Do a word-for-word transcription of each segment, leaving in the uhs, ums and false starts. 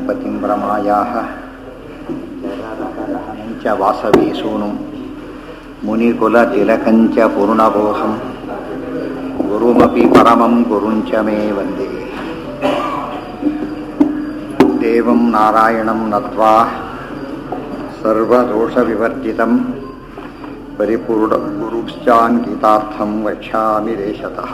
ಪತಿಂ ರಮಾಯಾಹ ಜಗದಹನಂಚ ವಾಸವಿ ಸೂನುಂ ಮುನಿಕುಲತಿಲಕಂಚ ಪೂರ್ಣಬೋಹಂ ಗುರುಮಪಿ ಪರಮಂ ಗುರುಂಚ ಮೇ ವಂದೇ ದೇವಂ ನಾರಾಯಣಂ ನತ್ವಾ ಸರ್ವದೋಷವಿವರ್ಜಿತಂ ಪರಿಪೂರ್ಣ ಗುರುಶ್ಚಾನ್ಕಿತಾರ್ಥಂ ವಕ್ಷ್ಯಾಮಿ ದೇಶತಃ.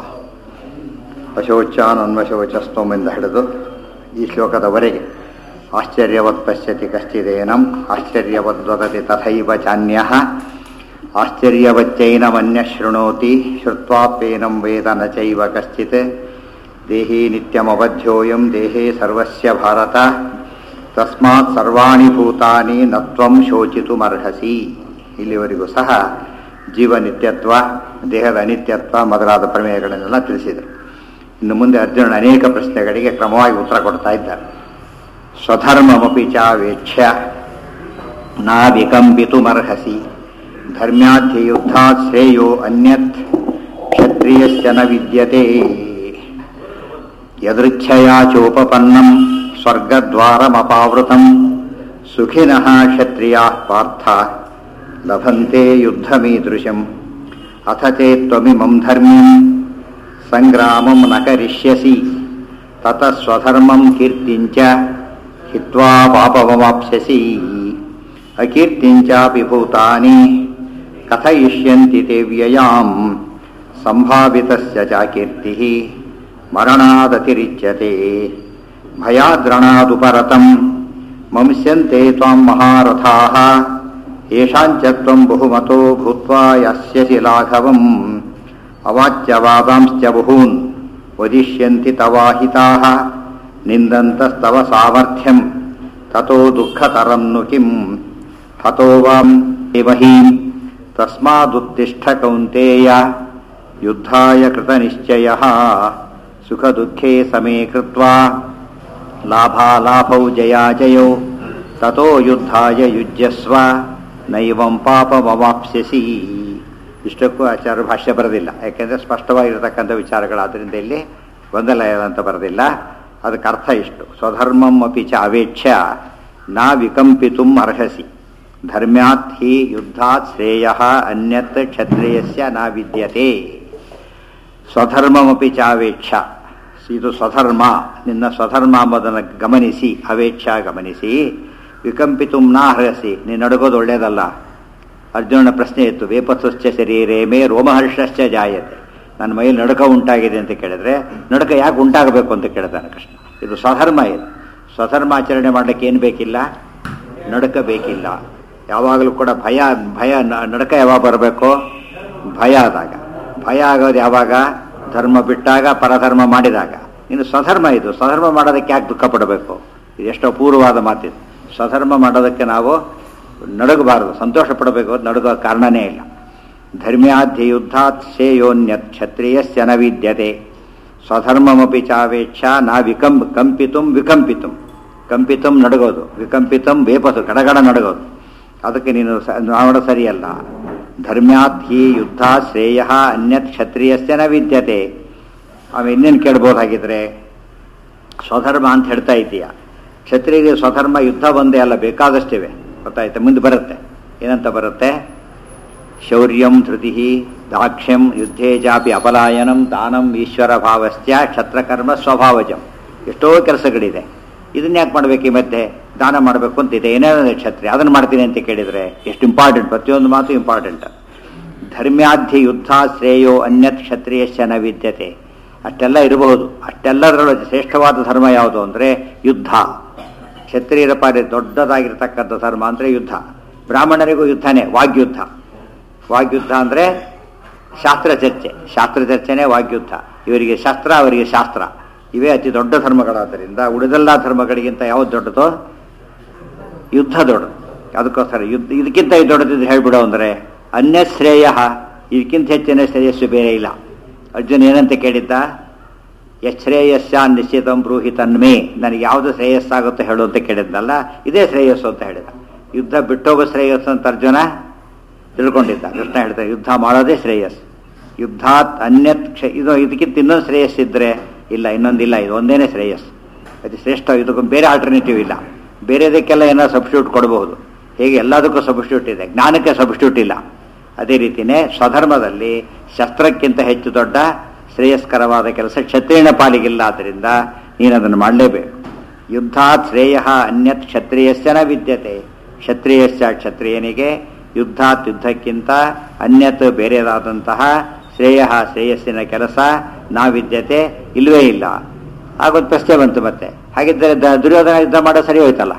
ಅಶೋಚಾನನ್ವಶೋಚಸ್ತೋಮ್ ಎಂದು ಹಿಡಿದು ಈ ಶ್ಲೋಕದವರೆಗೆ ಆಶ್ಚರ್ಯವತ್ ಪಶ್ಯತಿ ಕಶ್ಚಿದೇನಂ ಆಶ್ಚರ್ಯವದ್ವದತಿ ತಥೈವ ಚಾನ್ಯಃ ಆಶ್ಚರ್ಯವಚ್ಚೈನಮನ್ಯ ಶೃಣೋತಿ ಶ್ರುತ್ವಾಪ್ಯೇನಂ ವೇದ ನ ಚೈವ ಕಶ್ಚಿತ್ ದೇಹಿ ನಿತ್ಯಮವಧ್ಯೋಯಂ ದೇಹೇ ಸರ್ವಸ್ಯ ಭಾರತ ತಸ್ಮಾತ್ ಸರ್ವಾಣಿ ಭೂತಾನಿ ನತ್ವಂ ಶೋಚಿತುಮರ್ಹಸಿ. ಇಲ್ಲಿವರೆಗೂ ಸಹ ಜೀವ ನಿತ್ಯತ್ವ, ದೇಹದ ಅನಿತ್ಯತ್ವ ಮೊದಲಾದ ಪ್ರಮೇಯಗಳನ್ನೆಲ್ಲ ತಿಳಿಸಿದರು. ಇನ್ನು ಮುಂದೆ ಅರ್ಜುನನ ಅನೇಕ ಪ್ರಶ್ನೆಗಳಿಗೆ ಕ್ರಮವಾಗಿ ಉತ್ತರ ಕೊಡ್ತಾ ಇದ್ದಾರೆ. ಸ್ವಧರ್ಮಮಪಿ ಚಾವೇಕ್ಷ್ಯ ನಾ ವಿಕಂಪಿತುಮರ್ಹಸಿ ಧರ್ಮ್ಯಾಧ್ಯಯುದ್ಧಾತ್ ಶ್ರೇಯೋ ಅನ್ಯತ್ ಕ್ಷತ್ರಿಯಸ್ಯ ನ ವಿದ್ಯತೆ ಯದೃಚ್ಛಯಾ ಚೋಪಪನ್ನಂ ಸ್ವರ್ಗದ್ವಾರಮಪಾವೃತಂ ಸುಖಿನಃ ಕ್ಷತ್ರಿಯಾಃ ಪಾರ್ಥ ಲಭಂತೆ ಯುದ್ಧಮೀದೃಶಂ ಅಥ ಚೇತ್ತ್ವಮಿಮಂ ಧರ್ಮ್ಯಂ ಸಂಗ್ರಾಮಂ ನ ಕರಿಷ್ಯಸಿ ತತಃ ಸ್ವಧರ್ಮಂ ಕೀರ್ತಿಂಚ ಹಿತ್ವಾ ಪಾಪಮವಾಪ್ಸ್ಯಸಿ ಅಕೀರ್ತಿಂಚಾಪಿ ಭೂತಾನಿ ಕಥಯಿಷ್ಯಂತಿ ತೇ ವ್ಯಯಾಂ ಸಂಭಾವಿತಸ್ಯ ಚ ಕೀರ್ತಿಃ ಮರಣಾದತಿರಿಚ್ಯತೆ ಭಯಾದ್ರಣಾದುಪರತಂ ಮಂಸ್ಯಂತೆ ತ್ವಾಂ ಮಹಾರಥಾಃ ಯೇಷಾಂಚ ತ್ವಂ ಬಹುಮತೋ ಭೂತ್ವಾ ಯಾಸ್ಯಸಿ ಲಾಘವಂ ಅವಾಚ್ಯವಾದಾಂಶ್ಚ ಬಹೂನ್ ವದಿಷ್ಯಂತಿ ತವಾಹಿತಾಃ ನಿಂದಂತಸ್ತವ ಸಾಮರ್ಥ್ಯಂ ತತೋ ದುಃಖತರಂ ನು ಕಿಂ ಹತೋ ವಾಂ ದೇವಹೀಂ ತಸ್ಮಾದುತ್ತಿಷ್ಠ ಕೌಂತೇಯ ಯುದ್ಧಾಯ ಕೃತನಿಶ್ಚಯಃ ಸುಖದುಃಖೇ ಸಮೇ ಕೃತ್ವಾ ಲಾಭಾಲಾಭೌ ಜಯಾಜಯೌ ತತೋ ಯುದ್ಧಾಯ ಯುಜ್ಯಸ್ವ ನೈವಂ ಪಾಪಮವಾಪ್ಸ್ಯಸಿ. ಇಷ್ಟಕ್ಕೂ ಆಚಾರ್ಯ ಭಾಷ್ಯ ಬರೆದಿಲ್ಲ, ಯಾಕೆಂದರೆ ಸ್ಪಷ್ಟವಾಗಿರತಕ್ಕಂಥ ವಿಚಾರಗಳಾದ್ದರಿಂದ ಇಲ್ಲಿ ಗೊಂದಲ ಅಂತ ಬರೆದಿಲ್ಲ. ಅದಕ್ಕೆ ಅರ್ಥ ಇಷ್ಟು: ಸ್ವಧರ್ಮಂ ಅಪಿ ಚ ಅವೇಕ್ಷ್ಯ ನಾ ವಿಕಂಪಿತುಂ ಅರ್ಹಸಿ ಧರ್ಮ್ಯಾತ್ ಹಿ ಯುದ್ಧಾತ್ ಶ್ರೇಯಃ ಅನ್ಯತ್ ಕ್ಷತ್ರಿಯಸ್ಯ ನ ವಿದ್ಯತೆ. ಸ್ವಧರ್ಮಮಪಿ ಚ ಅವೇಕ್ಷ, ಇದು ಸ್ವಧರ್ಮ, ನಿನ್ನ ಸ್ವಧರ್ಮ ಎಂಬುದನ್ನು ಗಮನಿಸಿ, ಅವೇಕ್ಷ ಗಮನಿಸಿ, ವಿಕಂಪಿತುಂ ನ ಅರ್ಹಸಿ, ನೀನು ನಡುಗೋದು ಒಳ್ಳೆಯದಲ್ಲ. ಅರ್ಜುನನ ಪ್ರಶ್ನೆ ಇತ್ತು, ವೇಪಥುಶ್ಚ ಶರೀರೇ ಮೇ ರೋಮಹರ್ಷಶ್ಚ ಜಾಯತೆ, ನನ್ನ ಮೈಯಲ್ಲಿ ನಡುಕ ಉಂಟಾಗಿದೆ ಅಂತ ಕೇಳಿದ್ರೆ ನಡುಕ ಯಾಕೆ ಉಂಟಾಗಬೇಕು ಅಂತ ಕೇಳ್ತಾನೆ ಕೃಷ್ಣ. ಇದು ಸ್ವಧರ್ಮ. ಇದು ಸ್ವಧರ್ಮಾಚರಣೆ ಮಾಡಲಿಕ್ಕೆ ಏನು ಬೇಕಿಲ್ಲ? ನಡುಕ ಬೇಕಿಲ್ಲ. ಯಾವಾಗಲೂ ಕೂಡ ಭಯ ಭಯ ನಡುಕ ಯಾವಾಗ ಬರಬೇಕು? ಭಯ ಆದಾಗ. ಭಯ ಆಗೋದು ಯಾವಾಗ? ಧರ್ಮ ಬಿಟ್ಟಾಗ, ಪರಧರ್ಮ ಮಾಡಿದಾಗ. ಇನ್ನು ಸ್ವಧರ್ಮ, ಇದು ಸ್ವಧರ್ಮ ಮಾಡೋದಕ್ಕೆ ಯಾಕೆ ದುಃಖ ಪಡಬೇಕು? ಇದು ಎಷ್ಟೋ ಪೂರ್ವವಾದ ಮಾತಿದು. ಸ್ವಧರ್ಮ ಮಾಡೋದಕ್ಕೆ ನಾವು ನಡುಗಬಾರದು, ಸಂತೋಷ ಪಡಬೇಕು, ನಡುಗೋ ಕಾರಣನೇ ಇಲ್ಲ. ಧರ್ಮ್ಯಾಧ್ಯಯುದ್ಧಾತ್ ಶ್ರೇಯೋನ್ಯತ್ ಕ್ಷತ್ರಿಯಸ್ಯ ನ ವಿದ್ಯತೆ ಸ್ವಧರ್ಮಮಪಿ ಚಾವೇಕ್ಷ ನಾ ವಿಕಂಪ್ ಕಂಪಿತುಂ ವಿಕಂಪಿತುಂ ಕಂಪಿತುಂ ನಡುಗೋದು, ವಿಕಂಪಿತಂ ವೇಪಸು ಕಡಗಡ ನಡುಗೋದು. ಅದಕ್ಕೆ ನೀನು ನೋಡ ಸರಿಯಲ್ಲ. ಧರ್ಮ್ಯಾತ್ ಹಿ ಯುದ್ಧ ಶ್ರೇಯ ಅನ್ಯತ್ ಕ್ಷತ್ರಿಯಸ್ಯ ನ ವಿದ್ಯತೆ. ಆಮೇಲೆ ಇನ್ನೇನು ಕೇಳ್ಬೋದಾಗಿದ್ರೆ, ಸ್ವಧರ್ಮ ಅಂತ ಹೇಳ್ತಾ ಇದ್ದೀಯ, ಕ್ಷತ್ರಿಯರಿಗೆ ಸ್ವಧರ್ಮ ಯುದ್ಧ ಒಂದೇ ಅಲ್ಲ, ಬೇಕಾದಷ್ಟಿವೆ, ಗೊತ್ತಾಯ್ತು. ಮುಂದೆ ಬರುತ್ತೆ, ಏನಂತ ಬರುತ್ತೆ? ಶೌರ್ಯಂ ಧೃತಿ ದಾಕ್ಷ್ಯಂ ಯುದ್ಧೇ ಜಾಪಿ ಅಪಲಾಯನಂ ದಾನಂ ಈಶ್ವರ ಭಾವಶ್ಚ ಕ್ಷತ್ರಕರ್ಮ ಸ್ವಭಾವಜಂ. ಎಷ್ಟೋ ಕೆಲಸಗಳಿದೆ, ಇದನ್ನ ಯಾಕೆ ಮಾಡಬೇಕು? ಈ ಮಧ್ಯೆ ದಾನ ಮಾಡಬೇಕು ಅಂತಿದೆ, ಏನೇನೋ ಕ್ಷತ್ರಿಯ ಅದನ್ನು ಮಾಡ್ತೀನಿ ಅಂತ ಕೇಳಿದರೆ ಎಷ್ಟು ಇಂಪಾರ್ಟೆಂಟ್, ಪ್ರತಿಯೊಂದು ಮಾತು ಇಂಪಾರ್ಟೆಂಟ್. ಧರ್ಮ್ಯಾಧಿ ಯುದ್ಧ ಶ್ರೇಯೋ ಅನ್ಯತ್ ಕ್ಷತ್ರಿಯಶ್ಚ ನ ವಿದ್ಯತೆ. ಅಷ್ಟೆಲ್ಲ ಇರಬಹುದು, ಅಷ್ಟೆಲ್ಲದರೊಳಗೆ ಶ್ರೇಷ್ಠವಾದ ಧರ್ಮ ಯಾವುದು ಅಂದರೆ ಯುದ್ಧ. ಕ್ಷತ್ರಿಯರ ಪಾರಿ ದೊಡ್ಡದಾಗಿರ್ತಕ್ಕಂಥ ಧರ್ಮ ಅಂದರೆ ಯುದ್ಧ. ಬ್ರಾಹ್ಮಣರಿಗೂ ಯುದ್ಧನೇ, ವಾಗ್ಯುದ್ಧ. ವಾಗ್ಯುದ್ಧ ಅಂದರೆ ಶಾಸ್ತ್ರ ಚರ್ಚೆ, ಶಾಸ್ತ್ರ ಚರ್ಚೆನೇ ವಾಗ್ಯುದ್ಧ. ಇವರಿಗೆ ಶಸ್ತ್ರ, ಅವರಿಗೆ ಶಾಸ್ತ್ರ, ಇವೇ ಅತಿ ದೊಡ್ಡ ಧರ್ಮಗಳಾದ್ದರಿಂದ ಉಳಿದೆಲ್ಲ ಧರ್ಮಗಳಿಗಿಂತ ಯಾವುದು ದೊಡ್ಡದೋ? ಯುದ್ಧ ದೊಡ್ಡದು. ಅದಕ್ಕೋಸ್ಕರ ಯುದ್ಧ ಇದಕ್ಕಿಂತ ಇದು ದೊಡ್ಡದಿದ್ದು ಹೇಳ್ಬಿಡೋ ಅಂದರೆ ಅನ್ಯ ಶ್ರೇಯ, ಇದಕ್ಕಿಂತ ಹೆಚ್ಚಿನ ಶ್ರೇಯಸ್ಸು ಬೇರೆ ಇಲ್ಲ. ಅರ್ಜುನ ಏನಂತ ಕೇಳಿದ್ದ? ಯಶ್ರೇಯಸ್ಯ ನಿಶ್ಚಿತಂ ಬ್ರೂಹಿ ತನ್ಮೇ, ನನಗೆ ಯಾವುದು ಶ್ರೇಯಸ್ಸಾಗುತ್ತೋ ಹೇಳು ಅಂತ ಕೇಳಿದ್ನಲ್ಲ, ಇದೇ ಶ್ರೇಯಸ್ಸು ಅಂತ ಹೇಳಿದ. ಯುದ್ಧ ಬಿಟ್ಟೋಗೋ ಶ್ರೇಯಸ್ಸು ಅಂತ ಅರ್ಜುನ ತಿಳ್ಕೊಂಡಿದ್ದ. ಕೃಷ್ಣ ಹೇಳ್ತಾರೆ ಯುದ್ಧ ಮಾಡೋದೇ ಶ್ರೇಯಸ್. ಯುದ್ಧಾತ್ ಅನ್ಯತ್ ಕ್ಷ ಇದು ಇದಕ್ಕಿಂತ ಇನ್ನೊಂದು ಶ್ರೇಯಸ್ಸಿದ್ರೆ ಇಲ್ಲ, ಇನ್ನೊಂದಿಲ್ಲ, ಇದು ಒಂದೇನೇ ಶ್ರೇಯಸ್. ಅದು ಶ್ರೇಷ್ಠ. ಇದಕ್ಕೂ ಬೇರೆ ಆಲ್ಟರ್ನೇಟಿವ್ ಇಲ್ಲ. ಬೇರೆದಕ್ಕೆಲ್ಲ ಏನೋ ಸಬ್ಸ್ಟಿಟ್ಯೂಟ್ ಕೊಡಬಹುದು, ಹೇಗೆ ಎಲ್ಲದಕ್ಕೂ ಸಬ್ಸ್ಟಿಟ್ಯೂಟ್ ಇದೆ, ಜ್ಞಾನಕ್ಕೆ ಸಬ್ಸ್ಟಿಟ್ಯೂಟ್ ಇಲ್ಲ. ಅದೇ ರೀತಿಯೇ ಸ್ವಧರ್ಮದಲ್ಲಿ ಶಸ್ತ್ರಕ್ಕಿಂತ ಹೆಚ್ಚು ದೊಡ್ಡ ಶ್ರೇಯಸ್ಕರವಾದ ಕೆಲಸ ಕ್ಷತ್ರಿಯನ ಪಾಲಿಗಿಲ್ಲ. ಆದ್ದರಿಂದ ನೀನು ಅದನ್ನು ಮಾಡಲೇಬೇಕು. ಯುದ್ಧಾತ್ ಶ್ರೇಯ ಅನ್ಯತ್ ಕ್ಷತ್ರಿಯಸ್ಯ ನ ವಿದ್ಯತೆ. ಕ್ಷತ್ರಿಯಸ್ಯ ಕ್ಷತ್ರಿಯನಿಗೆ ಯುದ್ಧಾತ್ ಯುದ್ಧಕ್ಕಿಂತ ಅನ್ಯತ್ ಬೇರೆದಾದಂತಹ ಶ್ರೇಯ ಶ್ರೇಯಸ್ಸಿನ ಕೆಲಸ ನಾ ವಿದ್ಯತೆ ಇಲ್ಲವೇ ಇಲ್ಲ. ಆಗೊಂದು ಪ್ರಶ್ನೆ ಬಂತು ಮತ್ತೆ, ಹಾಗಿದ್ದರೆ ದ ದುರ್ಯೋಧನ ಯುದ್ಧ ಮಾಡೋ ಸರಿ ಹೋಯ್ತಲ್ಲ,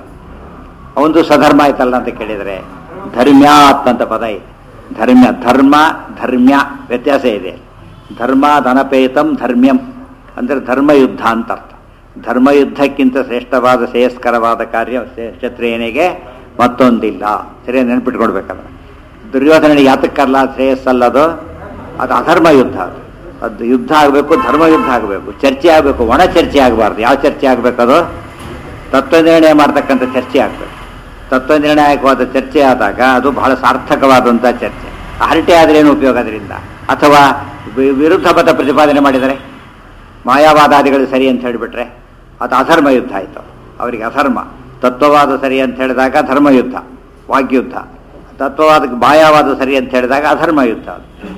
ಅವನದು ಸ್ವಧರ್ಮ ಆಯ್ತಲ್ಲ ಅಂತ ಕೇಳಿದರೆ ಧರ್ಮ್ಯಾತ್ ಅಂತ ಪದ ಇದೆ. ಧರ್ಮ್ಯ ಧರ್ಮ ಧರ್ಮ್ಯ ವ್ಯತ್ಯಾಸ ಇದೆ. ಧರ್ಮ ಧನಪೇತಂ ಧರ್ಮ್ಯಂ ಅಂದರೆ ಧರ್ಮಯುದ್ಧ ಅಂತ ಅರ್ಥ. ಧರ್ಮಯುದ್ಧಕ್ಕಿಂತ ಶ್ರೇಷ್ಠವಾದ ಶ್ರೇಯಸ್ಕರವಾದ ಕಾರ್ಯ ಕ್ಷತ್ರಿಯನಿಗೆ ಮತ್ತೊಂದಿಲ್ಲ. ಸರಿಯ ನೆನ್ಪಿಟ್ಕೊಡ್ಬೇಕಲ್ಲ. ದುರ್ಯೋಧನಿಗೆ ಯಾತಕ್ಕಲ್ಲ ಶ್ರೇಯಸ್ಸಲ್ಲದು, ಅದು ಅಧರ್ಮ ಯುದ್ಧ. ಅದು ಅದು ಯುದ್ಧ ಆಗಬೇಕು, ಧರ್ಮಯುದ್ಧ ಆಗಬೇಕು, ಚರ್ಚೆ ಆಗಬೇಕು, ಒಣ ಚರ್ಚೆ ಆಗಬಾರ್ದು. ಯಾವ ಚರ್ಚೆ ಆಗಬೇಕದು? ತತ್ವನಿರ್ಣಯ ಮಾಡ್ತಕ್ಕಂಥ ಚರ್ಚೆ ಆಗಬೇಕು. ತತ್ವನಿರ್ಣಾಯಕವಾದ ಚರ್ಚೆ ಆದಾಗ ಅದು ಬಹಳ ಸಾರ್ಥಕವಾದಂಥ ಚರ್ಚೆ. ಹರಟೆ ಆದರೆ ಏನು ಉಪಯೋಗ ಅದರಿಂದ? ಅಥವಾ ವಿರುದ್ಧ ಪದ ಪ್ರತಿಪಾದನೆ ಮಾಡಿದರೆ, ಮಾಯಾವಾದಾದಿಗಳು ಸರಿ ಅಂತ ಹೇಳಿಬಿಟ್ರೆ ಅದು ಅಧರ್ಮ ಯುದ್ಧ ಆಯಿತು. ಅವರಿಗೆ ಅಧರ್ಮ. ತತ್ವವಾದ ಸರಿ ಅಂತ ಹೇಳಿದಾಗ ಧರ್ಮಯುದ್ಧ, ವಾಗ್ಯುದ್ಧ. ತತ್ವವಾದಕ್ಕೆ ಮಾಯಾವಾದ ಸರಿ ಅಂತ ಹೇಳಿದಾಗ ಅಧರ್ಮ ಯುದ್ಧ.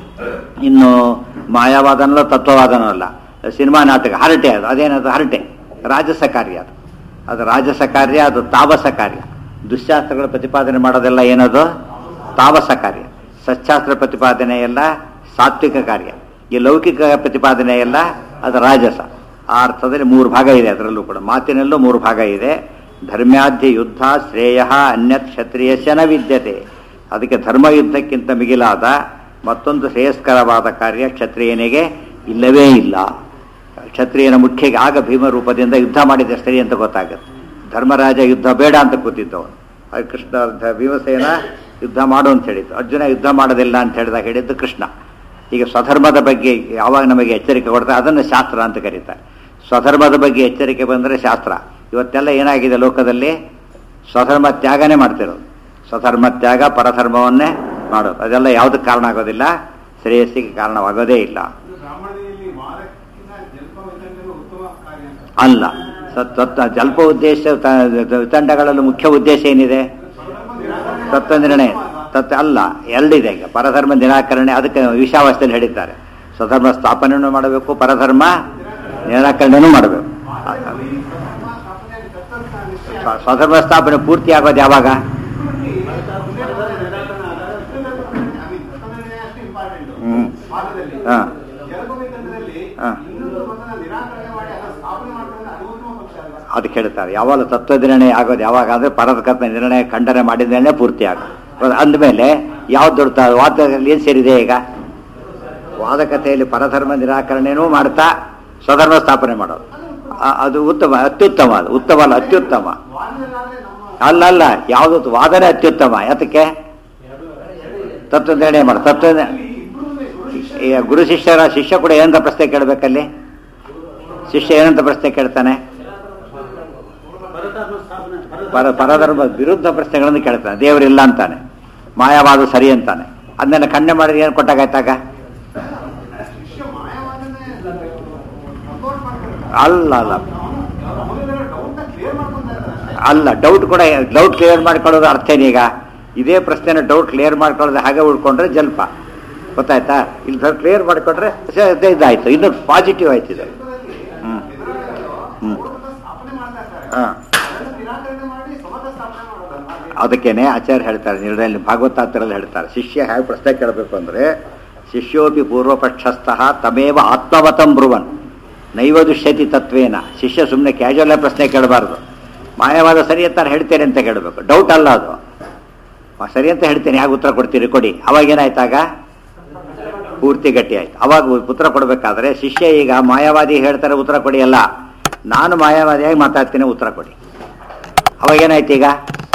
ಇನ್ನು ಮಾಯಾವಾದನಲ್ಲ ತತ್ವವಾದನೂ ಅಲ್ಲ, ಸಿನಿಮಾ ನಾಟಕ ಹರಟೆ. ಅದು ಅದೇನದು? ಹರಟೆ ರಾಜಸ ಕಾರ್ಯ. ಅದು ಅದು ರಾಜಸ ಕಾರ್ಯ, ಅದು ತಾಮಸ ಕಾರ್ಯ. ದುಶ್ಶಾಸ್ತ್ರಗಳ ಪ್ರತಿಪಾದನೆ ಮಾಡೋದೆಲ್ಲ ಏನದು? ತಾಮಸ ಕಾರ್ಯ. ಸಚ್ಚಾಸ್ತ್ರ ಪ್ರತಿಪಾದನೆ ಎಲ್ಲ ಸಾತ್ವಿಕ ಕಾರ್ಯ. ಈ ಲೌಕಿಕ ಪ್ರತಿಪಾದನೆ ಎಲ್ಲ ಅದು ರಾಜಸ. ಆ ಅರ್ಥದಲ್ಲಿ ಮೂರು ಭಾಗ ಇದೆ. ಅದರಲ್ಲೂ ಕೂಡ ಮಾತಿನಲ್ಲೂ ಮೂರು ಭಾಗ ಇದೆ. ಧರ್ಮ್ಯಾಧ್ಯ ಯುದ್ಧ ಶ್ರೇಯ ಅನ್ಯತ್ ಕ್ಷತ್ರಿಯಸ್ಯ ನ ವಿದ್ಯತೆ. ಅದಕ್ಕೆ ಧರ್ಮಯುದ್ಧಕ್ಕಿಂತ ಮಿಗಿಲಾದ ಮತ್ತೊಂದು ಶ್ರೇಯಸ್ಕರವಾದ ಕಾರ್ಯ ಕ್ಷತ್ರಿಯನಿಗೆ ಇಲ್ಲವೇ ಇಲ್ಲ. ಕ್ಷತ್ರಿಯನ ಮುಖ್ಯ ಆಗ ಭೀಮ ರೂಪದಿಂದ ಯುದ್ಧ ಮಾಡಿದ ಸರಿ ಅಂತ ಗೊತ್ತಾಗುತ್ತೆ. ಧರ್ಮರಾಜ ಯುದ್ಧ ಬೇಡ ಅಂತ ಕೂತಿದ್ದವನು. ಅದು ಕೃಷ್ಣ ಭೀಮಸೇನ ಯುದ್ಧ ಮಾಡು ಅಂತ ಹೇಳಿದ್ದು. ಅರ್ಜುನ ಯುದ್ಧ ಮಾಡೋದಿಲ್ಲ ಅಂತ ಹೇಳಿದಾಗ ಹೇಳಿದ್ದು ಕೃಷ್ಣ. ಈಗ ಸ್ವಧರ್ಮದ ಬಗ್ಗೆ ಯಾವಾಗ ನಮಗೆ ಎಚ್ಚರಿಕೆ ಕೊಡ್ತಾರೆ ಅದನ್ನು ಶಾಸ್ತ್ರ ಅಂತ ಕರೀತಾರೆ. ಸ್ವಧರ್ಮದ ಬಗ್ಗೆ ಎಚ್ಚರಿಕೆ ಬಂದರೆ ಶಾಸ್ತ್ರ. ಇವತ್ತೆಲ್ಲ ಏನಾಗಿದೆ ಲೋಕದಲ್ಲಿ? ಸ್ವಧರ್ಮ ತ್ಯಾಗನೇ ಮಾಡ್ತಿರೋದು. ಸ್ವಧರ್ಮ ತ್ಯಾಗ, ಪರಧರ್ಮವನ್ನೇ ಮಾಡೋದು. ಅದೆಲ್ಲ ಯಾವುದಕ್ಕೆ ಕಾರಣ ಆಗೋದಿಲ್ಲ, ಶ್ರೇಯಸ್ಸಿಗೆ ಕಾರಣವಾಗೋದೇ ಇಲ್ಲ. ಅಲ್ಲ, ಸತ್ವ ಜಲ್ಪ ಉದ್ದೇಶ ವಿತಂಡಗಳಲ್ಲಿ ಮುಖ್ಯ ಉದ್ದೇಶ ಏನಿದೆ? ತತ್ವ ನಿರ್ಣಯ. ತತ್ವ ಅಲ್ಲ, ಎರಡಿದೆ. ಈಗ ಪರಧರ್ಮ ನಿರಾಕರಣೆ, ಅದಕ್ಕೆ ವಿಷಾವಸ್ಥೆಯಲ್ಲಿ ಹೇಳಿದ್ದಾರೆ. ಸ್ವಧರ್ಮ ಸ್ಥಾಪನೆಯನ್ನು ಮಾಡಬೇಕು, ಪರಧರ್ಮ ನಿರಾಕರಣೆನೂ ಮಾಡಬೇಕು. ಸ್ವಧರ್ಮ ಸ್ಥಾಪನೆ ಪೂರ್ತಿ ಆಗೋದು ಯಾವಾಗ? ಹ್ಮ್ ಹಾಂ ಹಾಂ ಅದಕ್ಕೆ ಹೇಳ್ತಾರೆ. ಯಾವಾಗ ತತ್ವ ನಿರ್ಣಯ ಆಗೋದು ಯಾವಾಗ ಅಂದರೆ ಪರಧರ್ಮ ನಿರ್ಣಯ ಖಂಡನೆ ಮಾಡಿದ್ಮೇಲೆ ಪೂರ್ತಿ ಆಗೋದು. ಅಂದಮೇಲೆ ಯಾವ್ದು ದೊಡ್ಡ ವಾದದಲ್ಲಿ ಏನು ಸೇರಿದೆ? ಈಗ ವಾದಕತೆಯಲ್ಲಿ ಪರಧರ್ಮ ನಿರಾಕರಣೆನೂ ಮಾಡ್ತಾ ಸ್ವಧರ್ಮ ಸ್ಥಾಪನೆ ಮಾಡೋದು ಅದು ಉತ್ತಮ, ಅತ್ಯುತ್ತಮ. ಅದು ಉತ್ತಮ ಅಲ್ಲ, ಅತ್ಯುತ್ತಮ. ಅಲ್ಲಲ್ಲ, ಯಾವುದು ವಾದನೆ ಅತ್ಯುತ್ತಮ. ಯಾತಕ್ಕೆ? ತತ್ವ ನಿರ್ಣಯ ಮಾಡ ತತ್ವ ಗುರು ಶಿಷ್ಯರ ಶಿಷ್ಯ ಕೂಡ ಏನಂತ ಪ್ರಶ್ನೆ ಕೇಳಬೇಕಲ್ಲಿ? ಶಿಷ್ಯ ಏನಂತ ಪ್ರಶ್ನೆ ಕೇಳ್ತಾನೆ? ಪರ ಪರಧರ್ಮ ವಿರುದ್ಧ ಪ್ರಶ್ನೆಗಳನ್ನು ಕೇಳ್ತಾನೆ. ದೇವರಿಲ್ಲ ಅಂತಾನೆ, ಮಾಯಾವಾದ ಸರಿ ಅಂತಾನೆ. ಅದನ್ನೆಲ್ಲ ಖಂಡನೆ ಮಾಡಿದ್ರೆ ಏನು ಕೊಟ್ಟಾಗಾಯ್ತಾಗ? ಅಲ್ಲ ಅಲ್ಲ ಅಲ್ಲ ಡೌಟ್ ಕೂಡ ಡೌಟ್ ಕ್ಲಿಯರ್ ಮಾಡ್ಕೊಳ್ಳೋದು ಅರ್ಥ ಏನೀಗ? ಇದೇ ಪ್ರಶ್ನೆನ ಡೌಟ್ ಕ್ಲಿಯರ್ ಮಾಡ್ಕೊಳ್ಳೋದು ಹಾಗೆ ಉಳ್ಕೊಂಡ್ರೆ ಜಲ್ಪ. ಗೊತ್ತಾಯ್ತಾ? ಇಲ್ಲಿ ಸ್ವಲ್ಪ ಕ್ಲಿಯರ್ ಮಾಡಿಕೊಂಡ್ರೆ ಇದಾಯ್ತು, ಇನ್ನು ಪಾಸಿಟಿವ್ ಆಯ್ತು ಇದು. ಹ್ಮ್ ಹ್ಮ್ ಹಾಂ ಅದಕ್ಕೇನೆ ಆಚಾರ್ಯ ಹೇಳ್ತಾರೆ ನಿರ್ಣಯ ಭಾಗವತಾತ್ರಲ್ಲಿ ಹೇಳ್ತಾರೆ, ಶಿಷ್ಯ ಹೇಗೆ ಪ್ರಶ್ನೆ ಕೇಳಬೇಕು ಅಂದರೆ, ಶಿಷ್ಯೋಪಿ ಪೂರ್ವಪಕ್ಷಸ್ಥಃ ತಮೇವ ಆತ್ಮವತಂ ಬ್ರುವನ್ ನೈವ ದುಷ್ಯತಿ ತತ್ವೇನ. ಶಿಷ್ಯ ಸುಮ್ಮನೆ ಕ್ಯಾಶುವಲ್ ಪ್ರಶ್ನೆ ಕೇಳಬಾರ್ದು. ಮಾಯವಾದ ಸರಿ ಅಂತ ಹೇಳ್ತೇನೆ ಅಂತ ಕೇಳಬೇಕು. ಡೌಟ್ ಅಲ್ಲ ಅದು. ಸರಿ ಅಂತ ಹೇಳ್ತೇನೆ, ಹೇಗೆ ಉತ್ತರ ಕೊಡ್ತೀರಿ ಕೊಡಿ. ಅವಾಗೇನಾಯ್ತಾಗ ಪೂರ್ತಿ ಗಟ್ಟಿ ಆಯ್ತು. ಅವಾಗ ಉತ್ತರ ಕೊಡಬೇಕಾದ್ರೆ ಶಿಷ್ಯ ಈಗ ಮಾಯಾವಾದಿ ಹೇಳ್ತಾರೆ ಉತ್ತರ ಕೊಡಿ ಅಲ್ಲ, ನಾನು ಮಾಯಾವಾದಿಯಾಗಿ ಮಾತಾಡ್ತೀನಿ ಉತ್ತರ ಕೊಡಿ. ಅವಾಗೇನಾಯ್ತು ಈಗ?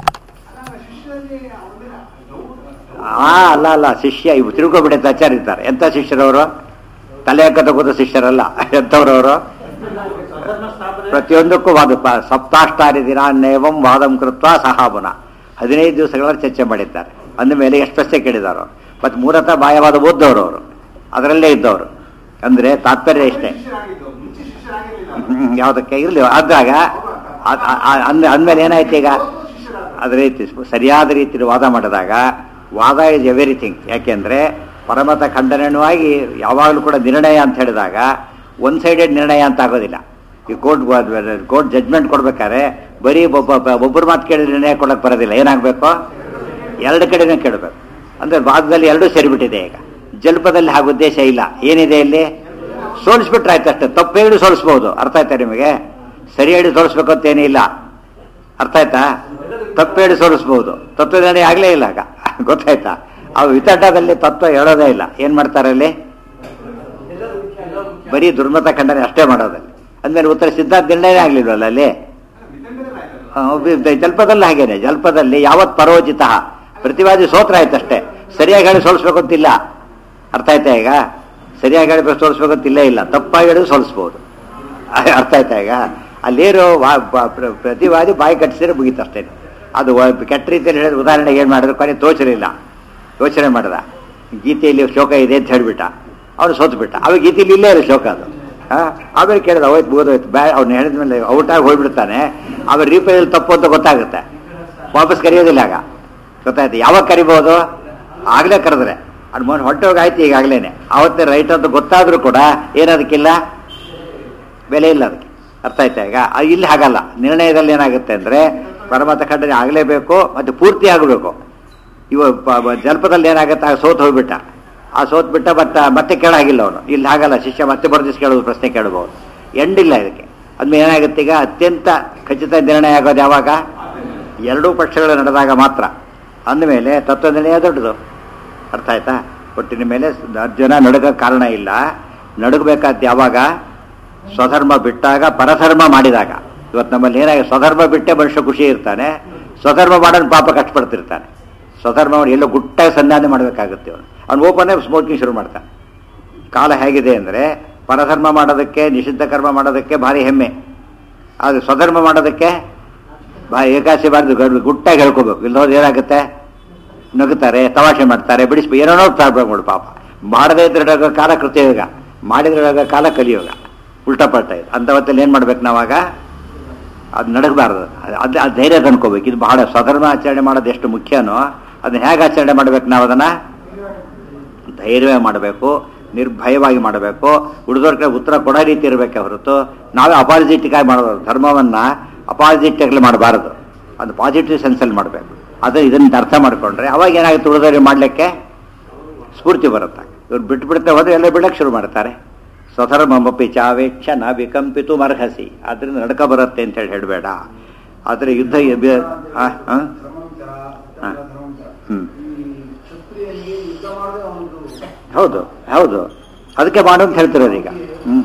ಆ ಅಲ್ಲ ಅಲ್ಲ ಶಿಷ್ಯ ಇವು ತಿಳ್ಕೊಬಿಡುತ್ತೆ. ಆಚಾರ್ಯ ಇರ್ತಾರೆ. ಎಂಥ ಶಿಷ್ಯರವರು? ತಲೆ ಹಾಕ ತಗೋದ ಶಿಷ್ಯರಲ್ಲ. ಎಂಥವ್ರವರು? ಪ್ರತಿಯೊಂದಕ್ಕೂ ವಾದ ಸಪ್ತಾಷ್ಟಾರಿ ದಿನಾನ್ನೇವಂ ವಾದಂ ಕೃತ್ವ ಸಹಾಬುನ ಹದಿನೈದು ದಿವಸಗಳ ಚರ್ಚೆ ಮಾಡಿದ್ದಾರೆ. ಅಂದಮೇಲೆ ಎಷ್ಟು ಪ್ರಶ್ನೆ ಕೇಳಿದಾರೋ. ಮತ್ತು ಮೂಲತಃ ಮಾಯವಾದ ಓದ್ದವರು ಅವರು, ಅದರಲ್ಲೇ ಇದ್ದವರು. ಅಂದರೆ ತಾತ್ಪರ್ಯ ಇಷ್ಟೇ. ಯಾವುದಕ್ಕೆ ಇರಲಿ ಆದಾಗ ಅಂದ ಅಂದಮೇಲೆ ಏನಾಯ್ತು ಈಗ ಅದೇ ರೀತಿ ಸರಿಯಾದ ರೀತಿಯಲ್ಲಿ ವಾದ ಮಾಡಿದಾಗ ವಾದ ಇಸ್ ಎವ್ರಿಥಿಂಗ್. ಯಾಕೆಂದರೆ ಪರಮತ ಖಂಡನವಾಗಿ ಯಾವಾಗಲೂ ಕೂಡ ನಿರ್ಣಯ ಅಂತ ಹೇಳಿದಾಗ ಒನ್ ಸೈಡೆಡ್ ನಿರ್ಣಯ ಅಂತ ಆಗೋದಿಲ್ಲ. ಈ ಕೋರ್ಟ್ ಕೋರ್ಟ್ ಜಡ್ಜ್ಮೆಂಟ್ ಕೊಡ್ಬೇಕಾದ್ರೆ ಬರೀ ಒಬ್ಬ ಒಬ್ಬರು ಮಾತು ಕೇಳಿದ್ರೆ ನಿರ್ಣಯ ಕೊಡೋಕ್ಕೆ ಬರೋದಿಲ್ಲ. ಏನಾಗಬೇಕು? ಎರಡು ಕಡೆನೂ ಕೇಳಬೇಕು. ಅಂದರೆ ವಾದದಲ್ಲಿ ಎರಡೂ ಸೇರಿಬಿಟ್ಟಿದೆ. ಈಗ ಜಲ್ಪದಲ್ಲಿ ಹಾಗೆ ಉದ್ದೇಶ ಇಲ್ಲ. ಏನಿದೆ ಇಲ್ಲಿ? ಸೋಲಿಸ್ಬಿಟ್ರೆ ಆಯ್ತು ಅಷ್ಟೇ. ತಪ್ಪು ಹೇಳಿ ಸೋಲಿಸ್ಬೋದು. ಅರ್ಥ ಆಯ್ತಾ ನಿಮಗೆ? ಸರಿ ಹೇಳಿ ಸೋಲಿಸ್ಬೇಕು ಅಂತೇನೇ ಇಲ್ಲ. ಅರ್ಥ ಆಯ್ತಾ? ತಪ್ಪು ಹೇಳಿ ಸೋಲಿಸ್ಬೋದು. ತತ್ವ ನಿರ್ಣಯ ಆಗಲೇ ಇಲ್ಲ ಆಗ. ಗೊತ್ತಾಯ್ತಾ? ಅವು ವಿತಡ್ಡದಲ್ಲಿ ತತ್ವ ಹೇಳೋದೇ ಇಲ್ಲ. ಏನು ಮಾಡ್ತಾರೆ ಅಲ್ಲಿ? ಬರೀ ದುರ್ಮತ ಖಂಡನೆ ಅಷ್ಟೇ ಮಾಡೋದಲ್ಲಿ. ಅಂದಮೇಲೆ ಉತ್ತರ ಸಿದ್ಧಾಂತ ನಿರ್ಣಯ ಆಗಲಿಲ್ವಲ್ಲ ಅಲ್ಲಿ. ಜಲ್ಪದಲ್ಲಿ ಹಾಗೇನೆ. ಜಲ್ಪದಲ್ಲಿ ಯಾವತ್ ಪರೋಚಿತ ಪ್ರತಿವಾದಿ ಸೋತ್ರ ಆಯ್ತಷ್ಟೇ. ಸರಿಯಾಗಿ ಹೇಳಿ ಸೋಲಿಸ್ಬೇಕು ಅಂತಿಲ್ಲ. ಅರ್ಥ ಆಯ್ತಾ ಈಗ? ಸರಿಯಾಗಿ ಹೇಳಿ ಸೋಲಿಸ್ಬೇಕು ಅಂತಿಲ್ಲ ಇಲ್ಲ. ತಪ್ಪಾಗಿ ಹೇಳಿ ಸೋಲಿಸ್ಬೋದು. ಅರ್ಥ ಆಯ್ತಾ ಈಗ? ಅಲ್ಲೇರು ಪ್ರತಿವಾದಿ ಬಾಯಿ ಕಟ್ಟಿಸಿದ್ರೆ ಮುಗೀತಷ್ಟೇ. ಅದು ಕೆಟ್ಟ ರೀತಿಯಲ್ಲಿ ಹೇಳಿದ್ರೆ ಉದಾಹರಣೆಗೆ ಏನು ಮಾಡಿದ್ರು? ಕೊನೆ ತೋಚಲಿಲ್ಲ. ಯೋಚನೆ ಮಾಡಿದ ಗೀತೆಯಲ್ಲಿ ಶ್ಲೋಕ ಇದೆ ಅಂತ ಹೇಳಿಬಿಟ್ಟ. ಅವನು ಸೋತು ಬಿಟ್ಟ. ಅವಾಗ ಗೀತೆಯಲ್ಲಿ ಇಲ್ಲೇ ಇರೋ ಶ್ಲೋಕ ಅದು. ಹಾಂ ಆಮೇಲೆ ಕೇಳಿದ ಹೋಯ್ತು ಮುಗಿದೋಯ್ತು. ಬ್ಯಾ ಅವ್ನು ಹೇಳಿದ ಮೇಲೆ ಔಟಾಗಿ ಹೋಗ್ಬಿಡ್ತಾನೆ. ಆಮೇಲೆ ರೀಪೇಯಲ್ಲಿ ತಪ್ಪು ಅಂತ ಗೊತ್ತಾಗುತ್ತೆ. ವಾಪಸ್ ಕರೆಯೋದಿಲ್ಲ ಆಗ. ಗೊತ್ತಾಯ್ತು? ಯಾವಾಗ ಕರಿಬೋದು? ಆಗಲೇ ಕರೆದ್ರೆ ಅದು ಮೊನ್ನೆ ಹೊಟ್ಟೆಗೆ ಆಯ್ತು. ಈಗಾಗಲೇ ಆವತ್ತೇ ರೈಟ್ ಅಂತ ಗೊತ್ತಾದರೂ ಕೂಡ ಏನದಕ್ಕಿಲ್ಲ, ಬೆಲೆ ಇಲ್ಲ ಅದಕ್ಕೆ. ಅರ್ಥ ಆಯ್ತಾ ಈಗ? ಇಲ್ಲಿ ಹಾಗಲ್ಲ. ನಿರ್ಣಯದಲ್ಲಿ ಏನಾಗುತ್ತೆ ಅಂದರೆ ಪರಮತ ಖಂಡನೆ ಆಗಲೇಬೇಕು ಮತ್ತು ಪೂರ್ತಿ ಆಗಬೇಕು. ಇವ ಜಲ್ಪದಲ್ಲಿ ಏನಾಗುತ್ತೆ? ಆಗ ಸೋತು ಹೋಗ್ಬಿಟ್ಟ. ಆ ಸೋತ್ ಬಿಟ್ಟ ಬಟ್ ಮತ್ತೆ ಕೇಳಾಗಿಲ್ಲ ಅವನು. ಇಲ್ಲಿ ಹಾಗಲ್ಲ. ಶಿಷ್ಯ ಮತ್ತೆ ಬರೆದಿಸ್ ಕೇಳೋದು, ಪ್ರಶ್ನೆ ಕೇಳಬಹುದು. ಎಂಡಿಲ್ಲ ಇದಕ್ಕೆ. ಅದ್ಮೇಲೆ ಏನಾಗುತ್ತೆ ಈಗ? ಅತ್ಯಂತ ಖಚಿತ ನಿರ್ಣಯ ಆಗೋದು ಯಾವಾಗ? ಎರಡೂ ಪಕ್ಷಗಳು ನಡೆದಾಗ ಮಾತ್ರ. ಅಂದಮೇಲೆ ತತ್ವ ನಿರ್ಣಯ ದೊಡ್ಡದು. ಅರ್ಥ ಆಯ್ತಾ? ಒಟ್ಟಿನ ಮೇಲೆ ಅರ್ಜುನ ನಡುಗ ಕಾರಣ ಇಲ್ಲ. ನಡುಗಬೇಕಾದ ಯಾವಾಗ? ಸ್ವಧರ್ಮ ಬಿಟ್ಟಾಗ, ಪರಧರ್ಮ ಮಾಡಿದಾಗ. ಇವತ್ತು ನಮ್ಮಲ್ಲಿ ಏನಾಗಿ ಸ್ವಧರ್ಮ ಬಿಟ್ಟೆ ಮನುಷ್ಯ ಖುಷಿ ಇರ್ತಾನೆ. ಸ್ವಧರ್ಮ ಮಾಡೋನು ಪಾಪ ಕಷ್ಟಪಡ್ತಿರ್ತಾನೆ. ಸ್ವಧರ್ಮವನ್ನು ಎಲ್ಲೋ ಗುಟ್ಟಾಗಿ ಸಂಧಾನ ಮಾಡಬೇಕಾಗುತ್ತೆ. ಅವನು ಅವ್ನು ಓಪನ್ನೇ ಸ್ಮೋಕಿಂಗ್ ಶುರು ಮಾಡ್ತಾನೆ. ಕಾಲ ಹೇಗಿದೆ ಅಂದರೆ ಪರಧರ್ಮ ಮಾಡೋದಕ್ಕೆ, ನಿಷಿದ್ಧ ಕರ್ಮ ಮಾಡೋದಕ್ಕೆ ಭಾರಿ ಹೆಮ್ಮೆ. ಆದರೆ ಸ್ವಧರ್ಮ ಮಾಡೋದಕ್ಕೆ ಭಾರಿ ಏಕಾಸಿ ಬಾರ್ದು ಗುಟ್ಟಾಗಿ ಹೇಳ್ಕೋಬೇಕು. ಇಲ್ಲೋದು ಏನಾಗುತ್ತೆ? ನಗುತ್ತಾರೆ, ತಮಾಷೆ ಮಾಡ್ತಾರೆ, ಬಿಡಿಸ್ಬೇಕು, ಏನೇನೋ ಪ್ರಾಬ್ಲಮ್ ಮಾಡು. ಪಾಪ ಮಾಡದೇ ಇದ್ರೆ ಕಾಲ ಕೃತಯೋಗ, ಮಾಡಿದ್ರೆ ಕಾಲ ಕಲಿಯೋಗ. ಉಲ್ಟಾ ಪಲ್ಟಾ ಇದೆ. ಅಂಥವತ್ತಲ್ಲಿ ಏನು ಮಾಡ್ಬೇಕು ನಾವಾಗ? ಅದು ನಡಗಬಾರ್ದು. ಅದು ಅದು ಧೈರ್ಯ ತಂದ್ಕೋಬೇಕು. ಇದು ಬಹಳ ಸ್ವಧರ್ಮ ಆಚರಣೆ ಮಾಡೋದು ಎಷ್ಟು ಮುಖ್ಯನೋ ಅದನ್ನ ಹೇಗೆ ಆಚರಣೆ ಮಾಡಬೇಕು? ನಾವು ಅದನ್ನು ಧೈರ್ಯವೇ ಮಾಡಬೇಕು, ನಿರ್ಭಯವಾಗಿ ಮಾಡಬೇಕು. ಉಳಿದವ್ರ ಕಡೆ ಉತ್ತರ ಕೊಡೋ ರೀತಿ ಇರಬೇಕೆ ಹೊರತು ನಾವೇ ಅಪಾಸಿಟಿಗಾಗಿ ಮಾಡಬಾರ್ದು. ಧರ್ಮವನ್ನು ಅಪಾಸಿಟಿಯಾಗಲಿ ಮಾಡಬಾರ್ದು. ಅದು ಪಾಸಿಟಿವ್ ಸೆನ್ಸಲ್ಲಿ ಮಾಡಬೇಕು. ಅದು ಇದನ್ನು ಅರ್ಥ ಮಾಡಿಕೊಂಡ್ರೆ ಅವಾಗ ಏನಾಗುತ್ತೆ? ಉಳಿದವ್ರಿಗೆ ಮಾಡಲಿಕ್ಕೆ ಸ್ಫೂರ್ತಿ ಬರುತ್ತೆ. ಇವ್ರು ಬಿಟ್ಟು ಬಿಡ್ತಾ ಹೋದರೆ ಎಲ್ಲ ಬಿಡಕ್ಕೆ ಶುರು ಮಾಡ್ತಾರೆ. ಸ್ವಧರ್ಮಮಪಿ ಚಾವೇಕ್ಷ ನ ವಿಕಂಪಿತು ಮರ್ಹಸಿ. ಅದರಿಂದ ನಡ್ಕ ಬರುತ್ತೆ ಅಂತೇಳಿ ಹೇಳಬೇಡ. ಆದರೆ ಯುದ್ಧ ಹ್ಞೂ ಹೌದು ಹೌದು ಅದಕ್ಕೆ ಮಾಡು ಅಂತ ಹೇಳ್ತಿರೋದು ಈಗ. ಹ್ಞೂ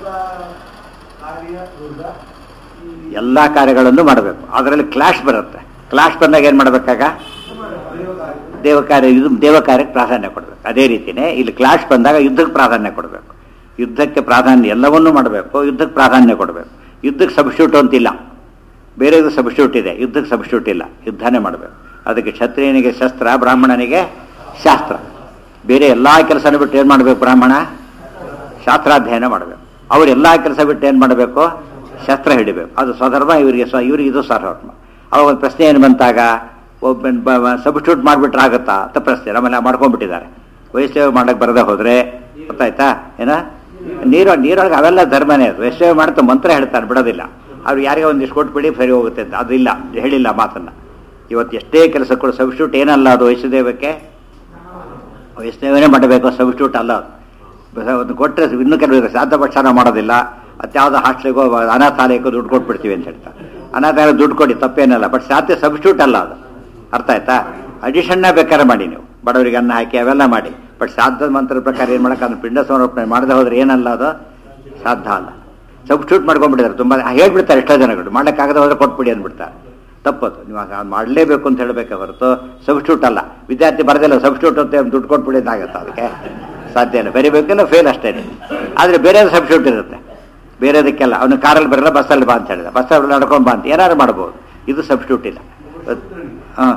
ಎಲ್ಲ ಕಾರ್ಯಗಳನ್ನು ಮಾಡಬೇಕು. ಅದರಲ್ಲಿ ಕ್ಲಾಶ್ ಬರುತ್ತೆ. ಕ್ಲಾಶ್ ಬಂದಾಗ ಏನು ಮಾಡಬೇಕಾಗ? ದೇವ ಕಾರ್ಯ ಇದು ದೇವ ಕಾರ್ಯಕ್ಕೆ ಪ್ರಾಧಾನ್ಯ ಕೊಡಬೇಕು. ಅದೇ ರೀತಿಯೇ ಇಲ್ಲಿ ಕ್ಲಾಶ್ ಬಂದಾಗ ಯುದ್ಧಕ್ಕೆ ಪ್ರಾಧಾನ್ಯ ಕೊಡಬೇಕು. ಯುದ್ಧಕ್ಕೆ ಪ್ರಾಧಾನ್ಯ ಎಲ್ಲವನ್ನೂ ಮಾಡಬೇಕು. ಯುದ್ಧಕ್ಕೆ ಪ್ರಾಧಾನ್ಯ ಕೊಡಬೇಕು. ಯುದ್ಧಕ್ಕೆ ಸಬ್ಸ್ಟ್ಯೂಟ್ ಅಂತಿಲ್ಲ. ಬೇರೆದು ಸಬ್ಸ್ಟ್ಯೂಟ್ ಇದೆ, ಯುದ್ಧಕ್ಕೆ ಸಬ್ಸ್ಟ್ಯೂಟ್ ಇಲ್ಲ. ಯುದ್ಧನೇ ಮಾಡಬೇಕು. ಅದಕ್ಕೆ ಕ್ಷತ್ರಿಯನಿಗೆ ಶಸ್ತ್ರ, ಬ್ರಾಹ್ಮಣನಿಗೆ ಶಾಸ್ತ್ರ. ಬೇರೆ ಎಲ್ಲ ಕೆಲಸನ ಬಿಟ್ಟು ಏನು ಮಾಡಬೇಕು? ಬ್ರಾಹ್ಮಣ ಶಾಸ್ತ್ರಾಧ್ಯಯನ ಮಾಡಬೇಕು. ಅವ್ರು ಎಲ್ಲ ಕೆಲಸ ಬಿಟ್ಟು ಏನು ಮಾಡಬೇಕು? ಶಸ್ತ್ರ ಹಿಡಿಬೇಕು. ಅದು ಸ್ವಧರ್ಮ. ಇವರಿಗೆ ಸ್ವ ಇವರಿಗೆ ಇದು ಸ್ವಧರ್ಮ. ಅವಾಗ ಒಂದು ಪ್ರಶ್ನೆ ಏನು ಬಂತಾಗ ಒಬ್ಬ ಸಬ್ಸ್ಟ್ಯೂಟ್ ಮಾಡಿಬಿಟ್ರೆ ಆಗುತ್ತಾ ಅಂತ ಪ್ರಶ್ನೆ ನಮ್ಮಲ್ಲಿ ಮಾಡ್ಕೊಂಡ್ಬಿಟ್ಟಿದ್ದಾರೆ. ವೈಷ್ಣವ ಮಾಡಕ್ಕೆ ಬರದೇ ಹೋದರೆ ಗೊತ್ತಾಯ್ತಾ ಏನ? ನೀರು ನೀರೊಳಗೆ ಅವೆಲ್ಲ ಧರ್ಮನೇ. ಅದು ವೈಷ್ಣವ ಮಾಡ್ತಾ ಮಂತ್ರ ಹೇಳ್ತಾರೆ, ಬಿಡೋದಿಲ್ಲ. ಅವ್ರು ಯಾರಿಗೆ ಒಂದಿಷ್ಟು ಕೊಟ್ಬಿಡಿ ಸರಿ ಹೋಗುತ್ತೆ ಅಂತ. ಅದು ಇಲ್ಲ, ಹೇಳಿಲ್ಲ ಮಾತನ್ನು. ಇವತ್ತು ಎಷ್ಟೇ ಕೆಲಸಗಳು ಸಬ್ಸ್ಟ್ಯೂಟ್ ಏನಲ್ಲ. ಅದು ವೈಷ್ಣದೇವಕ್ಕೆ ವೈಷ್ಣವನೇ ಮಾಡಬೇಕು, ಸಬ್ಸ್ಟ್ಯೂಟ್ ಅಲ್ಲ ಅದು. ಒಂದು ಕೊಟ್ಟರೆ ಇನ್ನೂ ಕೆಲವು ಸಾಧ್ಯ ಪಕ್ಷಾನ ಮಾಡೋದಿಲ್ಲ. ಅತ್ಯಾವುದೋ ಹಾಸ್ಟೆಲ್ಗೋ ಅನಾಥಾಲಯಕ್ಕೋ ದುಡ್ಡು ಕೊಟ್ಬಿಡ್ತೀವಿ ಅಂತ ಹೇಳ್ತಾರೆ. ಅನಾಥಾಲಯ ದುಡ್ಡು ಕೊಡಿ, ತಪ್ಪೇನಲ್ಲ. ಬಟ್ ಸಾಧ್ಯ ಸಬ್ಸ್ಟ್ಯೂಟ್ ಅಲ್ಲ ಅದು. ಅರ್ಥ ಆಯ್ತಾ? ಅಡಿಷನ್ನ ಬೇಕಾದ್ರೆ ಮಾಡಿ ನೀವು, ಬಡವರಿಗೆ ಅನ್ನ ಹಾಕಿ ಅವೆಲ್ಲ ಮಾಡಿ. ಬಟ್ ಸಾಧ್ಯದ ಮಂತ್ರದ ಪ್ರಕಾರ ಏನು ಮಾಡೋಕೆ? ಅದನ್ನು ಪಿಂಡ ಸಮರ್ಪಣೆ ಮಾಡದೆ ಹೋದ್ರೆ ಏನಲ್ಲ, ಅದು ಸಾಧ್ಯ ಅಲ್ಲ. ಸಬ್ಸ್ಟ್ಯೂಟ್ ಮಾಡ್ಕೊಂಡ್ಬಿಟ್ಟಿದ್ದಾರೆ. ತುಂಬ ಹೇಳ್ಬಿಡ್ತಾರೆ ಎಷ್ಟೋ ಜನಗಳು. ಮಾಡೋಕ್ಕಾಗದೆ ಹೋದ್ರೆ ಕೊಟ್ಬಿಡಿ ಅಂದ್ಬಿಡ್ತಾರೆ. ತಪ್ಪದು. ನೀವು ಮಾಡಲೇಬೇಕು ಅಂತ ಹೇಳಬೇಕೆ ಹೊರತು ಸಬ್ಸ್ಟ್ಯೂಟ್ ಅಲ್ಲ. ವಿದ್ಯಾರ್ಥಿ ಬರದಿಲ್ಲ ಸಬ್ಸ್ಟ್ಯೂಟ್ ಅಂತ ದುಡ್ಡು ಕೊಟ್ಬಿಡಿದಾಗತ್ತೆ. ಅದಕ್ಕೆ ಸಾಧ್ಯ ಇಲ್ಲ. ಬರೀಬೇಕಿಲ್ಲ, ಫೇಲ್ ಅಷ್ಟೇ. ಆದರೆ ಬೇರೆದು ಸಬ್ಸ್ಟ್ಯೂಟ್ ಇರುತ್ತೆ. ಬೇರೆದಕ್ಕೆಲ್ಲ ಅವನು ಕಾರಲ್ಲಿ ಬರಲ್ಲ, ಬಸ್ಸಲ್ಲಿ ಬಾ ಅಂತ ಹೇಳಿದ, ಬಸ್ಸಲ್ಲಿ ನಡ್ಕೊಂಡು ಬಾ ಅಂತ ಏನಾದ್ರು ಮಾಡ್ಬೋದು. ಇದು ಸಬ್ಸ್ಟ್ಯೂಟ್ ಇಲ್ಲ. ಹಾಂ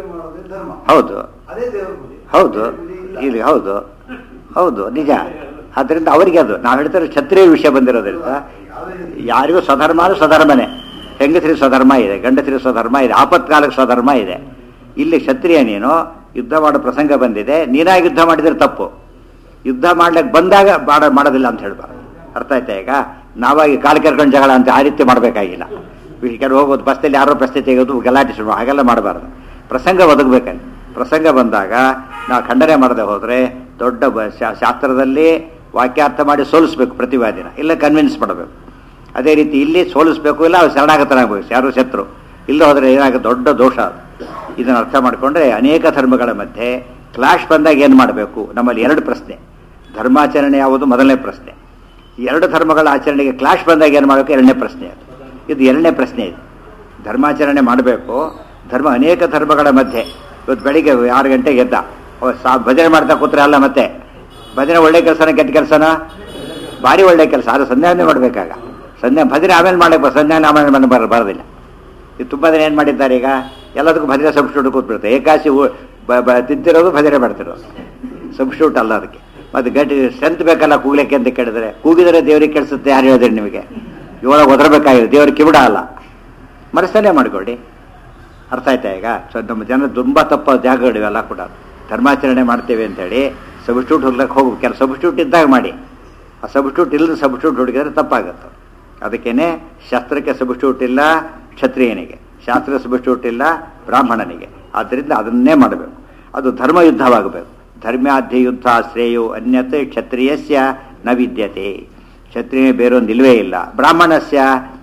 ಹೌದು ಹೌದು ಇಲ್ಲಿ ಹೌದು ಹೌದು ನಿಜ. ಆದ್ದರಿಂದ ಅವರಿಗೆ ಅದು ನಾವು ಹೇಳ್ತಾರೆ ಕ್ಷತ್ರಿಯ ವಿಷಯ ಬಂದಿರೋದ್ರಿಂದ ಯಾರಿಗೂ ಸ್ವಧರ್ಮನೂ ಸ್ವಧರ್ಮನೇ. ಹೆಂಗಸರಿಗೆ ಸ್ವಧರ್ಮ ಇದೆ, ಗಂಡಸರಿಗೆ ಸ್ವಧರ್ಮ ಇದೆ, ಆಪತ್ಕಾಲಕ್ಕೆ ಸ್ವಧರ್ಮ ಇದೆ. ಇಲ್ಲಿ ಕ್ಷತ್ರಿಯ ನೀನು ಯುದ್ಧ ಮಾಡೋ ಪ್ರಸಂಗ ಬಂದಿದೆ, ನೀನಾಗಿ ಯುದ್ಧ ಮಾಡಿದರೆ ತಪ್ಪು. ಯುದ್ಧ ಮಾಡ್ಲಿಕ್ಕೆ ಬಂದಾಗ ಮಾಡ ಮಾಡೋದಿಲ್ಲ ಅಂತ ಹೇಳ್ಬಾರ್ದು. ಅರ್ಥ ಆಯ್ತಾ? ಈಗ ನಾವಾಗಿ ಕಾಲು ಕೆರ್ಕೊಂಡು ಜಗಳ ಅಂತ ಆ ರೀತಿ ಮಾಡಬೇಕಾಗಿಲ್ಲ. ಕೆಲವು ಹೋಗೋದು ಬಸ್ಸಲ್ಲಿ ಯಾರೋ ಪ್ರಶ್ನೆ ತೆಗೆಯೋದು ಗಲಾಟೆ ಶುರು ಹಾಗೆಲ್ಲ ಮಾಡಬಾರ್ದು. ಪ್ರಸಂಗ ಒದಗಬೇಕಲ್ಲಿ. ಪ್ರಸಂಗ ಬಂದಾಗ ನಾವು ಖಂಡನೆ ಮಾಡದೆ ಹೋದರೆ ದೊಡ್ಡ ಶಾಸ್ತ್ರದಲ್ಲಿ ವಾಕ್ಯಾರ್ಥ ಮಾಡಿ ಸೋಲಿಸ್ಬೇಕು ಪ್ರತಿವಾದಿನ, ಇಲ್ಲ ಕನ್ವಿನ್ಸ್ ಮಾಡಬೇಕು. ಅದೇ ರೀತಿ ಇಲ್ಲಿ ಸೋಲಿಸ್ಬೇಕು, ಇಲ್ಲ ಅವ್ರು ಶರಣಾಗತನಾಗಬೇಕು, ಯಾರು ಶತ್ರು ಇಲ್ಲ ಹೋದರೆ ಏನಾಗ ದೊಡ್ಡ ದೋಷ. ಇದನ್ನು ಅರ್ಥ ಮಾಡಿಕೊಂಡ್ರೆ ಅನೇಕ ಧರ್ಮಗಳ ಮಧ್ಯೆ ಕ್ಲಾಶ್ ಬಂದಾಗ ಏನು ಮಾಡಬೇಕು? ನಮ್ಮಲ್ಲಿ ಎರಡು ಪ್ರಶ್ನೆ. ಧರ್ಮಾಚರಣೆ ಯಾವುದು ಮೊದಲನೇ ಪ್ರಶ್ನೆ, ಎರಡು ಧರ್ಮಗಳ ಆಚರಣೆಗೆ ಕ್ಲಾಶ್ ಬಂದಾಗ ಏನು ಮಾಡಬೇಕು ಎರಡನೇ ಪ್ರಶ್ನೆ. ಅದು ಇದು ಎರಡನೇ ಪ್ರಶ್ನೆ. ಇದು ಧರ್ಮಾಚರಣೆ ಮಾಡಬೇಕು. ಧರ್ಮ ಅನೇಕ ಧರ್ಮಗಳ ಮಧ್ಯೆ ಇವತ್ತು ಬೆಳಿಗ್ಗೆ ಆರು ಗಂಟೆಗೆ ಎದ್ದ ಸಾ ಭಜನೆ ಮಾಡ್ತಾ ಕೂತ್ರೆ ಅಲ್ಲ, ಮತ್ತೆ ಭಜನೆ ಒಳ್ಳೆ ಕೆಲಸನ ಕೆಟ್ಟ ಕೆಲಸನ? ಭಾರಿ ಒಳ್ಳೆ ಕೆಲಸ. ಅದು ಸಂಧ್ಯಾವನೆ ಮಾಡಬೇಕಾಗ ಸಂಧ್ಯಾ ಭಜನೆ ಆಮೇಲೆ ಮಾಡಬೇಕು, ಸಂಧ್ಯಾವನೆ ಆಮೇಲೆ ಮನೆ ಬರ ಬರೋದಿಲ್ಲ. ಇದು ತುಂಬ ದಿನ ಏನು ಮಾಡಿದ್ದಾರೆ ಈಗ ಎಲ್ಲದಕ್ಕೂ ಭಜನೆ ಸಬ್ಸ್ಟಿಟ್ಯೂಟ್ ಕೂತ್ಬಿಡುತ್ತೆ. ಏಕಾಶಿ ತಿಂತಿರೋದು ಭಜನೆ ಮಾಡ್ತಿರೋದು ಸಬ್ಸ್ಟಿಟ್ಯೂಟ್ ಅಲ್ಲ. ಅದಕ್ಕೆ ಮತ್ತು ಗಟ್ಟಿ ಸ್ಟ್ರೆಂತ್ ಬೇಕಲ್ಲ ಕೂಗ್ಲಿಕ್ಕೆ ಅಂತ ಕೇಳಿದ್ರೆ, ಕೂಗಿದರೆ ದೇವರಿಗೆ ಕೆಡಿಸುತ್ತೆ. ಯಾರು ಹೇಳಿದ್ರಿ ನಿಮಗೆ? ಇವಾಗ ಒದರಬೇಕಾಗಿದೆ, ದೇವ್ರಿಗೆ ಕಿವಿಡ ಅಲ್ಲ. ಮನಸ್ಸಲ್ಲೇ ಮಾಡಿಕೊಳ್ಳಿ. ಅರ್ಥ ಆಯ್ತಾ? ಈಗ ಸೊ ನಮ್ಮ ಜನ ತುಂಬ ತಪ್ಪ ಜಾಗಗಳಿವೆಲ್ಲ ಕೂಡ. ಧರ್ಮಾಚರಣೆ ಮಾಡ್ತೇವೆ ಅಂತೇಳಿ ಸಬ್ಸ್ಟಿಟ್ಯೂಟ್ ಹೋಗ್ಲಿಕ್ಕೆ ಹೋಗ್ಬೇಕು. ಕೆಲವು ಸಬ್ಸ್ಟಿಟ್ಯೂಟ್ ಇದ್ದಾಗ ಮಾಡಿ, ಆ ಸಬ್ಸ್ಟಿಟ್ಯೂಟ್ ಇಲ್ಲದ ಸಬ್ಸ್ಟಿಟ್ಯೂಟ್ ಹುಡುಗಿದ್ರೆ ತಪ್ಪಾಗುತ್ತೆ. ಅದಕ್ಕೇನೆ ಶಾಸ್ತ್ರಕ್ಕೆ ಸಬ್ಸ್ಟಿಟ್ಯೂಟ್ ಇಲ್ಲ ಕ್ಷತ್ರಿಯನಿಗೆ, ಶಾಸ್ತ್ರ ಸಬ್ಸ್ಟಿಟ್ಯೂಟ್ ಇಲ್ಲ ಬ್ರಾಹ್ಮಣನಿಗೆ. ಆದ್ದರಿಂದ ಅದನ್ನೇ ಮಾಡಬೇಕು. ಅದು ಧರ್ಮ ಯುದ್ಧವಾಗಬೇಕು. ಧರ್ಮ್ಯಾಧ್ಯ ಯುದ್ಧ ಶ್ರೇಯೋ ಅನ್ಯತೆ ಕ್ಷತ್ರಿಯಸ್ಯ ನ ವಿದ್ಯತೆ. ಕ್ಷತ್ರಿಯ ಬೇರೊಂದು ಇಲ್ವೇ ಇಲ್ಲ. ಬ್ರಾಹ್ಮಣಸ್ಯ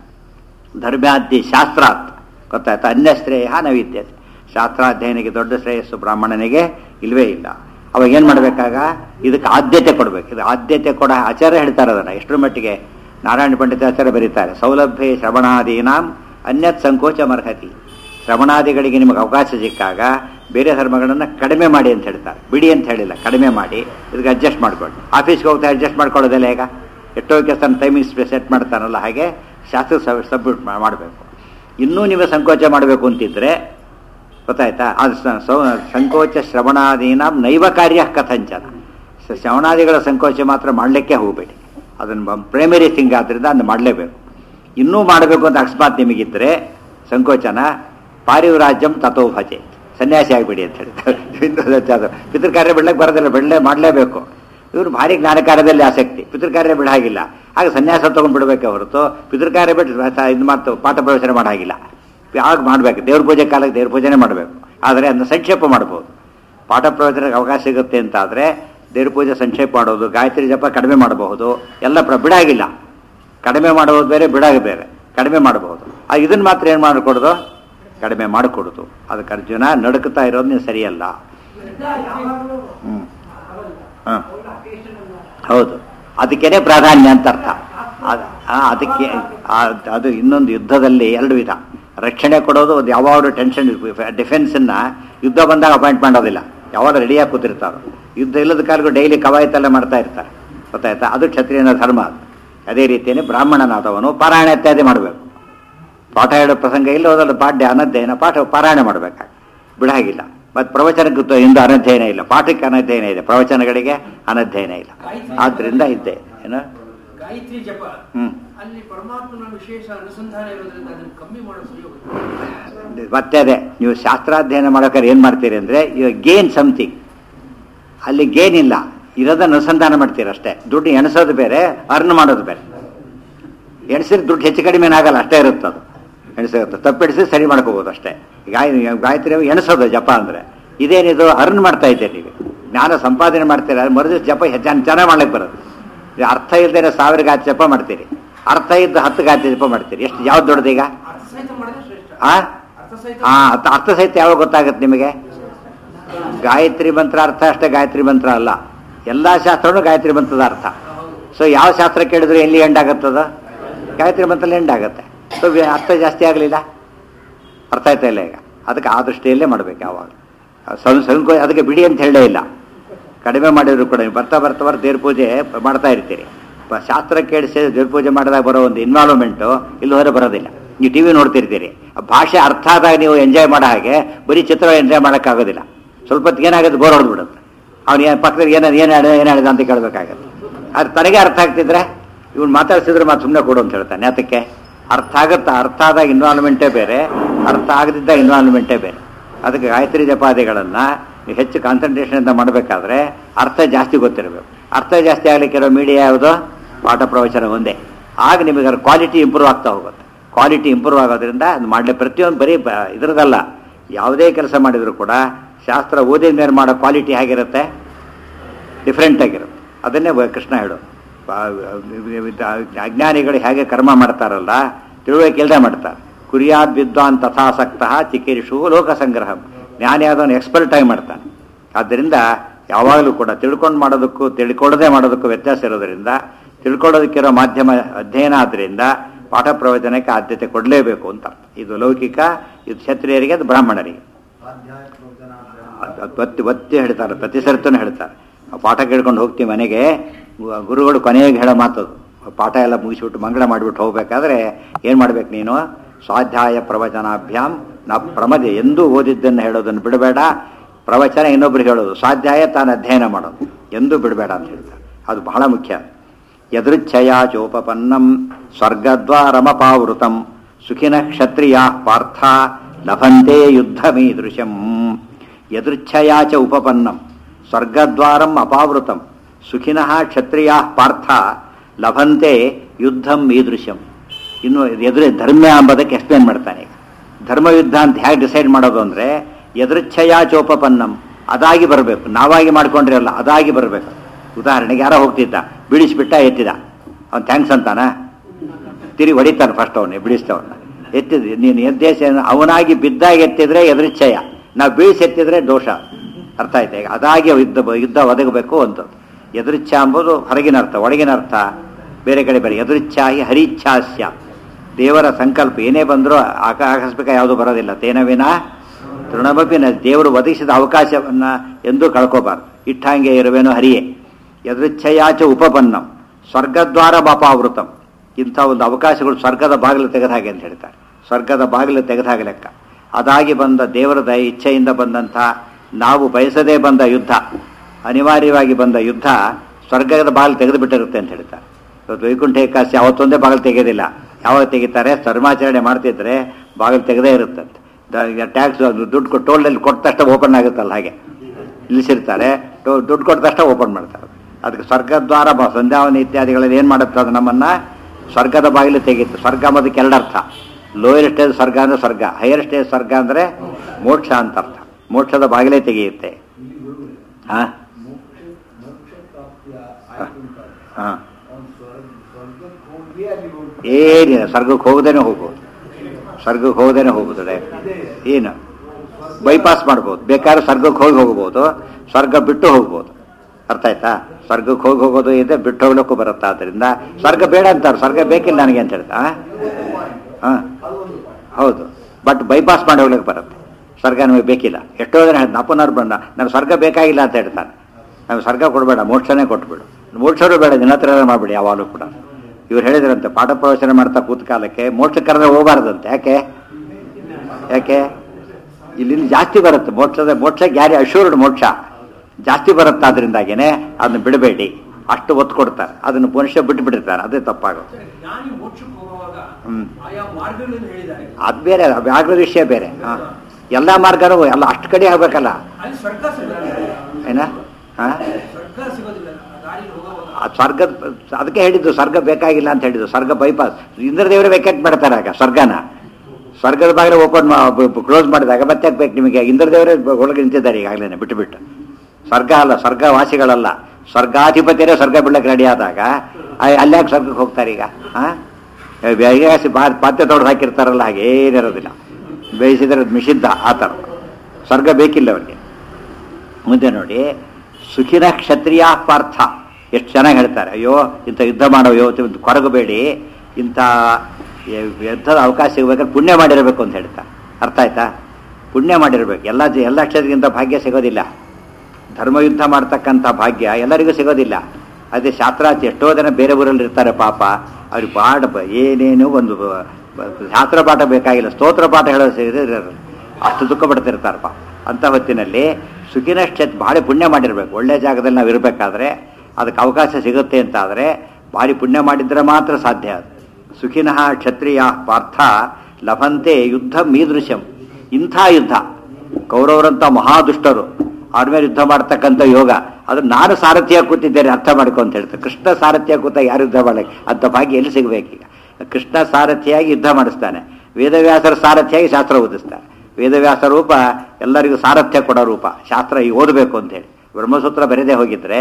ಧರ್ಮ್ಯಾಧ್ಯ ಶಾಸ್ತ್ರಾತ್ ಗೊತ್ತಾಯ್ತಾ? ಅನ್ಯ ಶ್ರೇಯ ನ ವಿದ್ಯತೆ. ಶಾಸ್ತ್ರಾಧ್ಯಯನಿಗೆ ದೊಡ್ಡ ಶ್ರೇಯಸ್ಸು ಬ್ರಾಹ್ಮಣನಿಗೆ ಇಲ್ವೇ ಇಲ್ಲ. ಅವಾಗ ಏನು ಮಾಡಬೇಕಾಗ? ಇದಕ್ಕೆ ಆದ್ಯತೆ ಕೊಡಬೇಕು. ಇದು ಆದ್ಯತೆ ಕೊಡ ಆಚಾರ್ಯ ಹೇಳ್ತಾರೆ ಅದನ್ನು. ಎಷ್ಟರ ಮಟ್ಟಿಗೆ ನಾರಾಯಣ ಪಂಡಿತಾಚಾರ್ಯ ಬರೀತಾರೆ, ಸೌಲಭ್ಯ ಶ್ರವಣಾದೀನಾಂ ಅನ್ಯತ್ ಸಂಕೋಚ ಮರ್ಹತಿ. ಶ್ರವಣಾದಿಗಳಿಗೆ ನಿಮಗೆ ಅವಕಾಶ ಸಿಕ್ಕಾಗ ಬೇರೆ ಧರ್ಮಗಳನ್ನು ಕಡಿಮೆ ಮಾಡಿ ಅಂತ ಹೇಳ್ತಾರೆ. ಬಿಡಿ ಅಂತ ಹೇಳಿಲ್ಲ, ಕಡಿಮೆ ಮಾಡಿ. ಇದಕ್ಕೆ ಅಡ್ಜಸ್ಟ್ ಮಾಡ್ಕೊಳ್ಳಿ. ಆಫೀಸ್ಗೆ ಹೋಗ್ತಾ ಅಡ್ಜಸ್ಟ್ ಮಾಡ್ಕೊಳ್ಳೋದಿಲ್ಲ. ಈಗ ಎಷ್ಟೋ ಕೆಲಸ ಟೈಮಿಂಗ್ಸ್ ಸೆಟ್ ಮಾಡ್ತಾನಲ್ಲ, ಹಾಗೆ ಶಾಸ್ತ್ರ ಸಬ್ಮಿಟ್ ಮಾಡಬೇಕು. ಇನ್ನೂ ನೀವು ಸಂಕೋಚ ಮಾಡಬೇಕು ಅಂತಿದ್ರೆ ಗೊತ್ತಾಯ್ತಾ? ಅದು ಸಂಕೋಚ ಶ್ರವಣಾದೀನಾಂ ನೈವ ಕಾರ್ಯ ಕಥಂಚನ. ಶ್ರವಣಾದಿಗಳ ಸಂಕೋಚ ಮಾತ್ರ ಮಾಡಲಿಕ್ಕೆ ಹೋಗಬೇಡಿ. ಅದನ್ನು ಪ್ರೈಮರಿ ಥಿಂಗ್ ಆದ್ದರಿಂದ ಅದನ್ನು ಮಾಡಲೇಬೇಕು. ಇನ್ನೂ ಮಾಡಬೇಕು ಅಂತ ಅಕಸ್ಮಾತ್ ನಿಮಗಿದ್ರೆ ಸಂಕೋಚನ, ಪಾರಿವ್ರಾಜ್ಯಂ ತಥೋ ಭಜೆ, ಸನ್ಯಾಸಿ ಆಗಿಬಿಡಿ ಅಂತ ಹೇಳ್ತಾರೆ. ಪಿತೃಕಾರ್ಯ ಬಿಡ್ಲಕ್ಕೆ ಬರೋದಿಲ್ಲ, ಬಿಡಲೇ ಮಾಡಲೇಬೇಕು. ಇವರು ಭಾರಿ ಜ್ಞಾನ ಕಾರ್ಯದಲ್ಲಿ ಆಸಕ್ತಿ, ಪಿತೃಕಾರ್ಯ ಬಿಡಾಗಿಲ್ಲ. ಆಗ ಸನ್ಯಾಸ ತೊಗೊಂಡು ಬಿಡಬೇಕೆ ಹೊರತು ಪಿತೃಕಾರ್ಯ ಬಿಟ್ಟು ಇದು ಮಾಡ್ತು ಪಾಠ ಪ್ರವಚನ ಮಾಡಾಗಿಲ್ಲ. ಆಗ ಮಾಡಬೇಕು. ದೇವ್ರ ಪೂಜೆ ಕಾಲಕ್ಕೆ ದೇವ್ರ ಪೂಜೆನೇ ಮಾಡಬೇಕು. ಆದರೆ ಅದನ್ನು ಸಂಕ್ಷೇಪ ಮಾಡ್ಬೋದು. ಪಾಠ ಪ್ರವಚನಕ್ಕೆ ಅವಕಾಶ ಸಿಗುತ್ತೆ ಅಂತಾದರೆ ದೇವ್ರ ಪೂಜೆ ಸಂಕ್ಷೇಪ ಮಾಡೋದು, ಗಾಯತ್ರಿ ಜಪ ಕಡಿಮೆ ಮಾಡಬಹುದು. ಎಲ್ಲ ಪ್ರ ಬಿಡಾಗಿಲ್ಲ. ಕಡಿಮೆ ಮಾಡೋದು ಬೇರೆ, ಬಿಡಾಗ ಬೇರೆ. ಕಡಿಮೆ ಮಾಡಬಹುದು. ಆ ಇದನ್ನು ಮಾತ್ರ ಏನು ಮಾಡಿಕೊಡೋದು? ಕಡಿಮೆ ಮಾಡಿಕೊಡೋದು. ಅದಕ್ಕೆ ಅರ್ಜುನ ನಡುಕ್ತಾ ಇರೋದು ನೀವು ಸರಿಯಲ್ಲ. ಹ್ಞೂ ಹಾಂ ಹೌದು. ಅದಕ್ಕೇನೆ ಪ್ರಾಧಾನ್ಯ ಅಂತ ಅರ್ಥ. ಅದಕ್ಕೆ ಅದು ಇನ್ನೊಂದು ಯುದ್ಧದಲ್ಲಿ ಎರಡು ವಿಧ. ರಕ್ಷಣೆ ಕೊಡೋದು ಒಂದು ಯಾವಾಗಲೂ ಟೆನ್ಷನ್. ಡಿಫೆನ್ಸನ್ನು ಯುದ್ಧ ಬಂದಾಗ ಅಪಾಯಿಂಟ್ ಮಾಡೋದಿಲ್ಲ, ಯಾವಾಗ ರೆಡಿಯಾಗಿ ಕೂತಿರ್ತಾರೆ. ಯುದ್ಧ ಇಲ್ಲದ ಕಾಲಕ್ಕೂ ಡೈಲಿ ಕವಾಯತೆಲ್ಲ ಮಾಡ್ತಾ ಇರ್ತಾರೆ. ಗೊತ್ತಾಯ್ತಾ? ಅದು ಕ್ಷತ್ರಿಯನ ಧರ್ಮ. ಅದು ಅದೇ ರೀತಿಯೇ ಬ್ರಾಹ್ಮಣನಾದವನು ಪಾರಾಯಣ ಇತ್ಯಾದಿ ಮಾಡಬೇಕು. ಪಾಠ ಹೇಳೋ ಪ್ರಸಂಗ ಇಲ್ಲ ಹೋದಲ್ಲ, ಪಾಠ್ಯ ಅನಧ್ಯಯನ ಪಾಠ ಪಾರಾಯಣ ಮಾಡಬೇಕಾಗ ಬಿಡಾಗಿಲ್ಲ. ಮತ್ತು ಪ್ರವಚನಕ್ಕೆ ಇಂದು ಅನಧ್ಯಯನ ಇಲ್ಲ, ಪಾಠಕ್ಕೆ ಅನಧ್ಯಯನ ಇದೆ, ಪ್ರವಚನಗಳಿಗೆ ಅನಧ್ಯಯನ ಇಲ್ಲ. ಆದ್ದರಿಂದ ಇದ್ದೆ ಏನು ಗಾಯತ್ರಿ ಜಪ ಹ್ಮ್ ಅಲ್ಲಿ ಪರಮಾತ್ಮನ ವಿಶೇಷ ಅನುಸಂಧಾನ ಇರೋದ್ರಿಂದ ಅದನ್ನು ಕಮ್ಮಿ ಮಾಡೋದು. ಮತ್ತೆ ಅದೇ ನೀವು ಶಾಸ್ತ್ರಾಧ್ಯಯನ ಮಾಡೋಕೆ ಏನು ಮಾಡ್ತೀರಿ ಅಂದರೆ ಯು ಗೇನ್ ಸಮಥಿಂಗ್. ಅಲ್ಲಿ ಗೇನ್ ಇಲ್ಲ, ಇರೋದನ್ನು ಅನುಸಂಧಾನ ಮಾಡ್ತೀರಿ ಅಷ್ಟೇ. ದುಡ್ಡು ಎಣಿಸೋದು ಬೇರೆ, ಅರ್ನ್ ಮಾಡೋದು ಬೇರೆ. ಎಣಿಸಿದ್ರೆ ದುಡ್ಡು ಹೆಚ್ಚು ಕಡಿಮೆ ಆಗಲ್ಲ, ಅಷ್ಟೇ ಇರುತ್ತೆ. ಅದು ಎಣಿಸಿರುತ್ತೆ, ತಪ್ಪೆಣಿಸಿ ಸರಿ ಮಾಡ್ಕೋಬೋದು ಅಷ್ಟೇ. ಗಾಯ ಗಾಯತ್ರಿ ಎಣಿಸೋದು ಜಪ ಅಂದರೆ ಇದೇನಿದು ಅರ್ನ್ ಮಾಡ್ತಾ ಇದ್ದೀರಿ ನೀವು. ಜ್ಞಾನ ಸಂಪಾದನೆ ಮಾಡ್ತೀರ, ಮರುದಿವ್ಸ ಜಪ ಚೆನ್ನಾಗಿ ಮಾಡ್ಲಿಕ್ಕೆ ಬರೋದು. ಅರ್ಥ ಇಲ್ಲದೇನೆ ಸಾವಿರ ಗಾಯತ್ರಿ ಜಪ ಮಾಡ್ತೀರಿ, ಅರ್ಥ ಇದ್ದು ಹತ್ತು ಗಾಯತ್ರಿ ಜಪ ಮಾಡ್ತೀರಿ. ಎಷ್ಟು ಯಾವ್ದು ದೊಡ್ಡದೀಗ? ಹಾಂ ಹಾಂ ಅರ್ಥ ಸಹಿತ ಯಾವಾಗ ಗೊತ್ತಾಗುತ್ತೆ ನಿಮಗೆ? ಗಾಯತ್ರಿ ಮಂತ್ರ ಅರ್ಥ ಅಷ್ಟೇ, ಗಾಯತ್ರಿ ಮಂತ್ರ ಅಲ್ಲ. ಎಲ್ಲ ಶಾಸ್ತ್ರನೂ ಗಾಯತ್ರಿ ಮಂತ್ರದ ಅರ್ಥ. ಸೊ ಯಾವ ಶಾಸ್ತ್ರ ಕೇಳಿದ್ರು ಎಲ್ಲಿ ಎಂಡ್ ಆಗುತ್ತದ? ಗಾಯತ್ರಿ ಮಂತ್ರದಲ್ಲಿ ಎಂಡ್ ಆಗುತ್ತೆ. ಸೊ ಅರ್ಥ ಜಾಸ್ತಿ ಆಗಲಿಲ್ಲ. ಅರ್ಥ ಆಯ್ತಾ ಇಲ್ಲ? ಈಗ ಅದಕ್ಕೆ ಆ ದೃಷ್ಟಿಯಲ್ಲೇ ಮಾಡಬೇಕು ಯಾವಾಗ. ಸಂಕೋ ಅದಕ್ಕೆ ಬಿಡಿ ಅಂತ ಹೇಳೇ ಇಲ್ಲ. ಕಡಿಮೆ ಮಾಡಿದ್ರು ಕೂಡ ಬರ್ತಾ ಬರ್ತಾ ಬರ್ತಾ ದೇವ್ರ ಪೂಜೆ ಮಾಡ್ತಾ ಇರ್ತೀರಿ. ಶಾಸ್ತ್ರ ಕೇಳಿಸಿ ದೇವ್ರ ಪೂಜೆ ಮಾಡಿದಾಗ ಬರೋ ಒಂದು ಇನ್ವಾಲ್ವ್ಮೆಂಟು ಇಲ್ಲಿ ಹೊರ ಬರೋದಿಲ್ಲ. ನೀವು ಟಿ ವಿ ನೋಡ್ತಿರ್ತೀರಿ, ಭಾಷೆ ಅರ್ಥ ಆದಾಗ ನೀವು ಎಂಜಾಯ್ ಮಾಡೋ ಹಾಗೆ ಬರೀ ಚಿತ್ರ ಎಂಜಾಯ್ ಮಾಡೋಕ್ಕಾಗೋದಿಲ್ಲ. ಸ್ವಲ್ಪ ಹೊತ್ತಿಗೆ ಏನಾಗುತ್ತೆ, ಬೋರ್ ಹೊಡೆದ್ಬಿಡುತ್ತೆ. ಅವ್ನು ಏನು ಪಕ್ಕದಲ್ಲಿ ಏನಾದ್ರು ಏನು ಹೇಳಿದ ಏನು ಹೇಳಿದ ಅಂತ ಕೇಳಬೇಕಾಗತ್ತೆ. ಅದು ತನಗೆ ಅರ್ಥ ಆಗ್ತಿದ್ರೆ ಇವ್ನು ಮಾತಾಡ್ಸಿದ್ರೆ ಮಾತು ಸುಮ್ಮನೆ ಕೊಡು ಅಂತ ಹೇಳ್ತಾನೆ. ಅದಕ್ಕೆ ಅರ್ಥ ಆಗುತ್ತಾ, ಅರ್ಥ ಆದಾಗ ಇನ್ವಾಲ್ವ್ಮೆಂಟೇ ಬೇರೆ, ಅರ್ಥ ಆಗದಿದ್ದ ಇನ್ವಾಲ್ವ್ಮೆಂಟೇ ಬೇರೆ. ಅದಕ್ಕೆ ಗಾಯತ್ರಿ ಜಪಾದಿಗಳನ್ನು ಹೆಚ್ಚು ಕಾನ್ಸಂಟ್ರೇಷನಿಂದ ಮಾಡಬೇಕಾದ್ರೆ ಅರ್ಥ ಜಾಸ್ತಿ ಗೊತ್ತಿರಬೇಕು. ಅರ್ಥ ಜಾಸ್ತಿ ಆಗಲಿಕ್ಕಿರೋ ಮೀಡಿಯಾ ಯಾವುದು? ಪಾಠ ಪ್ರವಚನ ಒಂದೇ. ಆಗ ನಿಮಗೆ ಅದರ ಕ್ವಾಲಿಟಿ ಇಂಪ್ರೂವ್ ಆಗ್ತಾ ಹೋಗುತ್ತೆ. ಕ್ವಾಲಿಟಿ ಇಂಪ್ರೂವ್ ಆಗೋದ್ರಿಂದ ಅದು ಮಾಡಲಿ. ಪ್ರತಿಯೊಂದು ಬರೀ ಬ ಇದರದಲ್ಲ, ಯಾವುದೇ ಕೆಲಸ ಮಾಡಿದರೂ ಕೂಡ ಶಾಸ್ತ್ರ ಓದಿದ ಮೇಲೆ ಮಾಡೋ ಕ್ವಾಲಿಟಿ ಹೇಗಿರುತ್ತೆ? ಡಿಫ್ರೆಂಟ್ ಆಗಿರುತ್ತೆ. ಅದನ್ನೇ ಕೃಷ್ಣ ಹೇಳು. ಅಜ್ಞಾನಿಗಳು ಹೇಗೆ ಕರ್ಮ ಮಾಡ್ತಾರಲ್ಲ, ತಿಳುವಳಿಕೆ ಇಲ್ಲದೆ ಮಾಡ್ತಾರೆ. ಕುರಿಯಾದ್ ವಿದ್ವಾನ್ ತಥಾಸಕ್ತ ಚಿಕೀರ್ಷು ಲೋಕ ಸಂಗ್ರಹ. ಜ್ಞಾನಿ ಆದವನು ಎಕ್ಸ್ಪರ್ಟ್ ಆಗಿ ಮಾಡ್ತಾನೆ. ಆದ್ದರಿಂದ ಯಾವಾಗಲೂ ಕೂಡ ತಿಳ್ಕೊಂಡು ಮಾಡೋದಕ್ಕೂ ತಿಳ್ಕೊಳ್ಳದೆ ಮಾಡೋದಕ್ಕೂ ವ್ಯತ್ಯಾಸ ಇರೋದರಿಂದ, ತಿಳ್ಕೊಳ್ಳೋದಕ್ಕಿರೋ ಮಾಧ್ಯಮ ಅಧ್ಯಯನ ಆದ್ದರಿಂದ ಪಾಠ ಪ್ರವಚನಕ್ಕೆ ಆದ್ಯತೆ ಕೊಡಲೇಬೇಕು ಅಂತ. ಇದು ಲೌಕಿಕ, ಇದು ಕ್ಷತ್ರಿಯರಿಗೆ, ಅದು ಬ್ರಾಹ್ಮಣರಿಗೆ. ಒತ್ತಿ ಒತ್ತಿ ಹೇಳ್ತಾರೆ, ಪ್ರತಿ ಸರ್ತನೂ ಹೇಳ್ತಾರೆ. ಪಾಠ ಕೇಳ್ಕೊಂಡು ಹೋಗ್ತೀವಿ ಮನೆಗೆ, ಗುರುಗಳು ಕೊನೆಗೆ ಹೇಳೋ ಮಾತದು. ಪಾಠ ಎಲ್ಲ ಮುಗಿಸ್ಬಿಟ್ಟು ಮಂಗಳ ಮಾಡಿಬಿಟ್ಟು ಹೋಗ್ಬೇಕಾದ್ರೆ ಏನು ಮಾಡ್ಬೇಕು ನೀನು? ಸ್ವಾಧ್ಯಾಯ ಪ್ರವಚನಾಭ್ಯಾಮ್ ನಾ ಪ್ರಮದೆ. ಎಂದೂ ಓದಿದ್ದನ್ನು ಹೇಳೋದನ್ನು ಬಿಡಬೇಡ. ಪ್ರವಚನ ಇನ್ನೊಬ್ರು ಹೇಳೋದು, ಸ್ವಾಧ್ಯಾಯ ತಾನು ಅಧ್ಯಯನ ಮಾಡೋದು ಎಂದೂ ಬಿಡಬೇಡ ಅಂತ ಹೇಳ್ತಾರೆ. ಅದು ಬಹಳ ಮುಖ್ಯ. ಯದೃಚ್ಛಯ ಚೋಪಪನ್ನಂ ಸ್ವರ್ಗದ್ವಾರಮಪಾವೃತಂ ಸುಖಿನ ಕ್ಷತ್ರಿಯ ಪಾರ್ಥ ಲಭಂತೆ ಯುದ್ಧಮೀದೃಶಂ. ಯದೃಚ್ಛಯ ಚ ಉಪಪನ್ನಂ ಸ್ವರ್ಗದ್ವಾರಂ ಅಪಾವೃತಂ ಸುಖಿನಃ ಕ್ಷತ್ರಿಯ ಪಾರ್ಥ ಲಭಂತೆ ಯುದ್ಧಂ ಈದೃಶ್ಯಂ. ಇನ್ನು ಎದುರು ಧರ್ಮ ಎಂಬುದಕ್ಕೆ ಎಕ್ಸ್ಪ್ಲೇನ್ ಮಾಡ್ತಾನೆ. ಧರ್ಮಯುದ್ಧ ಅಂತ ಹೇಗೆ ಡಿಸೈಡ್ ಮಾಡೋದು ಅಂದರೆ, ಯದೃಚ್ಛಯ ಚೋಪಪನ್ನಂ, ಅದಾಗಿ ಬರಬೇಕು. ನಾವಾಗಿ ಮಾಡ್ಕೊಂಡ್ರೆ ಅಲ್ಲ, ಅದಾಗಿ ಬರಬೇಕು. ಉದಾಹರಣೆಗೆ ಯಾರೋ ಹೋಗ್ತಿದ್ದ, ಬಿಡಿಸ್ಬಿಟ್ಟ, ಎತ್ತಿದ, ಅವ್ನು ಥ್ಯಾಂಕ್ಸ್ ಅಂತಾನ? ತಿರುಗಿ ಹೊಡಿತಾನೆ ಫಸ್ಟ್ ಅವನೇ ಬಿಡಿಸ್ತವನ್ನ. ಎತ್ತಿದ್ರಿ ನೀನು ಎದ್ದೇಶ, ಅವನಾಗಿ ಬಿದ್ದಾಗ ಎತ್ತಿದ್ರೆ ಎದೃಚ್ಛಯ, ನಾವು ಬೀಳಿಸಿ ಎತ್ತಿದ್ರೆ ದೋಷ. ಅರ್ಥ ಆಯ್ತಾ? ಈಗ ಅದಾಗಿ ಯುದ್ಧ ಯುದ್ಧ ಒದಗಬೇಕು ಅಂತ. ಎದೃಚ್ಛ ಎಂಬುದು ಹೊರಗಿನ ಅರ್ಥ, ಒಳಗಿನ ಅರ್ಥ ಬೇರೆ ಕಡೆ ಬೇರೆ. ಎದೃಚ್ಛಾಹಿ ಹರಿಚ್ಛಾಸ್ಯ, ದೇವರ ಸಂಕಲ್ಪ ಏನೇ ಬಂದರೂ ಆಕಸ್ಮಿಕ ಯಾವುದು ಬರೋದಿಲ್ಲ. ತೇನ ವಿನ ತೃಣಮಪಿನ, ದೇವರು ಒದಗಿಸಿದ ಅವಕಾಶವನ್ನು ಎಂದೂ ಕಳ್ಕೋಬಾರ್ದು. ಇಟ್ಟಂಗೆ ಇರುವೇನೋ ಹರಿಯೇ. ಯದೃಚ್ಛಯಾಚ ಉಪಪನ್ನಂ ಸ್ವರ್ಗದ್ವಾರ ಬಾಪಾವೃತಂ. ಇಂಥ ಒಂದು ಅವಕಾಶಗಳು ಸ್ವರ್ಗದ ಬಾಗಿಲು ತೆಗೆದ ಹಾಗೆ ಅಂತ ಹೇಳ್ತಾರೆ. ಸ್ವರ್ಗದ ಬಾಗಿಲು ತೆಗೆದ ಹಾಗೆ ಲೆಕ್ಕ. ಅದಾಗಿ ಬಂದ ದೇವರ ದಯ ಇಚ್ಛೆಯಿಂದ ಬಂದಂಥ, ನಾವು ಬಯಸದೇ ಬಂದ ಯುದ್ಧ, ಅನಿವಾರ್ಯವಾಗಿ ಬಂದ ಯುದ್ಧ ಸ್ವರ್ಗದ ಬಾಗಿಲು ತೆಗೆದು ಬಿಟ್ಟಿರುತ್ತೆ ಅಂತ ಹೇಳ್ತಾರೆ. ಇವತ್ತು ವೈಕುಂಠ ಏಕಾದಶಿ ಅವತ್ತೊಂದೇ ಬಾಗಿಲು ತೆಗೆಯೋದಿಲ್ಲ. ಯಾವಾಗ ತೆಗಿತಾರೆ? ಧರ್ಮಾಚರಣೆ ಮಾಡ್ತಿದ್ರೆ ಬಾಗಿಲು ತೆಗೆದೇ ಇರುತ್ತಂತೆ. ಟ್ಯಾಕ್ಸ್ ದುಡ್ಡು ಕೊಟ್ಟು ಟೋಲ್ನಲ್ಲಿ ಕೊಟ್ಟ ತಕ್ಷಣ ಓಪನ್ ಆಗುತ್ತಲ್ಲ, ಹಾಗೆ ನಿಲ್ಲಿಸಿರ್ತಾರೆ. ಟೋ ದುಡ್ಡು ಕೊಟ್ಟ ತಕ್ಷಣ ಓಪನ್ ಮಾಡ್ತಾರೆ. ಅದಕ್ಕೆ ಸ್ವರ್ಗದ್ವಾರ ಬ ಸಂಧ್ಯಾವನ ಇತ್ಯಾದಿಗಳಲ್ಲಿ ಏನು ಮಾಡುತ್ತೆ? ಅದು ನಮ್ಮನ್ನು ಸ್ವರ್ಗದ ಬಾಗಿಲು ತೆಗೀತು. ಸ್ವರ್ಗ ಅನ್ನೋದಕ್ಕೆ ಎರಡರ್ಥ. ಲೋಯರ್ ಸ್ಟೇಜ್ ಸ್ವರ್ಗ ಅಂದರೆ ಸ್ವರ್ಗ, ಹೈಯರ್ ಸ್ಟೇಜ್ ಸ್ವರ್ಗ ಅಂದರೆ ಮೋಕ್ಷ ಅಂತ ಅರ್ಥ. ಮೋಕ್ಷದ ಬಾಗಿಲೇ ತೆಗೆಯುತ್ತೆ. ಹಾಂ ಹಾಂ ಏನಿಲ್ಲ, ಸ್ವರ್ಗಕ್ಕೆ ಹೋಗದೇನೆ ಹೋಗ್ಬೋದು. ಸ್ವರ್ಗಕ್ಕೆ ಹೋಗದೇನೆ ಹೋಗ್ಬೋದು. ಏನು ಬೈಪಾಸ್ ಮಾಡ್ಬೋದು. ಬೇಕಾದ್ರೆ ಸ್ವರ್ಗಕ್ಕೆ ಹೋಗಿ ಹೋಗ್ಬೋದು, ಸ್ವರ್ಗ ಬಿಟ್ಟು ಹೋಗ್ಬೋದು. ಅರ್ಥ ಆಯ್ತಾ? ಸ್ವರ್ಗಕ್ಕೆ ಹೋಗಿ ಹೋಗೋದು ಇದೆ, ಬಿಟ್ಟು ಹೋಗ್ಲಿಕ್ಕೂ ಬರುತ್ತೆ. ಆದ್ದರಿಂದ ಸ್ವರ್ಗ ಬೇಡ ಅಂತಾರೆ, ಸ್ವರ್ಗ ಬೇಕಿಲ್ಲ ನನಗೆ ಅಂತ ಹೇಳ್ತಾ. ಹಾಂ ಹೌದು, ಬಟ್ ಬೈಪಾಸ್ ಮಾಡಿ ಹೋಗ್ಲಿಕ್ಕೆ ಬರುತ್ತೆ. ಸ್ವರ್ಗ ನಮಗೆ ಬೇಕಿಲ್ಲ. ಎಷ್ಟೋ ಜನ ಹೇಳ್ತಾರೆ, ಅಪ್ಪನವ್ರು ಬಂದ ನನಗೆ ಸ್ವರ್ಗ ಬೇಕಾಗಿಲ್ಲ ಅಂತ ಹೇಳ್ತಾನೆ. ನಮಗೆ ಸ್ವರ್ಗ ಕೊಡಬೇಡ, ಮೋಕ್ಷನೇ ಕೊಟ್ಬಿಡು. ಮೋಕ್ಷರು ಬೇಡ, ನಿನ್ನ ಹತ್ರ ಮಾಡಿಬಿಡಿ ಯಾವಾಗಲೂ ಕೂಡ. ಇವ್ರು ಹೇಳಿದ್ರಂತೆ, ಪಾಠ ಪ್ರವಚನ ಮಾಡ್ತಾ ಕೂತ ಕಾಲಕ್ಕೆ ಮೋಕ್ಷ ಕರೆದ್ರೆ ಹೋಗಬಾರ್ದಂತೆ. ಯಾಕೆ ಯಾಕೆ ಇಲ್ಲಿ ಜಾಸ್ತಿ ಬರುತ್ತೆ ಮೋಕ್ಷದ. ಮೋಕ್ಷ ಗ್ಯಾರಿ ಅಶ್ಯೂರ್ಡ್ ಮೋಕ್ಷ ಜಾಸ್ತಿ ಬರುತ್ತೆ. ಅದರಿಂದಾಗೇನೆ ಅದನ್ನ ಬಿಡಬೇಡಿ, ಅಷ್ಟು ಒತ್ತು ಕೊಡ್ತಾರೆ. ಅದನ್ನು ಮನುಷ್ಯ ಬಿಟ್ಟು ಬಿಟ್ಟಿರ್ತಾರೆ, ಅದೇ ತಪ್ಪಾಗುತ್ತೆ. ಹ್ಮ್ ಅದು ಬೇರೆ, ಆಗೋ ವಿಷಯ ಬೇರೆ. ಹಾಂ ಎಲ್ಲ ಮಾರ್ಗನೂ ಎಲ್ಲ ಅಷ್ಟು ಕಡೆ ಆಗ್ಬೇಕಲ್ಲ. ಏನ ಹಾಂ ಸ್ವರ್ಗದ ಅದಕ್ಕೆ ಹೇಳಿದ್ದು ಸ್ವರ್ಗ ಬೇಕಾಗಿಲ್ಲ ಅಂತ ಹೇಳಿದ್ದು. ಸ್ವರ್ಗ ಬೈಪಾಸ್, ಇಂದ್ರದೇವರೇ ವೇಕೆಟ್ ಮಾಡ್ತಾರೆ ಆಗ ಸ್ವರ್ಗನ. ಸ್ವರ್ಗದ ಬಾಗಿಲು ಓಪನ್ ಕ್ಲೋಸ್ ಮಾಡಿದಾಗ ಮತ್ತೆ ಬೇಕು ನಿಮಗೆ? ಇಂದ್ರದೇವರೇ ಒಳಗೆ ನಿಂತಿದ್ದಾರೆ ಈಗಾಗಲೇ ಬಿಟ್ಟು ಬಿಟ್ಟು. ಸ್ವರ್ಗ ಅಲ್ಲ, ಸ್ವರ್ಗವಾಸಿಗಳಲ್ಲ, ಸ್ವರ್ಗಾಧಿಪತಿಯರೇ ಸ್ವರ್ಗ ಬಿಡ್ಲಕ್ಕೆ ರೆಡಿ ಆದಾಗ ಅಲ್ಯಾಕೆ ಸ್ವರ್ಗಕ್ಕೆ ಹೋಗ್ತಾರೆ ಈಗ? ಹಾಂ ಬೇಯಿಸಿ ಬಾ ಪಾತ್ರೆ ತೊಡೆದು ಹಾಕಿರ್ತಾರಲ್ಲ, ಹಾಗೆ ಏನಿರೋದಿಲ್ಲ. ಬೇಯಿಸಿದ್ರೆ ನಿಷಿದ್ಧ ಆ ಥರ. ಸ್ವರ್ಗ ಬೇಕಿಲ್ಲ ಅವರಿಗೆ. ಮುಂದೆ ನೋಡಿ, ಸುಖಿನ ಕ್ಷತ್ರಿಯ ಪಾರ್ಥ ಎಷ್ಟು ಚೆನ್ನಾಗಿ ಹೇಳ್ತಾರೆ. ಅಯ್ಯೋ ಇಂಥ ಯುದ್ಧ ಮಾಡೋ ಅಯ್ಯೋ ಕೊರಗಬೇಡಿ, ಇಂಥ ಯುದ್ಧದ ಅವಕಾಶ ಸಿಗಬೇಕಾದ್ರೆ ಪುಣ್ಯ ಮಾಡಿರಬೇಕು ಅಂತ ಹೇಳ್ತಾರೆ. ಅರ್ಥ ಆಯ್ತಾ? ಪುಣ್ಯ ಮಾಡಿರ್ಬೇಕು. ಎಲ್ಲ ಎಲ್ಲ ಕ್ಷೇತ್ರಕ್ಕಿಂತ ಭಾಗ್ಯ ಸಿಗೋದಿಲ್ಲ. ಧರ್ಮಯುದ್ಧ ಮಾಡ್ತಕ್ಕಂಥ ಭಾಗ್ಯ ಎಲ್ಲರಿಗೂ ಸಿಗೋದಿಲ್ಲ. ಅದೇ ಶಾಸ್ತ್ರಾರ್ಥ ಎಷ್ಟೋ ಜನ ಬೇರೆ ಊರಲ್ಲಿ ಇರ್ತಾರೆ ಪಾಪ, ಅವ್ರಿಗೆ ಪಾಠ ಏನೇನು ಒಂದು ಶಾಸ್ತ್ರ ಪಾಠ ಬೇಕಾಗಿಲ್ಲ, ಸ್ತೋತ್ರ ಪಾಠ ಹೇಳೋದು ಸಿಗದೆ ಅಷ್ಟು ದುಃಖ ಪಡ್ತಿರ್ತಾರಪ್ಪ. ಅಂಥ ಹೊತ್ತಿನಲ್ಲಿ ಸುಖಿನ ಕ್ಷೇತ್ರ ಭಾಳ ಪುಣ್ಯ ಮಾಡಿರ್ಬೇಕು. ಒಳ್ಳೆ ಜಾಗದಲ್ಲಿ ನಾವು ಇರಬೇಕಾದ್ರೆ ಅದಕ್ಕೆ ಅವಕಾಶ ಸಿಗುತ್ತೆ ಅಂತ ಆದರೆ ಭಾರಿ ಪುಣ್ಯ ಮಾಡಿದ್ರೆ ಮಾತ್ರ ಸಾಧ್ಯ ಅದು. ಸುಖಿನಃ ಕ್ಷತ್ರಿಯ ಪಾರ್ಥ ಲಭಂತೆ ಯುದ್ಧ ಮೀದೃಶ್ಯಂ. ಇಂಥ ಯುದ್ಧ ಕೌರವರಂಥ ಮಹಾದುಷ್ಟರು ಅವ್ರ ಮೇಲೆ ಯುದ್ಧ ಮಾಡ್ತಕ್ಕಂಥ ಯೋಗ ಅದು ನಾನು ಸಾರಥಿಯಾಗಿ ಕೂತಿದ್ದೇನೆ ಅರ್ಥ ಮಾಡ್ಕೊ ಅಂತ ಹೇಳ್ತಾರೆ. ಕೃಷ್ಣ ಸಾರಥಿಯಾಗಿ ಕೂತ ಯಾರು ಯುದ್ಧ ಮಾಡಕ್ಕೆ ಅಂಥ ಭಾಗ್ಯ ಎಲ್ಲಿ ಸಿಗಬೇಕೀಗ? ಕೃಷ್ಣ ಸಾರಥಿಯಾಗಿ ಯುದ್ಧ ಮಾಡಿಸ್ತಾನೆ, ವೇದವ್ಯಾಸರ ಸಾರಥಿಯಾಗಿ ಶಾಸ್ತ್ರ ಓದಿಸ್ತಾನೆ. ವೇದವ್ಯಾಸ ರೂಪ ಎಲ್ಲರಿಗೂ ಸಾರಥ್ಯ ಕೊಡೋ ರೂಪ, ಶಾಸ್ತ್ರ ಈಗ ಓದಬೇಕು ಅಂತೇಳಿ. ಬ್ರಹ್ಮಸೂತ್ರ ಬರೆದೇ ಹೋಗಿದ್ರೆ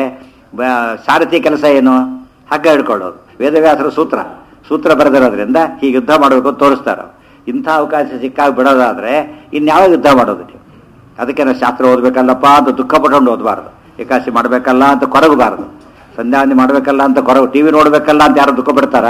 ಸಾರಥಿ ಕೆಲಸ ಏನು? ಹಗ್ಗ ಹಿಡ್ಕೊಳ್ಳೋದು. ವೇದವ್ಯಾಸರ ಸೂತ್ರ ಸೂತ್ರ ಬರೆದಿರೋದ್ರಿಂದ ಹೀಗೆ ಯುದ್ಧ ಮಾಡಬೇಕು ಅಂತ ತೋರಿಸ್ತಾರೆ. ಇಂಥ ಅವಕಾಶ ಸಿಕ್ಕಾಗ ಬಿಡೋದಾದ್ರೆ ಇನ್ಯಾವ ಯುದ್ಧ ಮಾಡೋದು ನೀವು? ಅದಕ್ಕೆ ನಾವು ಶಾಸ್ತ್ರ ಓದಬೇಕಲ್ಲಪ್ಪ ಅಂತ ದುಃಖ ಪಟ್ಕೊಂಡು ಓದಬಾರ್ದು, ಏಕಾಸಿ ಮಾಡಬೇಕಲ್ಲ ಅಂತ ಕೊರಗಬಾರ್ದು, ಸಂಧ್ಯಾವಂದಿ ಮಾಡಬೇಕಲ್ಲ ಅಂತ ಕೊರಗು, ಟಿ ವಿ ನೋಡಬೇಕಲ್ಲ ಅಂತ ಯಾರು ದುಃಖ ಪಡ್ತಾರ?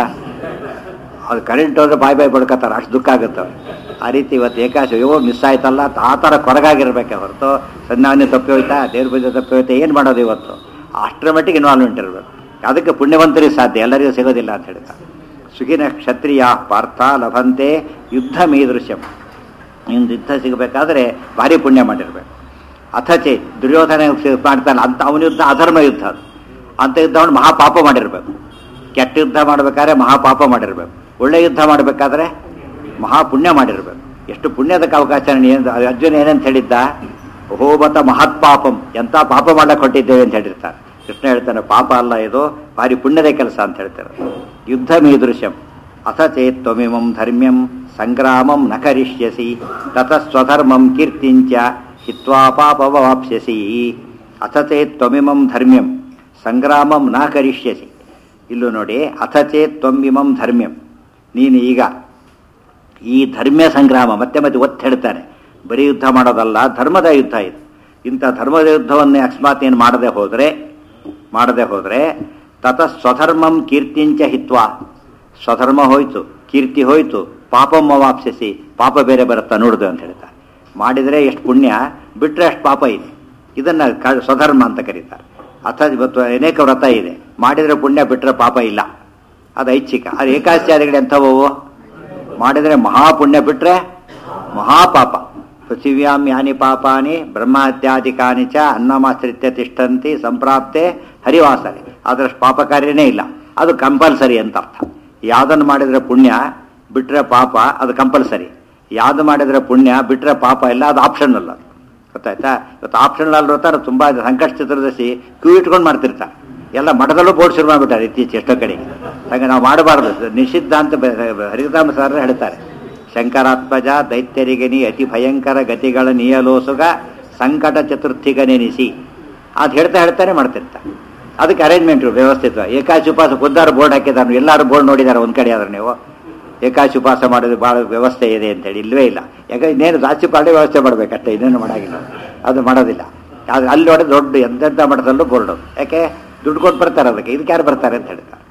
ಅದು ಕರೆಂಟ್ ಹೋದ್ರೆ ಬಾಯ್ ಬಾಯ್ ಬಡ್ಕೋತಾರೆ, ಅಷ್ಟು ದುಃಖ ಆಗುತ್ತೆ. ಆ ರೀತಿ ಇವತ್ತು ಏಕಾಸಿ ಅಯ್ಯೋ ಮಿಸ್ ಆಯ್ತಲ್ಲ ಆ ಥರ ಕೊರಗಾಗಿರ್ಬೇಕೆ ಹೊರತು ಸಂಧ್ಯಾವಂದಿ ತಪ್ಪಿ ಹೋಯ್ತಾ, ದೇವ್ರ ಪೂಜೆ ತಪ್ಪಿ ಹೋಯ್ತಾ ಏನು ಮಾಡೋದು ಇವತ್ತು? ಅಷ್ಟರ ಮಟ್ಟಿಗೆ ಇನ್ವಾಲ್ವ್ಮೆಂಟ್ ಇರಬೇಕು. ಅದಕ್ಕೆ ಪುಣ್ಯವಂತರಿಗೆ ಸಾಧ್ಯ, ಎಲ್ಲರಿಗೂ ಸಿಗೋದಿಲ್ಲ ಅಂತ ಹೇಳ್ತಾರೆ. ಸುಖಿನ ಕ್ಷತ್ರಿಯ ಪಾರ್ಥ ಲಭಂತೆ ಯುದ್ಧ ಮೀದೃಶ್ಯಂ. ಇನ್ನು ಯುದ್ಧ ಸಿಗಬೇಕಾದ್ರೆ ಭಾರಿ ಪುಣ್ಯ ಮಾಡಿರ್ಬೇಕು. ಅಥಚೆ ದುರ್ಯೋಧನ ಮಾಡ್ತಾನೆ ಅಂತ ಅವನ ಯುದ್ಧ ಅಧರ್ಮ ಯುದ್ಧ, ಅದು ಅಂಥ ಯುದ್ಧ ಅವನು ಮಹಾಪಾಪ ಮಾಡಿರ್ಬೇಕು. ಕೆಟ್ಟ ಯುದ್ಧ ಮಾಡಬೇಕಾದ್ರೆ ಮಹಾಪಾಪ ಮಾಡಿರ್ಬೇಕು, ಒಳ್ಳೆ ಯುದ್ಧ ಮಾಡಬೇಕಾದ್ರೆ ಮಹಾಪುಣ್ಯ ಮಾಡಿರ್ಬೇಕು. ಎಷ್ಟು ಪುಣ್ಯದಕ್ಕೆ ಅವಕಾಶ. ಅರ್ಜುನ ಏನಂತ ಹೇಳಿದ್ದ? ಹೋಬತ ಮಹತ್ಪಾಪಂ, ಎಂಥ ಪಾಪ ಮಾಡಕ್ಕೆ ಹೊಟ್ಟಿದ್ದೇವೆ ಅಂತ ಹೇಳಿರ್ತಾರೆ. ಕೃಷ್ಣ ಹೇಳ್ತಾನೆ ಪಾಪ ಅಲ್ಲ ಇದು, ಭಾರಿ ಪುಣ್ಯದ ಕೆಲಸ ಅಂತ ಹೇಳ್ತಾರೆ. ಯುದ್ಧ ಮೀದೃಶ್ಯಂ ಅಥ ಚೇತ್ ತ್ವಮಿಮಂ ಧರ್ಮ್ಯಂ ಸಂಗ್ರಾಮಂ ನ ಕರಿಷ್ಯಸಿ ತತ ಸ್ವಧರ್ಮಂ ಕೀರ್ತಿಂಚ ಹಿತ್ವಾ ಪಾಪವಾಪ್ಸ್ಯಸಿ. ಅಥ ಚೇತ್ ತ್ವಮಿಮಂ ಧರ್ಮ್ಯಂ ಸಂಗ್ರಾಮಂ ನ ಕರಿಷ್ಯಸಿ. ಇಲ್ಲೂ ನೋಡಿ, ಅಥ ಚೇತ್ ತ್ವಮಿಮಂ ಧರ್ಮ್ಯಂ, ನೀನು ಈಗ ಈ ಧರ್ಮ್ಯ ಸಂಗ್ರಾಮ ಮತ್ತೆ ಮತ್ತೆ ಒತ್ತು ಹೇಳ್ತಾನೆ. ಬರೀ ಯುದ್ಧ ಮಾಡೋದಲ್ಲ, ಧರ್ಮದ ಯುದ್ಧ ಇದು. ಇಂಥ ಧರ್ಮದ ಯುದ್ಧವನ್ನೇ ಅಕಸ್ಮಾತ್ ಏನು ಮಾಡದೆ ಹೋದರೆ ಮಾಡದೆ ಹೋದರೆ ತತ ಸ್ವಧರ್ಮಂ ಕೀರ್ತಿಂಚ ಹಿತ್ವಾ, ಸ್ವಧರ್ಮ ಹೋಯ್ತು, ಕೀರ್ತಿ ಹೋಯ್ತು, ಪಾಪಂ ಅವಾಪ್ಸಿಸಿ, ಪಾಪ ಬೇರೆ ಬರುತ್ತಾ ನೋಡುದು ಅಂತ ಹೇಳ್ತಾರೆ. ಮಾಡಿದರೆ ಎಷ್ಟು ಪುಣ್ಯ, ಬಿಟ್ಟರೆ ಅಷ್ಟು ಪಾಪ ಇದೆ. ಇದನ್ನು ಸ್ವಧರ್ಮ ಅಂತ ಕರೀತಾರೆ. ಅಥ ಇವತ್ತು ಅನೇಕ ವ್ರತ ಇದೆ, ಮಾಡಿದರೆ ಪುಣ್ಯ, ಬಿಟ್ಟರೆ ಪಾಪ ಇಲ್ಲ, ಅದು ಐಚ್ಛಿಕ. ಅದು ಏಕಾಚಾರ್ಯಗಳು ಎಂಥವು? ಮಾಡಿದರೆ ಮಹಾಪುಣ್ಯ, ಬಿಟ್ಟರೆ ಮಹಾಪಾಪ. ಪೃಥಿವ್ಯಾಂ ಯಾನಿ ಪಾಪಾನಿ ಬ್ರಹ್ಮತ್ಯಾಧಿಕಾನಿ ಚ ಅನ್ನಮಾಶ್ರಿತ್ಯ ತಿಷ್ಠಂತಿ ಸಂಪ್ರಾಪ್ತೆ ಹರಿವಾಸನೆ. ಅದರಷ್ಟು ಪಾಪ ಕಾರ್ಯನೇ ಇಲ್ಲ, ಅದು ಕಂಪಲ್ಸರಿ ಅಂತ ಅರ್ಥ. ಯಾವುದನ್ನು ಮಾಡಿದರೆ ಪುಣ್ಯ, ಬಿಟ್ಟರೆ ಪಾಪ, ಅದು ಕಂಪಲ್ಸರಿ. ಯಾವುದು ಮಾಡಿದರೆ ಪುಣ್ಯ, ಬಿಟ್ಟರೆ ಪಾಪ ಇಲ್ಲ, ಅದು ಆಪ್ಷನಲ್. ಅದು ಗೊತ್ತಾಯ್ತಾ? ಇವತ್ತು ಆಪ್ಷನಲ್ ಅಲ್ಲಿರ್ತಾರೆ. ತುಂಬ ಸಂಕಷ್ಟ ಚತುರ್ದಶಿ ಕ್ಯೂ ಇಟ್ಕೊಂಡು ಮಾಡ್ತಿರ್ತಾರೆ. ಎಲ್ಲ ಮಠದಲ್ಲೂ ಬೋರ್ಡ್ ಶುರು ಮಾಡಿಬಿಟ್ಟಾರೆ ಇತ್ತೀಚೆ ಎಷ್ಟೋ ಕಡೆಗೆ. ಹಾಗೆ ನಾವು ಮಾಡಬಾರ್ದು, ನಿಷಿದ್ಧ ಅಂತ ಹರಿದಾಮ ಸರ್ ಹೇಳ್ತಾರೆ. ಶಂಕರಾತ್ಮಜ ದೈತ್ಯರಿಗೆ ನೀ ಅತಿ ಭಯಂಕರ ಗತಿಗಳ ನೀಯಲೋಸುಗ ಸಂಕಟ ಚತುರ್ಥಿಗ ನೆನೆಸಿ ಅದು ಹೇಳ್ತಾ ಹೇಳ್ತಾನೆ ಮಾಡ್ತಿರ್ತಾರೆ. ಅದಕ್ಕೆ ಅರೇಂಜ್ಮೆಂಟ್ ವ್ಯವಸ್ಥಿತ. ಏಕಾಶಿ ಉಪವಾಸ ಖುದ್ದಾರು ಬೋರ್ಡ್ ಹಾಕಿದ್ದಾರೆ, ಎಲ್ಲರೂ ಬೋರ್ಡ್ ನೋಡಿದ್ದಾರೆ ಒಂದು ಕಡೆ. ಆದ್ರೆ ನೀವು ಏಕಾಶಿ ಉಪವಾಸ ಮಾಡೋದು ಭಾಳ ವ್ಯವಸ್ಥೆ ಇದೆ ಅಂತೇಳಿ ಇಲ್ಲವೇ ಇಲ್ಲ. ಯಾಕಂದ್ರೆ ಇನ್ನೇನು ಜಾಸ್ತಿ ಪಾಡಿ ವ್ಯವಸ್ಥೆ ಮಾಡಬೇಕಷ್ಟೇ, ಇನ್ನೇನು ಮಾಡೋಂಗಿಲ್ಲ, ಅದು ಮಾಡೋದಿಲ್ಲ. ಅದು ಅಲ್ಲಿ ನೋಡಿ ದೊಡ್ಡ ಎಂತೆಂಥ ಮಠದಲ್ಲೂ ಬೋರ್ಡು. ಯಾಕೆ ದುಡ್ಡು ಕೊಟ್ಟು ಬರ್ತಾರೆ, ಅದಕ್ಕೆ ಇದಕ್ಕೆ ಯಾರು ಬರ್ತಾರೆ ಅಂತ ಹೇಳ್ತಾರೆ.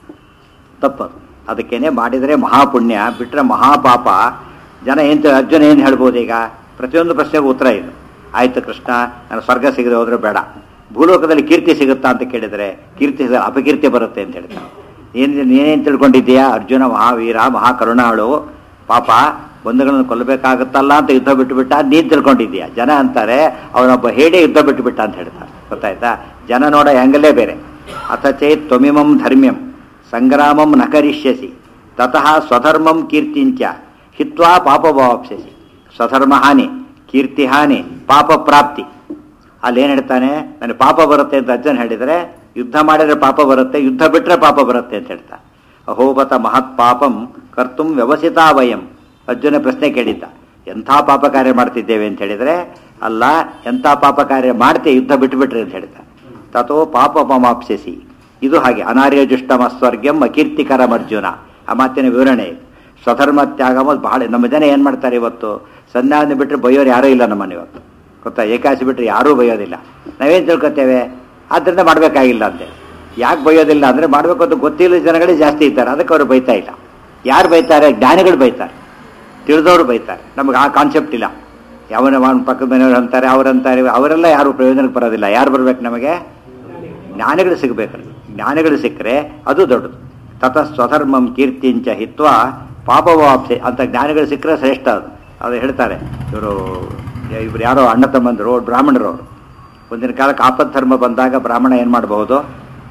ತಪ್ಪದು. ಅದಕ್ಕೇನೆ ಮಾಡಿದರೆ ಮಹಾಪುಣ್ಯ, ಬಿಟ್ಟರೆ ಮಹಾಪಾಪ. ಜನ ಏನು ಅರ್ಜುನ ಏನು ಹೇಳ್ಬೋದು? ಈಗ ಪ್ರತಿಯೊಂದು ಪ್ರಶ್ನೆಗೂ ಉತ್ತರ ಇದು. ಆಯಿತು ಕೃಷ್ಣ, ನಾನು ಸ್ವರ್ಗ ಸಿಗದೆ ಹೋದರೆ ಬೇಡ, ಭೂಲೋಕದಲ್ಲಿ ಕೀರ್ತಿ ಸಿಗುತ್ತಾ ಅಂತ ಕೇಳಿದರೆ ಕೀರ್ತಿ ಅಪಕೀರ್ತಿ ಬರುತ್ತೆ ಅಂತ ಹೇಳ್ತಾರೆ. ಏನು ನೀನೇನು ತಿಳ್ಕೊಂಡಿದ್ದೀಯಾ? ಅರ್ಜುನ ಮಹಾವೀರ, ಮಹಾಕರುಣಾಳು, ಪಾಪ ಬಂಧುಗಳನ್ನು ಕೊಲ್ಲಬೇಕಾಗುತ್ತಲ್ಲ ಅಂತ ಯುದ್ಧ ಬಿಟ್ಟುಬಿಟ್ಟ ನೀನು ತಿಳ್ಕೊಂಡಿದ್ದೀಯಾ. ಜನ ಅಂತಾರೆ ಅವನೊಬ್ಬ ಹೇಳಿ ಯುದ್ಧ ಬಿಟ್ಟುಬಿಟ್ಟ ಅಂತ ಹೇಳ್ತಾರೆ. ಗೊತ್ತಾಯ್ತಾ? ಜನ ನೋಡೋ ಹೆಂಗಲೇ ಬೇರೆ. ಅಥ ಚೇತ್ ತ್ವಮಿಮಂ ಧರ್ಮ್ಯಂ ಸಂಗ್ರಾಮಂ ನ ಕರಿಷ್ಯಸಿ ತತಃ ಸ್ವಧರ್ಮಂ ಕೀರ್ತಿಂಚ ಹಿತ್ವಾ ಪಾಪವಾಪ್ಸ್ಯಸಿ. ಸ್ವಧರ್ಮ ಹಾನಿ, ಕೀರ್ತಿ ಹಾನಿ, ಪಾಪ ಪ್ರಾಪ್ತಿ. ಅಲ್ಲೇನು ಹೇಳ್ತಾನೆ? ನನಗೆ ಪಾಪ ಬರುತ್ತೆ ಅಂತ ಅರ್ಜುನ ಹೇಳಿದರೆ, ಯುದ್ಧ ಮಾಡಿದರೆ ಪಾಪ ಬರುತ್ತೆ, ಯುದ್ಧ ಬಿಟ್ಟರೆ ಪಾಪ ಬರುತ್ತೆ ಅಂತ ಹೇಳ್ತಾ. ಅಹೋಬತ ಮಹತ್ ಪಾಪಂ ಕರ್ತುಂ ವ್ಯವಸಿತಾ ವಯಂ. ಅರ್ಜುನ ಪ್ರಶ್ನೆ ಕೇಳಿದ್ದ, ಎಂಥ ಪಾಪ ಕಾರ್ಯ ಮಾಡ್ತಿದ್ದೇವೆ ಅಂತ ಹೇಳಿದರೆ, ಅಲ್ಲ ಎಂಥ ಪಾಪ ಕಾರ್ಯ ಮಾಡ್ತೇ ಯುದ್ಧ ಬಿಟ್ಟುಬಿಟ್ರೆ ಅಂತ ಹೇಳ್ತಾ. ತಥೋ ಪಾಪಮಾಪ್ಸ್ಯಸಿ. ಇದು ಹಾಗೆ ಅನಾರ್ಯಜುಷ್ಟಮ ಸ್ವರ್ಗಂ ಅಕೀರ್ತಿಕರಂ ಅರ್ಜುನ. ಆ ಮಾತಿನ ವಿವರಣೆ. ಸ್ವಧರ್ಮ ತ್ಯಾಗ ಬಹಳ. ನಮ್ಮ ಜನ ಏನು ಮಾಡ್ತಾರೆ ಇವತ್ತು? ಸಂಧ್ಯಾವಂದನೆ ಬಿಟ್ಟರೆ ಬೈಯೋರು ಯಾರೂ ಇಲ್ಲ ನಮ್ಮನ್ನು ಇವತ್ತು. ಗೊತ್ತಾ? ಏಕಾಸಿ ಬಿಟ್ಟರೆ ಯಾರೂ ಬೈಯೋದಿಲ್ಲ. ನಾವೇನು ತಿಳ್ಕೊತೇವೆ? ಆದ್ದರಿಂದ ಮಾಡಬೇಕಾಗಿಲ್ಲ ಅಂತೆ. ಯಾಕೆ ಬೈಯೋದಿಲ್ಲ ಅಂದರೆ ಮಾಡಬೇಕು ಅಂತ ಗೊತ್ತಿಲ್ಲ ಜನಗಳೇ ಜಾಸ್ತಿ ಇದ್ದಾರೆ, ಅದಕ್ಕೆ ಅವರು ಬೈತಾ ಇಲ್ಲ. ಯಾರು ಬೈತಾರೆ? ಜ್ಞಾನಿಗಳು ಬೈತಾರೆ, ತಿಳಿದವರು ಬೈತಾರೆ. ನಮಗೆ ಆ ಕಾನ್ಸೆಪ್ಟ್ ಇಲ್ಲ. ಯಾವನ ಪಕ್ಕದ ಮನೆಯವರು ಅಂತಾರೆ, ಅವರಂತಾರೆ, ಅವರೆಲ್ಲ ಯಾರು ಪ್ರಯೋಜನಕ್ಕೆ ಬರೋದಿಲ್ಲ. ಯಾರು ಬರ್ಬೇಕು ನಮಗೆ? ಜ್ಞಾನಿಗಳು ಸಿಗಬೇಕಲ್ಲ. ಜ್ಞಾನಿಗಳು ಸಿಕ್ಕರೆ ಅದು ದೊಡ್ಡದು. ತತ ಸ್ವಧರ್ಮಂ ಕೀರ್ತಿಂಚ ಹಿತ್ವ ಪಾಪವಾಪ್ಸೆ ಅಂತ ಜ್ಞಾನಿಗಳು ಸಿಕ್ಕರೆ ಶ್ರೇಷ್ಠ. ಅದು ಅದು ಹೇಳ್ತಾರೆ. ಇವರು ಇವ್ರು ಯಾರೋ ಅಣ್ಣ ತಮ್ಮಂದರು ಬ್ರಾಹ್ಮಣರು. ಅವರು ಒಂದಿನ ಕಾಲಕ್ಕೆ ಆಪತ್ ಧರ್ಮ ಬಂದಾಗ ಬ್ರಾಹ್ಮಣ ಏನು ಮಾಡಬಹುದು?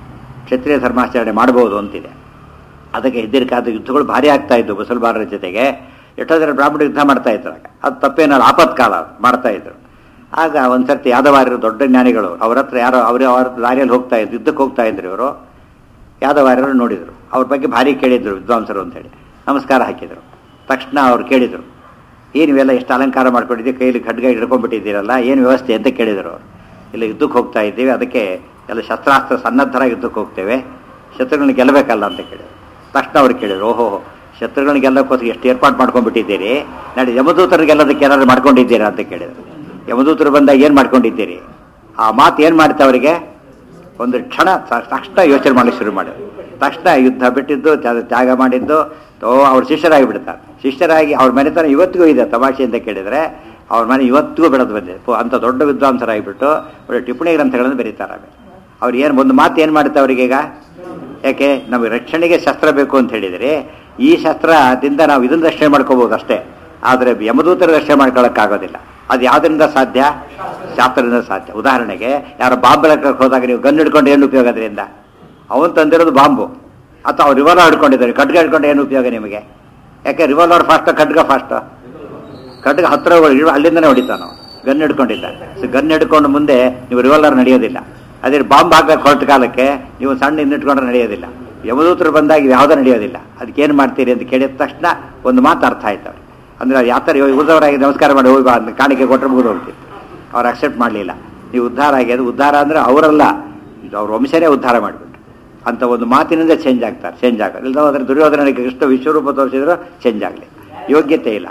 ಕ್ಷತ್ರಿಯ ಧರ್ಮಾಚರಣೆ ಮಾಡ್ಬೋದು ಅಂತಿದೆ. ಅದಕ್ಕೆ ಹಿಂದಿನ ಯುದ್ಧಗಳು ಭಾರಿ ಆಗ್ತಾ ಇದ್ದು ಮುಸಲ್ಮಾನರ ಜೊತೆಗೆ. ಎಷ್ಟೋ ಜನ ಬ್ರಾಹ್ಮಣ ಯುದ್ಧ ಮಾಡ್ತಾ ಇದ್ರು. ಅದು ತಪ್ಪೇನಲ್ಲ, ಆಪತ್ಕಾಲ ಮಾಡ್ತಾ ಇದ್ರು. ಆಗ ಒಂದ್ಸರ್ತಿ ಯಾದವಾರ್ಯರು ದೊಡ್ಡ ಜ್ಞಾನಿಗಳು ಅವ್ರ ಹತ್ರ ಯಾರೋ ಅವರು ಅವ್ರ ದಾರಿಯಲ್ಲಿ ಹೋಗ್ತಾ ಇದ್ರು, ಯುದ್ಧಕ್ಕೆ ಹೋಗ್ತಾ ಇದ್ರು. ಇವರು ಯಾದವಾರ್ಯರು ನೋಡಿದರು, ಅವ್ರ ಬಗ್ಗೆ ಭಾರಿ ಕೇಳಿದ್ರು ವಿದ್ವಾಂಸರು ಅಂತೇಳಿ. ನಮಸ್ಕಾರ ಹಾಕಿದರು. ತಕ್ಷಣ ಅವ್ರು ಕೇಳಿದರು, ಏನು ಇವೆಲ್ಲ ಎಷ್ಟು ಅಲಂಕಾರ ಮಾಡ್ಕೊಂಡಿದ್ದೀವಿ, ಕೈಲಿ ಖಡ್ಗ ಹಿಡ್ಕೊಂಡ್ಬಿಟ್ಟಿದ್ದೀರಲ್ಲ, ಏನು ವ್ಯವಸ್ಥೆ ಅಂತ ಕೇಳಿದರು ಅವರು. ಇಲ್ಲ ಯುದ್ಧಕ್ಕೆ ಹೋಗ್ತಾ ಇದ್ದೀವಿ, ಅದಕ್ಕೆ ಎಲ್ಲ ಶಸ್ತ್ರಾಸ್ತ್ರ ಸನ್ನದ್ಧರಾಗಿ ಯುದ್ಧಕ್ಕೆ ಹೋಗ್ತೇವೆ, ಶತ್ರುಗಳನ್ನ ಗೆಲ್ಲಬೇಕಲ್ಲ ಅಂತ ಕೇಳಿದರು. ತಕ್ಷಣ ಅವ್ರು ಕೇಳಿದರು, ಓಹೋ ಶತ್ರುಗಳನ್ನ ಗೆಲ್ಲಕ್ಕೋಸ್ಕರ ಎಷ್ಟು ಏರ್ಪಾಡು ಮಾಡ್ಕೊಂಡ್ಬಿಟ್ಟಿದ್ದೀರಿ, ನಾಳೆ ಯಮದೂತರು ಗೆಲ್ಲೋದಕ್ಕೆ ಏನಾದ್ರು ಮಾಡ್ಕೊಂಡಿದ್ದೀರಾ ಅಂತ ಕೇಳಿದರು. ಯಮದೂತರು ಬಂದಾಗ ಏನು ಮಾಡ್ಕೊಂಡಿದ್ದೀರಿ? ಆ ಮಾತು ಏನು ಮಾಡುತ್ತೆ ಅವರಿಗೆ, ಒಂದು ಕ್ಷಣ ತಕ್ಷಣ ಯೋಚನೆ ಮಾಡಲಿಕ್ಕೆ ಶುರು ಮಾಡಿದ್ರು. ತಕ್ಷಣ ಯುದ್ಧ ಬಿಟ್ಟಿದ್ದು, ತ್ಯಾಗ ಮಾಡಿದ್ದು, ಓ ಅವ್ರು ಶಿಷ್ಯರಾಗಿ ಬಿಡ್ತಾರೆ. ಶಿಷ್ಯರಾಗಿ ಅವ್ರ ಮನೆತನ ಇವತ್ತಿಗೂ ಇದೆ. ತಮಾಷೆ ಅಂತ ಕೇಳಿದರೆ ಅವ್ರ ಮನೆ ಇವತ್ತಿಗೂ ಬೆಳೆದು ಬಂದಿದೆ. ಅಂಥ ದೊಡ್ಡ ವಿದ್ವಾಂಸರಾಗಿಬಿಟ್ಟು ಒಳ್ಳೆ ಟಿಪ್ಪಣಿ ಗ್ರಂಥಗಳನ್ನು ಬರೀತಾರೆ. ಆಮೇಲೆ ಅವ್ರು ಏನು ಒಂದು ಮಾತು ಏನು ಮಾಡುತ್ತೆ ಅವರಿಗೀಗ, ಯಾಕೆ ನಮಗೆ ರಕ್ಷಣೆಗೆ ಶಸ್ತ್ರ ಬೇಕು ಅಂತ ಹೇಳಿದರೆ ಈ ಶಸ್ತ್ರದಿಂದ ನಾವು ಇದನ್ನು ರಕ್ಷಣೆ ಮಾಡ್ಕೋಬೋದು ಅಷ್ಟೇ, ಆದರೆ ಯಮದೂತರ ರಕ್ಷಣೆ ಮಾಡ್ಕೊಳ್ಳೋಕ್ಕಾಗೋದಿಲ್ಲ. ಅದು ಯಾವುದರಿಂದ ಸಾಧ್ಯ? ಶಾಸ್ತ್ರದಿಂದ ಸಾಧ್ಯ. ಉದಾಹರಣೆಗೆ ಯಾರೋ ಬಾಂಬ್ ಎಳಕ್ಕೆ ಹೋದಾಗ ನೀವು ಗನ್ ಹಿಡ್ಕೊಂಡು ಏನು ಉಪಯೋಗ ಅದರಿಂದ? ಅವನು ತಂದಿರೋದು ಬಾಂಬು, ಅಥವಾ ಅವ್ರು ರಿವಾಲ್ವರ್ ಹಿಡ್ಕೊಂಡಿದ್ದಾರೆ, ಖಡ್ಗ ಹಿಡ್ಕೊಂಡು ಏನು ಉಪಯೋಗ ನಿಮಗೆ? ಯಾಕೆ ರಿವಾಲ್ವರ್ ಫಾಸ್ಟು, ಖಡ್ಗ ಫಾಸ್ಟು? ಖಡ್ಗ ಹತ್ತಿರ ಅಲ್ಲಿಂದನೇ ಹೊಡಿತಾನೋ, ಗನ್ ಹಿಡ್ಕೊಂಡಿದ್ದಾರೆ. ಸೊ ಗನ್ ಹಿಡ್ಕೊಂಡು ಮುಂದೆ ನೀವು ರಿವಾಲ್ವರ್ ನಡೆಯೋದಿಲ್ಲ. ಅದೇ ಬಾಂಬ್ ಹಾಕಬೇಕು ಹೊರಟ ಕಾಲಕ್ಕೆ ನೀವು ಸಣ್ಣ ಇನ್ನಿಟ್ಕೊಂಡ್ರೆ ನಡೆಯೋದಿಲ್ಲ. ಯಮದೂತರು ಬಂದಾಗ ಯಾವುದೂ ನಡೆಯೋದಿಲ್ಲ. ಅದಕ್ಕೇನು ಮಾಡ್ತೀರಿ ಅಂತ ಕೇಳಿದ ತಕ್ಷಣ ಒಂದು ಮಾತು ಅರ್ಥ ಆಯ್ತವ್ರು. ಅಂದರೆ ಯಾವ ಥರ ಉಳಿದವರಾಗಿ ನಮಸ್ಕಾರ ಮಾಡಿ ಹೋಗಿ ಬಾ ಕಾಣಿಕೆ ಕೊಟ್ಟರೆ ಮುಗಿದು ಹೋಗ್ತಿತ್ತು. ಅವ್ರು ಅಕ್ಸೆಪ್ಟ್ ಮಾಡಲಿಲ್ಲ. ನೀವು ಉದ್ಧಾರ ಆಗಿ, ಅದು ಉದ್ಧಾರ ಅಂದರೆ ಅವರಲ್ಲ, ಇದು ಅವ್ರ ವಂಶನೇ ಉದ್ಧಾರ ಮಾಡಿಬಿಟ್ಟು ಅಂತ ಒಂದು ಮಾತಿನಿಂದ ಚೇಂಜ್ ಆಗ್ತಾರೆ. ಚೇಂಜ್ ಆಗೋದು ಇಲ್ಲ ಹೋದರೆ ದುರ್ಯೋಧನನಿಗೆ ಕೃಷ್ಣ ವಿಶ್ವರೂಪ ತೋರಿಸಿದ್ರು ಚೇಂಜ್ ಆಗಲಿ. ಯೋಗ್ಯತೆ ಇಲ್ಲ.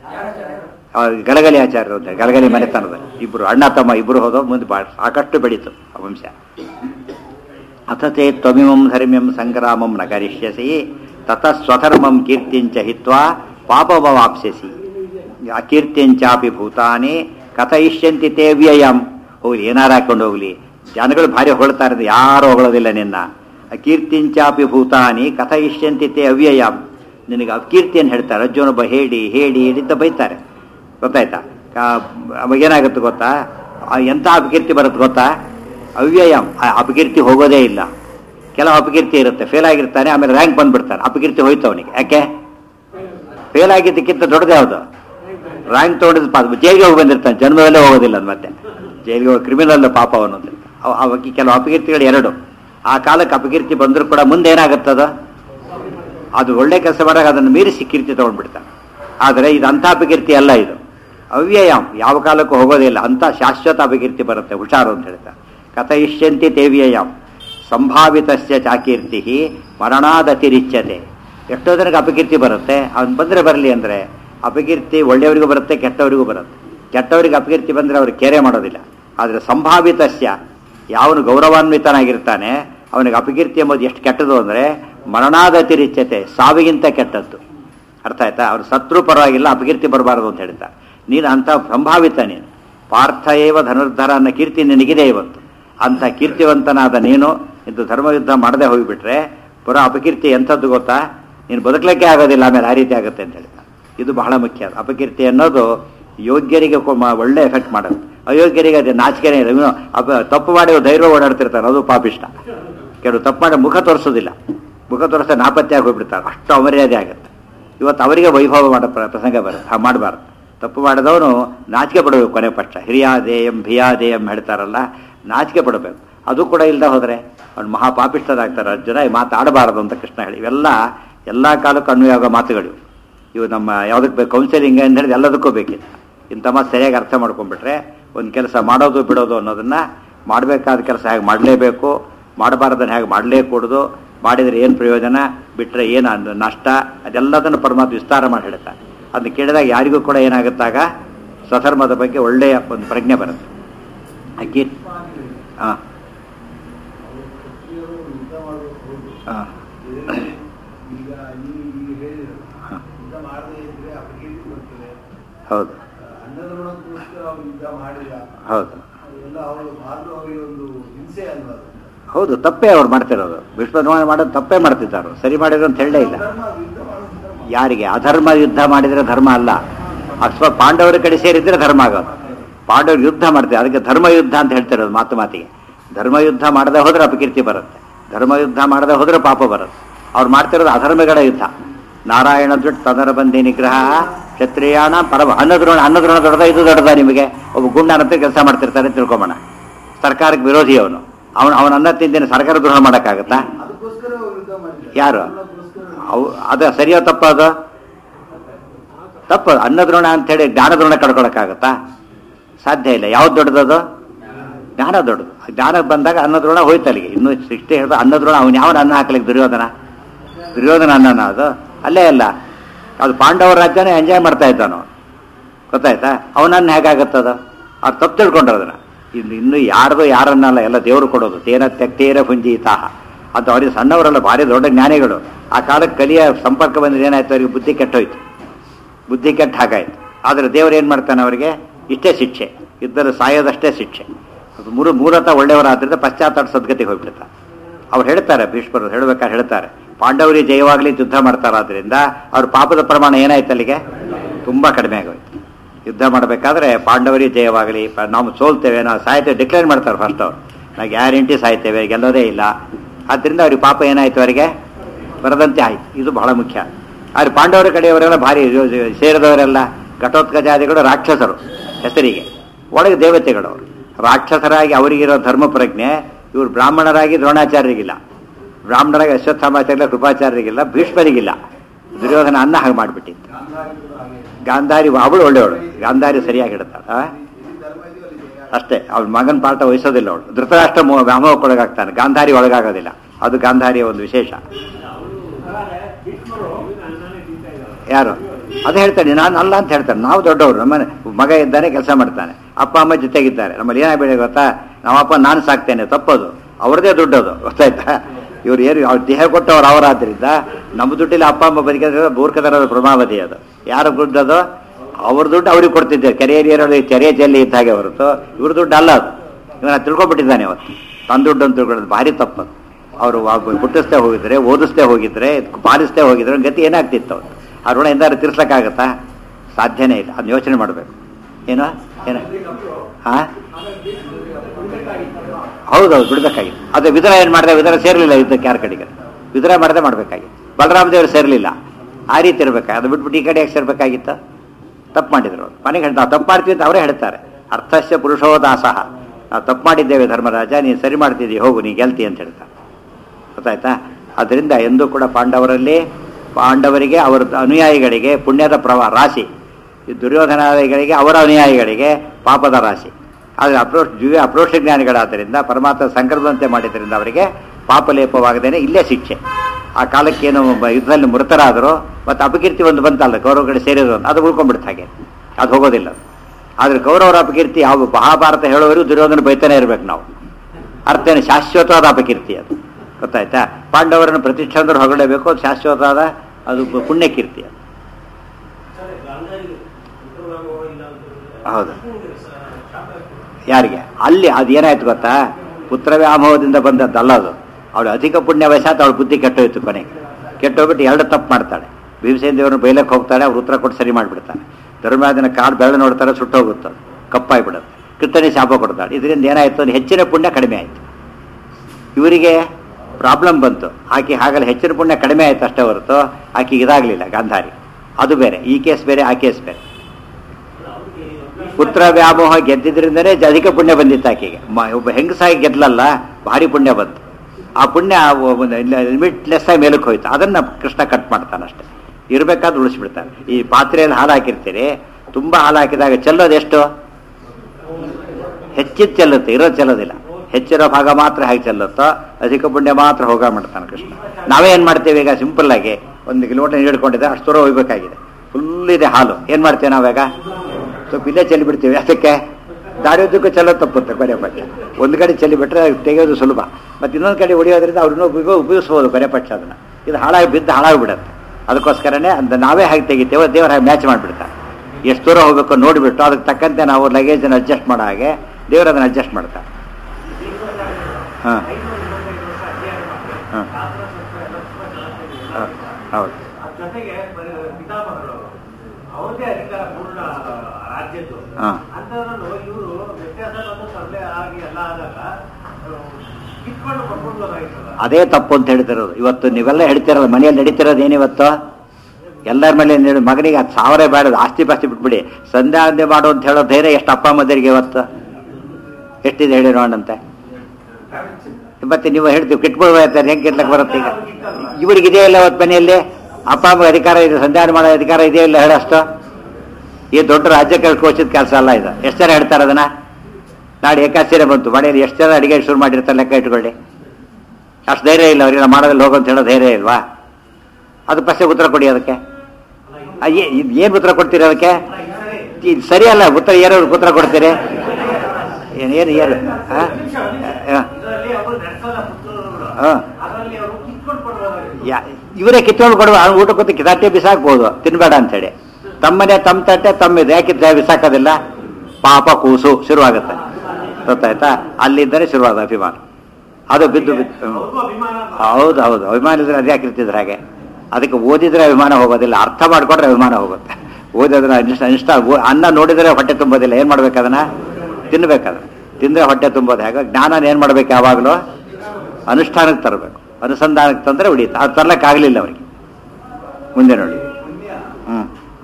ಗಲಗಲಿ ಆಚಾರ್ಯರು ಅಂತ ಗಲಗಲಿ ಮನೆತನದಲ್ಲಿ ಇಬ್ಬರು ಅಣ್ಣ ತಮ್ಮ ಇಬ್ಬರು ಹೋದೋ ಮುಂದೆ ಭಾಳ ಸಾಕಷ್ಟು ಬೆಳೀತು ಆ ವಂಶ. ಅಥತೆ ತ್ವಮಿಮಂ ಧರ್ಮ್ಯಂ ಸಂಗ್ರಾಮಂ ನ ಕರಿಷ್ಯಸಿ ತತಃ ಸ್ವಧರ್ಮಂ ಕೀರ್ತಿಂಚ ಹಿತ್ವಾ ಪಾಪಮವಾಪ್ಸ್ಯಸಿ ಅಕೀರ್ತಿಂಚಾಪಿ ಭೂತಾನಿ ಕಥಯಿಷ್ಯಂತಿ ತೇ ವ್ಯಯಂ. ಹೋಗ್ಲಿ ಏನಾರು ಹಾಕೊಂಡು ಹೋಗ್ಲಿ, ಜನಗಳು ಭಾರಿ ಹೊಳ್ತಾರೆ, ಯಾರು ಹೊಗಳೋದಿಲ್ಲ ನಿನ್ನ. ಅಕೀರ್ತಿಂಚಾಪಿ ಭೂತಾನಿ ಕಥಯಿಷ್ಯಂತಿ ತೇ ಅವ್ಯಯಂ. ನಿನಗೆ ಅಕೀರ್ತಿಯನ್ನು ಹೇಳ್ತಾರೆ. ಅರ್ಜುನೊಬ್ಬ ಹೇಳಿ ಹೇಳಿ ಹೇಳಿ ಅಂತ ಬೈತಾರೆ, ಗೊತ್ತಾಯ್ತಾ? ಅವಾಗೇನಾಗುತ್ತೆ ಗೊತ್ತಾ, ಎಂಥ ಅಪಕೀರ್ತಿ ಬರುತ್ತೆ ಗೊತ್ತಾ? ಅವ್ಯಯಂ. ಅಪಕೀರ್ತಿ ಹೋಗೋದೇ ಇಲ್ಲ. ಕೆಲವು ಅಪಕೀರ್ತಿ ಇರುತ್ತೆ, ಫೇಲ್ ಆಗಿರ್ತಾನೆ, ಆಮೇಲೆ ರ್ಯಾಂಕ್ ಬಂದ್ಬಿಡ್ತಾನೆ, ಅಪಕೀರ್ತಿ ಹೋಯ್ತು ಅವನಿಗೆ. ಯಾಕೆ? ಫೇಲ್ ಆಗಿದ್ದಕ್ಕಿಂತ ದೊಡ್ಡದು ಯಾವುದು? ರ್ಯಾಂಕ್ ತೊಗೊಂಡಿದ್ದು ಜೈಲಿಗೆ ಹೋಗಿ ಬಂದಿರ್ತಾನೆ, ಜನ್ಮದಲ್ಲೇ ಹೋಗೋದಿಲ್ಲ ಅದು ಮತ್ತೆ ಜೈಲಿಗೆ ಹೋಗಿ ಕ್ರಿಮಿನಲ್ ಪಾಪ ಅವನು ಅಂತ. ಅವಾಗ ಕೆಲವು ಅಪಕೀರ್ತಿಗಳು ಎರಡು. ಆ ಕಾಲಕ್ಕೆ ಅಪಕೀರ್ತಿ ಬಂದರೂ ಕೂಡ ಮುಂದೆ ಏನಾಗುತ್ತದ, ಅದು ಒಳ್ಳೆ ಕೆಲಸ ಮಾಡಾಗ ಅದನ್ನು ಮೀರಿಸಿ ಕೀರ್ತಿ ತೊಗೊಂಡ್ಬಿಡ್ತಾನೆ. ಆದರೆ ಇದು ಅಂಥ ಅಪಕೀರ್ತಿ ಅಲ್ಲ, ಇದು ಅವ್ಯಯಂ, ಯಾವ ಕಾಲಕ್ಕೂ ಹೋಗೋದಿಲ್ಲ. ಅಂಥ ಶಾಶ್ವತ ಅಪಕೀರ್ತಿ ಬರುತ್ತೆ, ಹುಷಾರು ಅಂತ ಹೇಳ್ತಾರೆ. ಕಥಯಿಷ್ಯಂತಿ ತೇವ್ಯಯಂ ಸಂಭಾವಿತಸ್ಯ ಚಾಕೀರ್ತಿ ಮರಣಾದತಿರಿಚ್ಯತೆ. ಎಷ್ಟೋ ಜನಕ್ಕೆ ಅಪಕೀರ್ತಿ ಬರುತ್ತೆ, ಅವ್ನು ಬಂದರೆ ಬರಲಿ ಅಂದರೆ ಅಪಕೀರ್ತಿ ಒಳ್ಳೆಯವರಿಗೂ ಬರುತ್ತೆ, ಕೆಟ್ಟವರಿಗೂ ಬರುತ್ತೆ. ಕೆಟ್ಟವರಿಗೆ ಅಪಕೀರ್ತಿ ಬಂದರೆ ಅವ್ರಿಗೆ ಕೇರೆ ಮಾಡೋದಿಲ್ಲ. ಆದರೆ ಸಂಭಾವಿತಸ್ಯ, ಯಾವನು ಗೌರವಾನ್ವಿತನಾಗಿರ್ತಾನೆ ಅವನಿಗೆ ಅಪಕೀರ್ತಿ ಎಂಬುದು ಎಷ್ಟು ಕೆಟ್ಟದು ಅಂದರೆ ಮರಣಾದತಿರಿಚ್ಯತೆ, ಸಾವಿಗಿಂತ ಕೆಟ್ಟದ್ದು. ಅರ್ಥ ಆಯ್ತಾ? ಅವ್ರು ಸತ್ರು ಪರವಾಗಿಲ್ಲ, ಅಪಕೀರ್ತಿ ಬರಬಾರದು ಅಂತ ಹೇಳ್ತಾರೆ. ನೀನು ಅಂಥ ಸಂಭಾವಿತ, ನೀನು ಪಾರ್ಥ ಏವ ಧನುರ್ಧರ ಅನ್ನೋ ಕೀರ್ತಿ ನಿನಗಿದೆ ಇವತ್ತು. ಅಂಥ ಕೀರ್ತಿವಂತನಾದ ನೀನು ಇಂದು ಧರ್ಮಯುದ್ಧ ಮಾಡದೆ ಹೋಗಿಬಿಟ್ರೆ ಪುರ ಅಪಕೀರ್ತಿ ಎಂಥದ್ದು ಗೊತ್ತಾ? ನೀನು ಬದುಕಲಿಕ್ಕೆ ಆಗೋದಿಲ್ಲ, ಆಮೇಲೆ ಆ ರೀತಿ ಆಗುತ್ತೆ ಅಂತ ಹೇಳ್ತಾರೆ. ಇದು ಬಹಳ ಮುಖ್ಯ. ಅಪಕೀರ್ತಿ ಅನ್ನೋದು ಯೋಗ್ಯರಿಗೆ ಒಳ್ಳೆ ಎಫೆಕ್ಟ್ ಮಾಡೋದು, ಅಯೋಗ್ಯರಿಗೆ ಅದೇ ನಾಚಿಕೆನೇ ಇಲ್ಲ. ಇವನು ಅಪ ತಪ್ಪು ಮಾಡಿ ಧೈರ್ಯ ಓಡಾಡ್ತಿರ್ತಾರೆ, ಅದು ಪಾಪಿಷ್ಟ. ಕೆಲವು ತಪ್ಪು ಮಾಡಿ ಮುಖ ತೋರಿಸೋದಿಲ್ಲ, ಮುಖ ತೋರಿಸ ನಾಪತ್ತೆಯಾಗಿ ಹೋಗ್ಬಿಡ್ತಾರೆ, ಅಷ್ಟು ಅಮರ್ಯಾದೆ ಆಗುತ್ತೆ. ಇವತ್ತು ಅವರಿಗೆ ವೈಭವ ಮಾಡೋ ಪ್ರಸಂಗ ಬರುತ್ತೆ, ಹಾಗೆ ಮಾಡಬಾರ್ದು. ತಪ್ಪು ಮಾಡಿದವನು ನಾಚಿಕೆ ಪಡಬೇಕು, ಕೊನೆ ಪಕ್ಷ ಹಿರಿಯಾದೇಯಂ ಭಿಯಾದೇಯಂ ಹೇಳ್ತಾರಲ್ಲ, ನಾಚಿಕೆ ಪಡಬೇಕು. ಅದು ಕೂಡ ಇಲ್ಲದೆ ಹೋದರೆ ಅವ್ನು ಮಹಾಪಾಪಿಷ್ಟರಾಗ್ತಾರೆ. ಅರ್ಜುನ ಈ ಮಾತಾಡಬಾರದು ಅಂತ ಕೃಷ್ಣ ಹೇಳಿ. ಇವೆಲ್ಲ ಎಲ್ಲ ಕಾಲಕ್ಕೂ ಅನ್ವಯ ಆಗೋ ಮಾತುಗಳು ಇವು. ನಮ್ಮ ಯಾವುದಕ್ಕೆ ಬೇಕು ಕೌನ್ಸಿಲಿಂಗ್ ಅಂತ ಹೇಳಿದ್ರೆ ಎಲ್ಲದಕ್ಕೂ ಬೇಕಿತ್ತು. ಇಂಥ ಮಾತು ಸರಿಯಾಗಿ ಅರ್ಥ ಮಾಡ್ಕೊಂಡ್ಬಿಟ್ರೆ ಒಂದು ಕೆಲಸ ಮಾಡೋದು ಬಿಡೋದು ಅನ್ನೋದನ್ನು, ಮಾಡಬೇಕಾದ ಕೆಲಸ ಹೇಗೆ ಮಾಡಲೇಬೇಕು, ಮಾಡಬಾರ್ದನ್ನು ಹೇಗೆ ಮಾಡಲೇಕೂಡದು, ಮಾಡಿದರೆ ಏನು ಪ್ರಯೋಜನ, ಬಿಟ್ಟರೆ ಏನು ನಷ್ಟ, ಅದೆಲ್ಲದನ್ನು ಪರಮಾತ್ಮ ವಿಸ್ತಾರ ಮಾಡಿ ಹೇಳ್ತಾನೆ. ಅದನ್ನು ಕೇಳಿದಾಗ ಯಾರಿಗೂ ಕೂಡ ಏನಾಗುತ್ತಾಗ ಸ್ವಧರ್ಮದ ಬಗ್ಗೆ ಒಳ್ಳೆಯ ಒಂದು ಪ್ರಜ್ಞೆ ಬರುತ್ತೆ. ಅಕ್ಕಿ ಹಾಂ ಹಾಂ ಹೌದು ಹೌದು ಹೌದು ತಪ್ಪೇ ಅವ್ರು ಮಾಡ್ತಿರೋದು. ವಿಶ್ವದ್ರೋಹ ಮಾಡೋದು ತಪ್ಪೇ ಮಾಡ್ತಿದ್ದಾರೆ, ಸರಿ ಮಾಡಿದ್ರು ಅಂತ ಹೇಳಲೇ ಇಲ್ಲ. ಯಾರಿಗೆ? ಅಧರ್ಮ ಯುದ್ಧ ಮಾಡಿದರೆ ಧರ್ಮ ಅಲ್ಲ. ಅಕ್ಸ್ವ ಪಾಂಡವರ ಕಡೆ ಸೇರಿದ್ರೆ ಧರ್ಮ ಆಗೋದು. ಪಾಂಡವರು ಯುದ್ಧ ಮಾಡ್ತಾರೆ, ಅದಕ್ಕೆ ಧರ್ಮ ಯುದ್ಧ ಅಂತ ಹೇಳ್ತಿರೋದು ಮಾತು ಮಾತಿಗೆ. ಧರ್ಮ ಯುದ್ಧ ಮಾಡದೆ ಹೋದ್ರೆ ಅಪಕೀರ್ತಿ ಬರುತ್ತೆ. ಧರ್ಮ ಯುದ್ಧ ಮಾಡದೆ ಹೋದರೆ ಪಾಪ ಬರೋದು. ಅವ್ರು ಮಾಡ್ತಿರೋದು ಅಧರ್ಮಗಳ ಯುದ್ಧ. ನಾರಾಯಣ ದುಡ್ಡು ತದರ ಬಂದಿ ನಿಗ್ರಹ ಕ್ಷತ್ರಿಯಾಣ ಪರಮ. ಅನ್ನದ್ರೋಣ ಅನ್ನದ್ರೋಣ ದೊಡ್ಡದ, ಇದು ದೊಡ್ಡದ ನಿಮಗೆ? ಒಬ್ಬ ಗುಂಡನಂತ ಕೆಲಸ ಮಾಡ್ತಿರ್ತಾರೆ ತಿಳ್ಕೊಂಬೋಣ. ಸರ್ಕಾರಕ್ಕೆ ವಿರೋಧಿ ಅವನು, ಅವನು ಅವನ ಅನ್ನ ತಿಂದಿನ ಸರ್ಕಾರ ದ್ರೋಹ ಮಾಡೋಕ್ಕಾಗತ್ತಾ? ಯಾರು ಅವು? ಅದ ಸರಿಯೋ ತಪ್ಪ? ಅದು ತಪ್ಪು. ಅನ್ನದ್ರೋಣ ಅಂತೇಳಿ ಜ್ಞಾನದ್ರೋಣ ಕಳ್ಕೊಳಕ್ಕಾಗತ್ತಾ? ಸಾಧ್ಯ ಇಲ್ಲ. ಯಾವ್ದು ದೊಡ್ಡದದು? ಜ್ಞಾನ ದೊಡ್ಡದು. ಜ್ಞಾನ ಬಂದಾಗ ಅನ್ನದ್ರೋಣ ಹೋಯ್ತು ಅಲ್ಲಿಗೆ. ಇನ್ನೂ ಇಷ್ಟೇ ಹೇಳ್ದ ಅನ್ನದ್ರೋಣ. ಅವನು ಯಾವನ ಅನ್ನ ಹಾಕ್ಲಿಕ್ಕೆ? ದುರ್ಯೋಧನ. ದುರ್ಯೋಧನ ಅನ್ನನ ಅದು ಅಲ್ಲೇ ಅಲ್ಲ. ಅದು ಪಾಂಡವರ ರಾಜ್ಯನೇ ಎಂಜಾಯ್ ಮಾಡ್ತಾ ಇದ್ದಾನು, ಗೊತ್ತಾಯ್ತಾ? ಅವನನ್ನ ಹೇಗಾಗತ್ತದ? ಅವ್ರು ತಪ್ಪು ತಿಳ್ಕೊಂಡ್ರದನ್ನ. ಇನ್ನು ಇನ್ನೂ ಯಾರ್ದು ಯಾರನ್ನಲ್ಲ, ಎಲ್ಲ ದೇವರು ಕೊಡೋದು. ತೇನ ತೆಕ್ತೇರ ಪುಂಜಿತಾಹ ಅಂತ. ಅವ್ರಿಗೆ ಸಣ್ಣವರೆಲ್ಲ ಭಾರಿ ದೊಡ್ಡ ಜ್ಞಾನಿಗಳು. ಆ ಕಾಲಕ್ಕೆ ಕಲಿಯ ಸಂಪರ್ಕ ಬಂದ್ರೆ ಏನಾಯ್ತು? ಅವರಿಗೆ ಬುದ್ಧಿ ಕೆಟ್ಟೋಯ್ತು, ಬುದ್ಧಿ ಕೆಟ್ಟ ಹಾಗಾಯ್ತು. ಆದರೆ ದೇವರು ಏನು ಮಾಡ್ತಾನೆ? ಅವರಿಗೆ ಇಷ್ಟೇ ಶಿಕ್ಷೆ, ಇದ್ದರೆ ಸಾಯೋದಷ್ಟೇ ಶಿಕ್ಷೆ. ಅದು ಮೂರು ಮೂಲತಃ ಒಳ್ಳೆಯವರಾದ್ರಿಂದ ಪಶ್ಚಾತ್ತಾಪ ಸದ್ಗತಿಗೆ ಹೋಗ್ಬಿಡ್ತಾರೆ. ಅವ್ರು ಹೇಳ್ತಾರೆ, ಭೀಷ್ಮರು ಹೇಳ್ಬೇಕಾದ್ರೆ ಹೇಳ್ತಾರೆ, ಪಾಂಡವರಿಗೆ ಜಯವಾಗಲಿ ಯುದ್ಧ ಮಾಡ್ತಾರಾದ್ರಿಂದ ಅವ್ರ ಪಾಪದ ಪ್ರಮಾಣ ಏನಾಯ್ತು ಅಲ್ಲಿಗೆ? ತುಂಬ ಕಡಿಮೆ ಆಗೋಯ್ತು. ಯುದ್ಧ ಮಾಡಬೇಕಾದ್ರೆ ಪಾಂಡವರಿಗೆ ಜಯವಾಗಲಿ, ನಾವು ಸೋಲ್ತೇವೆ, ನಾವು ಸಾಯ್ತೇವೆ ಡಿಕ್ಲೇರ್ ಮಾಡ್ತಾರೆ ಫಸ್ಟ್ ಅವರು. ನಾವು ಗ್ಯಾರಂಟಿ ಸಾಯ್ತೇವೆ, ಗೆಲ್ಲೋದೇ ಇಲ್ಲ. ಆದ್ದರಿಂದ ಅವ್ರಿಗೆ ಪಾಪ ಏನಾಯ್ತು? ಅವರಿಗೆ ಬರದಂತೆ ಆಯ್ತು. ಇದು ಬಹಳ ಮುಖ್ಯ. ಆದರೆ ಪಾಂಡವರ ಕಡೆಯವರೆಲ್ಲ ಭಾರಿ ಸೇರಿದವರೆಲ್ಲ ಘಟೋತ್ಕಜಾದಿಗಳು ರಾಕ್ಷಸರು ಹೆಸರಿಗೆ, ಒಳಗೆ ದೇವತೆಗಳು ಅವರು. ರಾಕ್ಷಸರಾಗಿ ಅವರಿಗಿರೋ ಧರ್ಮ ಪ್ರಜ್ಞೆ ಇವರು ಬ್ರಾಹ್ಮಣರಾಗಿ ದ್ರೋಣಾಚಾರ್ಯರಿಗಿಲ್ಲ, ಬ್ರಾಹ್ಮಣರಾಗಿ ಅಶ್ವತ್ಥಾಮಾಚಾರ್ಯ ಕೃಪಾಚಾರ್ಯರಿಗಿಲ್ಲ, ಭೀಷ್ಮರಿಗಿಲ್ಲ. ದುರ್ಯೋಧನ ಅನ್ನ ಹಾಗೆ ಮಾಡಿಬಿಟ್ಟಿತ್ತು. ಗಾಂಧಾರಿ ಅವಳು ಒಳ್ಳೆಯವಳು, ಗಾಂಧಾರಿ ಸರಿಯಾಗಿ ಇಡ್ತಾಳ ಅಷ್ಟೇ. ಅವಳ ಮಗನ ಪಾಠ ವಹಿಸೋದಿಲ್ಲ ಅವಳು. ಧೃತರಾಷ್ಟ್ರ ವ್ಯಾಮೋಹಕ್ಕೆ ಒಳಗಾಗ್ತಾನೆ, ಗಾಂಧಾರಿ ಒಳಗಾಗೋದಿಲ್ಲ. ಅದು ಗಾಂಧಾರಿಯ ಒಂದು ವಿಶೇಷ. ಯಾರು ಅದು ಹೇಳ್ತಾನೆ, ನಾನು ಅಲ್ಲ ಅಂತ ಹೇಳ್ತಾನೆ. ನಾವು ದೊಡ್ಡವರು, ನಮ್ಮನೆ ಮಗ ಇದ್ದಾನೆ, ಕೆಲಸ ಮಾಡ್ತಾನೆ, ಅಪ್ಪ ಅಮ್ಮ ಜೊತೆಗಿದ್ದಾರೆ. ನಮ್ಮಲ್ಲಿ ಏನಾಗಬೇಡಿ ಗೊತ್ತಾ? ನಮ್ಮಪ್ಪ ನಾನು ಸಾಕ್ತೇನೆ, ತಪ್ಪದು. ಅವ್ರದೇ ದುಡ್ಡದು, ಗೊತ್ತಾಯ್ತಾ? ಇವ್ರು ಏನು ಅವ್ರು ದೇಹ ಕೊಟ್ಟವ್ರು ಅವರಾದ್ರಿಂದ ನಮ್ಮ ದುಡ್ಡಿಲ್ಲ ಅಪ್ಪ ಅಮ್ಮ ಬದುಕಿದ್ರೆ ಮೂರ್ಖತನದ ಪ್ರಮಾವಧಿ ಅದು. ಯಾರ ದುಡ್ಡದು? ಅವ್ರ ದುಡ್ಡು ಅವ್ರಿಗೆ ಕೊಡ್ತಿದ್ದೆ. ಕೆರೆಯರಲ್ಲಿ ಕೆರೆ ಜಲ್ಲಿ ಇದ್ದ ಹಾಗೆ ಹೊರತು ಇವ್ರ ದುಡ್ಡು ಅಲ್ಲ ಅದು. ಇವನ್ನ ತಿಳ್ಕೊಬಿಟ್ಟಿದ್ದಾನೆ ಅವತ್ತು. ತನ್ನ ದುಡ್ಡು ಅಂತ ತಿಳ್ಕೊಳ್ಳೋದು ಭಾರಿ ತಪ್ಪದು. ಅವರು ಹುಟ್ಟಿಸ್ತೇ ಹೋಗಿದ್ರೆ, ಓದಿಸ್ತೇ ಹೋಗಿದ್ರೆ, ಪಾಲಿಸ್ತೇ ಹೋಗಿದ್ರೆ ಗತಿ ಏನಾಗ್ತಿತ್ತು ಅವತ್ತು? ಆ ಋಣ ಎಂದಾರು ತೀರ್ಸಕ್ಕಾಗತ್ತಾ? ಸಾಧ್ಯನೇ ಇಲ್ಲ. ಅದನ್ನ ಯೋಚನೆ ಮಾಡಬೇಕು. ಏನೋ ಏನ ಹಾಂ ಹೌದೌದು, ಬಿಡಬೇಕಾಗಿತ್ತು. ಅದು ವಿದುರ ಏನು ಮಾಡಿದೆ? ವಿದುರ ಸೇರಲಿಲ್ಲ ಯುದ್ಧಕ್ಕೆ ಯಾರ ಕಡೆಗೆ. ವಿದುರ ಮಾಡದೆ ಮಾಡಬೇಕಾಗಿತ್ತು. ಬಲರಾಮ ದೇವರು ಸೇರಲಿಲ್ಲ. ಆ ರೀತಿ ಇರಬೇಕಾಗಿ ಅದು ಬಿಟ್ಬಿಟ್ಟು ಈ ಕಡೆ ಯಾಕೆ ಸೇರ್ಬೇಕಾಗಿತ್ತು? ತಪ್ಪು ಮಾಡಿದ್ರು ಅವರು. ಮನೆಗೆ ಹೇಳ್ತಾ ನಾವು ತಪ್ಪು ಮಾಡ್ತೀವಿ ಅಂತ ಅವರೇ ಹೇಳ್ತಾರೆ. ಅರ್ಥಸ್ಯ ಪುರುಷೋದಾಸಹ, ನಾವು ತಪ್ಪು ಮಾಡಿದ್ದೇವೆ ಧರ್ಮರಾಜ, ನೀನು ಸರಿ ಮಾಡ್ತಿದ್ದೀವಿ, ಹೋಗು ನೀ ಗೆಲ್ತಿ ಅಂತ ಹೇಳ್ತಾರೆ. ಗೊತ್ತಾಯ್ತಾ? ಅದರಿಂದ ಎಂದೂ ಕೂಡ ಪಾಂಡವರಲ್ಲಿ ಪಾಂಡವರಿಗೆ ಅವರ ಅನುಯಾಯಿಗಳಿಗೆ ಪುಣ್ಯದ ಪ್ರವಾ ರಾಶಿ, ಈ ದುರ್ಯೋಧನಾದಿಗಳಿಗೆ ಅವರ ಅನುಯಾಯಿಗಳಿಗೆ ಪಾಪದ ರಾಶಿ. ಆದರೆ ಅಪ್ರೋಷ್ ದಿವ್ಯ ಅಪ್ರೋಷ ಜ್ಞಾನಿಗಳಾದ್ದರಿಂದ ಪರಮಾತ್ಮ ಸಂಕಲ್ಪದಂತೆ ಮಾಡಿದ್ದರಿಂದ ಅವರಿಗೆ ಪಾಪಲೇಪವಾಗದೇನೆ ಇಲ್ಲೇ ಶಿಕ್ಷೆ. ಆ ಕಾಲಕ್ಕೇನು ಯುದ್ಧದಲ್ಲಿ ಮೃತರಾದರೂ ಮತ್ತು ಅಪಕೀರ್ತಿ ಒಂದು ಬಂತಲ್ಲ, ಕೌರವ ಕಡೆ ಸೇರಿದ್ರು ಅಂತ, ಅದು ಉಳ್ಕೊಂಡ್ಬಿಡ್ತು ಹಾಗೆ, ಅದು ಹೋಗೋದಿಲ್ಲ. ಆದರೆ ಕೌರವರ ಅಪಕೀರ್ತಿ ಯಾವ ಮಹಾಭಾರತ ಹೇಳೋರು ದುರ್ಯೋಧನ ಬೈತಾನೆ ಇರಬೇಕು ನಾವು. ಅರ್ಥೇನು? ಶಾಶ್ವತವಾದ ಅಪಕೀರ್ತಿ ಅದು, ಗೊತ್ತಾಯ್ತಾ? ಪಾಂಡವರನ್ನು ಪ್ರತಿಷ್ಠಾನದವ್ರು ಹೊಗಳೇಬೇಕು, ಅದು ಶಾಶ್ವತವಾದ, ಅದು ಪುಣ್ಯಕೀರ್ತಿ ಅದು. ಹೌದು. ಯಾರಿಗೆ? ಅಲ್ಲಿ ಅದು ಏನಾಯ್ತು ಗೊತ್ತಾ? ಪುತ್ರ ವ್ಯಾಮೋಹದಿಂದ ಬಂದದ್ದಲ್ಲ ಅದು. ಅವಳು ಅಧಿಕ ಪುಣ್ಯವಶಾತ್ ಅವಳು ಬುದ್ಧಿ ಕೆಟ್ಟೋಯ್ತು. ಕೊನೆಗೆ ಕೆಟ್ಟೋಗ್ಬಿಟ್ಟು ಎರಡು ತಪ್ಪು ಮಾಡ್ತಾಳೆ. ಭೀಮಸೇನ ದೇವರನ್ನು ಬೈಲಕ್ಕೆ ಹೋಗ್ತಾಳೆ, ಅವ್ರು ಉತ್ತರ ಕೊಟ್ಟು ಸರಿ ಮಾಡಿಬಿಡ್ತಾನೆ. ಧರ್ಮರಾಜನ ಕಾಡು ಬೆಳೆ ನೋಡ್ತಾರೆ, ಸುಟ್ಟೋಗುತ್ತೆ, ಕಪ್ಪಾಗಿಬಿಡುತ್ತೆ. ಕೃತನಿ ಶಾಪ ಕೊಡ್ತಾಳೆ. ಇದರಿಂದ ಏನಾಯ್ತು? ಅದು ಹೆಚ್ಚಿನ ಪುಣ್ಯ ಕಡಿಮೆ ಆಯಿತು. ಇವರಿಗೆ ಪ್ರಾಬ್ಲಮ್ ಬಂತು. ಆಕೆ ಹಾಗಲ್ಲ, ಹೆಚ್ಚಿನ ಪುಣ್ಯ ಕಡಿಮೆ ಆಯ್ತು ಅಷ್ಟೇ ಹೊರತು ಆಕೆಗೆ ಇದಾಗಲಿಲ್ಲ ಗಾಂಧಾರಿ. ಅದು ಬೇರೆ, ಈ ಕೇಸ್ ಬೇರೆ, ಆ ಕೇಸ್ ಬೇರೆ. ಪುತ್ರ ವ್ಯಾಮೋಹ ಗೆದ್ದಿದ್ರಿಂದನೇ ಅಧಿಕ ಪುಣ್ಯ ಬಂದಿತ್ತು ಆಕೆಗೆ. ಒಬ್ಬ ಹೆಂಗಸಾಗಿ ಗೆದ್ಲಲ್ಲ, ಭಾರಿ ಪುಣ್ಯ ಬಂತು. ಆ ಪುಣ್ಯ ಲಿಮಿಟ್ಲೆಸ್ ಆಗಿ ಮೇಲಕ್ಕೆ ಹೋಯ್ತು. ಅದನ್ನು ಕೃಷ್ಣ ಕಟ್ ಮಾಡ್ತಾನಷ್ಟೆ. ಇರಬೇಕಾದ್ರೆ ಉಳಿಸ್ಬಿಡ್ತಾನೆ. ಈ ಪಾತ್ರೆಯಲ್ಲಿ ಹಾಲು ಹಾಕಿರ್ತೀರಿ, ತುಂಬ ಹಾಲು ಹಾಕಿದಾಗ ಚೆಲ್ಲೋದು ಎಷ್ಟು? ಹೆಚ್ಚಿದ್ದು ಚೆಲ್ಲುತ್ತೆ, ಇರೋದು ಚೆಲ್ಲೋದಿಲ್ಲ. ಹೆಚ್ಚಿರೋ ಭಾಗ ಮಾತ್ರ ಹೇಗೆ ಚೆಲ್ಲುತ್ತೋ ಅಧಿಕ ಪುಣ್ಯ ಮಾತ್ರ ಹೋಗ ಮಾಡ್ತಾನೆ ಕೃಷ್ಣ. ನಾವೇ ಏನು ಮಾಡ್ತೇವೆ ಈಗ? ಸಿಂಪಲ್ ಆಗಿ ಒಂದು ಕಿಲೋಮೀಟರ್ ಹಿಡ್ಕೊಂಡಿದ್ದೆ, ಅಷ್ಟು ದೂರ ಹೋಗ್ಬೇಕಾಗಿದೆ, ಫುಲ್ ಇದೆ ಹಾಲು. ಏನು ಮಾಡ್ತೇವೆ ನಾವಾಗ? ಸ್ವಲ್ಪ ಇಲ್ಲೇ ಚೆಲ್ಲಿಬಿಡ್ತೀವಿ. ಅದಕ್ಕೆ ದಾರಿಯೋದಕ್ಕೂ ಚೆಲ್ಲೋ ತಪ್ಪುತ್ತೆ ಕೊನೆ ಪಕ್ಷ. ಒಂದು ಕಡೆ ಚೆಲ್ಲಿಬಿಟ್ರೆ ತೆಗೆಯೋದು ಸುಲಭ, ಮತ್ತು ಇನ್ನೊಂದು ಕಡೆ ಹೊಡಿಯೋದ್ರಿಂದ ಅವ್ರನ್ನೂ ಉಪಯೋಗಿಸ್ಬೋದು ಕೊನೆ ಪಕ್ಷ. ಅದನ್ನು ಇದು ಹಾಳಾಗಿ ಬಿದ್ದು ಹಾಳಾಗಿಬಿಡುತ್ತೆ. ಅದಕ್ಕೋಸ್ಕರನೇ ಅದು ನಾವೇ ಹಾಗೆ ತೆಗಿತೇವೆ, ದೇವರ ಹಾಗೆ ಮ್ಯಾಚ್ ಮಾಡಿಬಿಡ್ತಾರೆ. ಎಷ್ಟು ದೂರ ಹೋಗಬೇಕು ನೋಡಿಬಿಟ್ಟು ಅದಕ್ಕೆ ತಕ್ಕಂತೆ ನಾವು ಲಗೇಜನ್ನು ಅಡ್ಜಸ್ಟ್ ಮಾಡೋ ಹಾಗೆ ದೇವರು ಅದನ್ನು ಅಡ್ಜಸ್ಟ್ ಮಾಡ್ತಾರೆ. ಹಾಂ ಹಾಂ ಹೌದು. ಹಾಂ ಕಿತ್ಕೊಂಡು ಬರ್ಬೋದಾಗಿತ್ತಲ್ಲ. ಅದೇ ತಪ್ಪು ಅಂತ ಹೇಳ್ತಿರೋದು. ಇವತ್ತು ನೀವೆಲ್ಲ ಹೇಳ್ತಿರೋದು ಮನೆಯಲ್ಲಿ ನಡೀತಿರೋದು ಏನಿವತ್ತು ಎಲ್ಲರ ಮೇಲೆ ಹೇಳಿ ಮಗನಿಗೆ ಅದು ಸಾವಿರ ಬೇಡ, ಆಸ್ತಿ ಪಾಸ್ತಿ ಬಿಟ್ಬಿಡಿ, ಸಂಧ್ಯಾ ಅಂದೆ ಮಾಡು ಅಂತ ಹೇಳೋ ಧೈರ್ಯ ಎಷ್ಟು ಅಪ್ಪ ಅಮ್ಮದರಿಗೆ ಇವತ್ತು ಎಷ್ಟಿದೆ ಹೇಳಿ ನೋಡಂತೆ. ಮತ್ತೆ ನೀವು ಹೇಳ್ತೀವಿ ಕಿಟ್ಬಿಡ್ತಾರೆ, ಹೆಂಗೆ ಕಿಟ್ಲಕ್ಕೆ ಬರುತ್ತೆ? ಈಗ ಇವ್ರಿಗೆ ಇದೇ ಇಲ್ಲ ಅವತ್ತು ಮನೆಯಲ್ಲಿ ಅಪ್ಪ ಅಮ್ಮ ಅಧಿಕಾರ ಇದೆ, ಸಂಧಾನ ಮಾಡೋ ಅಧಿಕಾರ ಇದೆಯೇ ಇಲ್ಲ ಹೇಳಷ್ಟು. ಈ ದೊಡ್ಡ ರಾಜ್ಯಕ್ಕೆ ಕೋಚಿದ ಕೆಲಸ ಅಲ್ಲ ಇದು. ಎಷ್ಟು ಜನ ಹೇಳ್ತಾರೆ ಅದನ್ನ? ನಾಳೆ ಏಕಾಶ್ಚರ್ಯ ಬಂತು ಮನೆಯಲ್ಲಿ ಎಷ್ಟು ಜನ ಅಡಿಗೆ ಶುರು ಮಾಡಿರ್ತಾರೆ ಲೆಕ್ಕ ಇಟ್ಕೊಳ್ಳಿ. ಅಷ್ಟು ಧೈರ್ಯ ಇಲ್ಲ ಅವರೆಲ್ಲ ಮಾಡೋದಲ್ಲಿ ಹೋಗೋ ಅಂತ ಹೇಳೋ ಧೈರ್ಯ ಇಲ್ವಾ? ಅದು ಪ್ರಶ್ನೆ ಉತ್ತರ ಕೊಡಿ ಅದಕ್ಕೆ. ಏನು ಉತ್ತರ ಕೊಡ್ತೀರಿ ಅದಕ್ಕೆ? ಇದು ಸರಿಯಲ್ಲ ಉತ್ತರ. ಏನು ಉತ್ತರ ಕೊಡ್ತೀರಿ? ಏನು ಏನು ಏನು ಹಾಂ ಇವರೇ ಕಿತ್ಕೊಂಡು ಕೊಡುವ ಊಟ ಕೂತು ತಟ್ಟೆ ಬಿಸಾಕ್ಬೋದು, ತಿನ್ಬೇಡ ಅಂತೇಳಿ. ತಮ್ಮನೆ ತಮ್ಮ ತಟ್ಟೆ ತಮ್ಮಿದೆ, ಯಾಕೆ ಬಿಸಾಕೋದಿಲ್ಲ? ಪಾಪ ಕೂಸು ಶುರುವಾಗುತ್ತೆ, ಗೊತ್ತಾಯ್ತಾ? ಅಲ್ಲಿದ್ದರೆ ಶುರುವಾದ ಅಭಿಮಾನ. ಅದು ಬಿದ್ದು ಬಿದ್ದು ಹೌದು ಹೌದು ಅಭಿಮಾನ ಇದ್ರೆ ಅದೇ ಹಾಕಿರ್ತಿದ್ರೆ ಹಾಗೆ. ಅದಕ್ಕೆ ಓದಿದ್ರೆ ಅಭಿಮಾನ ಹೋಗೋದಿಲ್ಲ, ಅರ್ಥ ಮಾಡ್ಕೊಂಡ್ರೆ ಅಭಿಮಾನ ಹೋಗುತ್ತೆ. ಓದಿದ್ರೆ ಅನಿಷ್ಟ ಅನಿಷ್ಟ ಅನ್ನ ನೋಡಿದರೆ ಹೊಟ್ಟೆ ತುಂಬೋದಿಲ್ಲ. ಏನು ಮಾಡ್ಬೇಕು? ಅದನ್ನ ತಿನ್ಬೇಕಾದ್ರೆ ತಿಂದರೆ ಹೊಟ್ಟೆ ತುಂಬೋದು. ಹೇಗೆ ಜ್ಞಾನ ಏನು ಮಾಡ್ಬೇಕು? ಯಾವಾಗಲೂ ಅನುಷ್ಠಾನಕ್ಕೆ ತರಬೇಕು. ಅನುಸಂಧಾನಕ್ಕೆ ತಂದರೆ ಉಳಿಯುತ್ತೆ. ಅದು ತರ್ಲಕ್ಕಾಗಲಿಲ್ಲ ಅವರಿಗೆ. ಮುಂದೆ ನೋಡಿ. ಹ್ಞೂ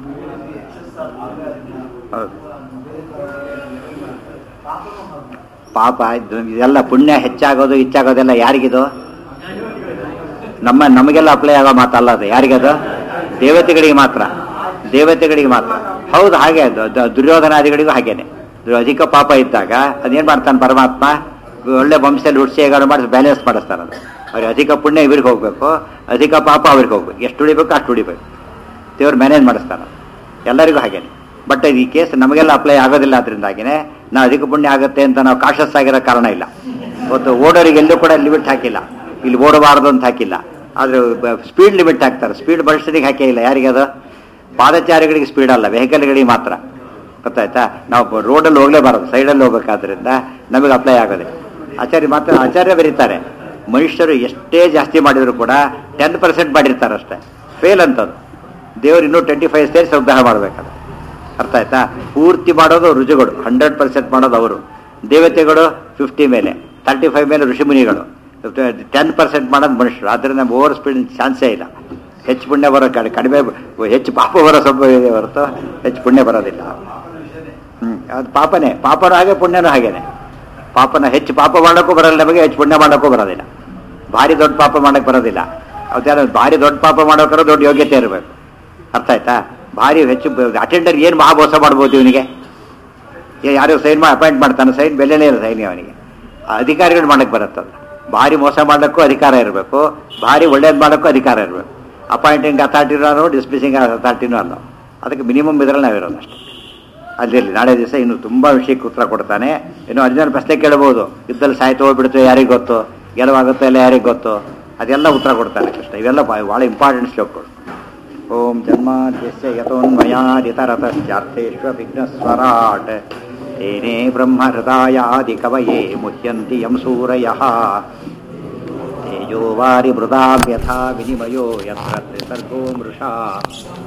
ಹೌದು. ಪಾಪ ಇದೆಲ್ಲ ಪುಣ್ಯ ಹೆಚ್ಚಾಗೋದು ಹೆಚ್ಚಾಗೋದೆಲ್ಲ ಯಾರಿಗಿದು? ನಮ್ಮ ನಮಗೆಲ್ಲ ಅಪ್ಲೈ ಆಗೋ ಮಾತಲ್ಲ ಅದು. ಯಾರಿಗದು? ದೇವತೆಗಳಿಗೆ ಮಾತ್ರ, ದೇವತೆಗಳಿಗೆ ಮಾತ್ರ. ಹೌದು, ಹಾಗೆ ಅದು ದುರ್ಯೋಧನಾದಿಗಳಿಗೂ ಹಾಗೇನೆ. ಅಧಿಕ ಪಾಪ ಇದ್ದಾಗ ಅದೇನು ಮಾಡ್ತಾನೆ ಪರಮಾತ್ಮ? ಒಳ್ಳೆ ವಂಶದಲ್ಲಿ ಹುಡ್ಸಿ ಹೇಗಾರು ಮಾಡಿ ಬ್ಯಾಲೆನ್ಸ್ ಮಾಡಿಸ್ತಾನೆ. ಅದು ಅವ್ರಿಗೆ ಅಧಿಕ ಪುಣ್ಯ ಇವ್ರಿಗೆ ಹೋಗ್ಬೇಕು, ಅಧಿಕ ಪಾಪ ಅವ್ರಿಗೆ ಹೋಗ್ಬೇಕು. ಎಷ್ಟು ಉಳಿಬೇಕು ಅಷ್ಟು ಉಳಿಬೇಕು. ದೇವ್ರು ಮ್ಯಾನೇಜ್ ಮಾಡಿಸ್ತಾನೆ ಎಲ್ಲರಿಗೂ ಹಾಗೇನೆ. ಬಟ್ ಈ ಕೇಸ್ ನಮಗೆಲ್ಲ ಅಪ್ಲೈ ಆಗೋದಿಲ್ಲ. ಅದರಿಂದಾಗಿನೇ ನಾವು ಅಧಿಕ ಪುಣ್ಯ ಆಗುತ್ತೆ ಅಂತ ನಾವು ಕಾಷಸ್ ಆಗಿರೋ ಕಾರಣ ಇಲ್ಲ. ಇವತ್ತು ಓಡೋರಿಗೆ ಎಲ್ಲೂ ಕೂಡ ಲಿಮಿಟ್ ಹಾಕಿಲ್ಲ, ಇಲ್ಲಿ ಓಡಬಾರ್ದು ಅಂತ ಹಾಕಿಲ್ಲ. ಆದರೆ ಸ್ಪೀಡ್ ಲಿಮಿಟ್ ಹಾಕ್ತಾರೆ. ಸ್ಪೀಡ್ ಬಸ್ಟಿಗೆ ಹಾಕೇ ಇಲ್ಲ. ಯಾರಿಗೆ ಅದು? ಪಾದಚಾರಿಗಳಿಗೆ ಸ್ಪೀಡ್ ಅಲ್ಲ, ವೆಹಿಕಲ್ಗಳಿಗೆ ಮಾತ್ರ. ಗೊತ್ತಾಯ್ತಾ? ನಾವು ರೋಡಲ್ಲಿ ಹೋಗಲೇಬಾರದು, ಸೈಡಲ್ಲಿ ಹೋಗ್ಬೇಕಾದ್ರಿಂದ ನಮಗೆ ಅಪ್ಲೈ ಆಗೋದೆ. ಆಚಾರ್ಯ ಮಾತ್ರ ಆಚಾರ್ಯ ಬರೀತಾರೆ, ಮನುಷ್ಯರು ಎಷ್ಟೇ ಜಾಸ್ತಿ ಮಾಡಿದ್ರು ಕೂಡ ಟೆನ್ ಪರ್ಸೆಂಟ್ ಮಾಡಿರ್ತಾರೆ ಅಷ್ಟೇ, ಫೇಲ್ ಅಂತದ್ದು. ದೇವರು ಇನ್ನೂ ಟ್ವೆಂಟಿ ಫೈವ್ ಸೇರಿ ಸಂಗ್ರಹ ಮಾಡಬೇಕದು. ಅರ್ಥ ಆಯ್ತಾ? ಪೂರ್ತಿ ಮಾಡೋದು ರುಜುಗಳು, ಹಂಡ್ರೆಡ್ ಪರ್ಸೆಂಟ್ ಮಾಡೋದು ಅವರು. ದೇವತೆಗಳು ಫಿಫ್ಟಿ ಮೇಲೆ, ತರ್ಟಿ ಫೈವ್ ಮೇಲೆ ಋಷಿಮುನಿಗಳು, ಟೆನ್ ಪರ್ಸೆಂಟ್ ಮಾಡೋದು ಮನುಷ್ಯರು. ಆದ್ದರಿಂದ ಓವರ್ ಸ್ಪೀಡ್ ಚಾನ್ಸೇ ಇಲ್ಲ. ಹೆಚ್ಚು ಪುಣ್ಯ ಬರೋ ಕಡೆ ಕಡಿಮೆ, ಹೆಚ್ಚು ಪಾಪ ಬರೋ ಸಂಭವ ಇದೆ ಹೊರತು ಹೆಚ್ಚು ಪುಣ್ಯ ಬರೋದಿಲ್ಲ. ಹ್ಞೂ ಅದು ಪಾಪನೇ. ಪಾಪನೂ ಹಾಗೆ, ಪುಣ್ಯನೂ ಹಾಗೇನೆ. ಪಾಪನ ಹೆಚ್ಚು ಪಾಪ ಮಾಡೋಕ್ಕೂ ಬರೋಲ್ಲ ನಮಗೆ, ಹೆಚ್ಚು ಪುಣ್ಯ ಮಾಡೋಕ್ಕೂ ಬರೋದಿಲ್ಲ. ಭಾರಿ ದೊಡ್ಡ ಪಾಪ ಮಾಡೋಕ್ಕೆ ಬರೋದಿಲ್ಲ. ಅದೇನೋ ಭಾರಿ ದೊಡ್ಡ ಪಾಪ ಮಾಡೋಕ್ಕಾದ್ರೂ ದೊಡ್ಡ ಯೋಗ್ಯತೆ ಇರಬೇಕು. ಅರ್ಥ ಆಯ್ತಾ? ಭಾರಿ ಹೆಚ್ಚು ಅಟೆಂಡರ್ ಏನು ಮಹಾಭೋಸ ಮಾಡ್ಬೋದು ಇವನಿಗೆ? ಯಾರು ಸೈನ್ ಮಾಡಿ ಅಪಾಯಿಂಟ್ ಮಾಡ್ತಾನೆ, ಸೈನ್ ಬೆಲೆನೇ ಇಲ್ಲ ಸೈನ್ ಅವನಿಗೆ. ಅಧಿಕಾರಿಗಳು ಮಾಡೋಕ್ಕೆ ಬರುತ್ತಲ್ಲ. ಭಾರಿ ಮೋಸ ಮಾಡೋಕ್ಕೂ ಅಧಿಕಾರ ಇರಬೇಕು, ಭಾರಿ ಒಳ್ಳೇದು ಮಾಡೋಕ್ಕೂ ಅಧಿಕಾರ ಇರಬೇಕು. ಅಪಾಯಿಂಟಿಂಗ್ ಅಥಾರಿಟಿನೂ ಅನ್ನೋ, ಡಿಸ್ಮಿಸಿಂಗ್ ಅಥಾರಿಟಿನೂ ಅನ್ನೋ. ಅದಕ್ಕೆ ಮಿನಿಮಮ್ ಇದರಲ್ಲಿ ನಾವಿರೋದು ಅಷ್ಟೇ. ಅಲ್ಲಿರಲಿ. ನಾಳೆ ದಿವಸ ಇನ್ನು ತುಂಬ ವಿಷಯಕ್ಕೆ ಉತ್ತರ ಕೊಡ್ತಾನೆ. ಇನ್ನು ಅರ್ಜುನ ಪ್ರಶ್ನೆ ಕೇಳ್ಬೋದು, ಯುದ್ಧದಲ್ಲಿ ಸಾಯ್ತು ಹೋಗ್ಬಿಡ್ತು ಯಾರಿಗೆ ಗೊತ್ತು, ಗೆಲುವಾಗುತ್ತೋ ಇಲ್ಲ ಯಾರಿಗೆ ಗೊತ್ತು, ಅದೆಲ್ಲ ಉತ್ತರ ಕೊಡ್ತಾನೆ ಕೃಷ್ಣ. ಇವೆಲ್ಲ ಭಾಳ ಇಂಪಾರ್ಟೆಂಟ್ ಶ್ಲೋಕಗಳು. ಓಂ ಜನ್ಮಾದ್ಯಸ್ಯ ಯತೋನ್ಮಯಾದಿತರತಶ್ಚಾರ್ಥೇಶ್ವ ವಿಘ್ನಸ್ವರಾಟ್ ತೇನೇ ಬ್ರಹ್ಮ ಹೃದಯಾದಿ ಕವಯೇ ಮುಹ್ಯಂತಿ ಯಂ ಸೂರಯಃ ತೇಜೋ ವಾರಿ ಮೃದಾಂ ಯಥಾ ವಿನಿಮಯೋ ಯತ್ರ ತ್ರಿಸರ್ಗೋ ಮೃಷಾ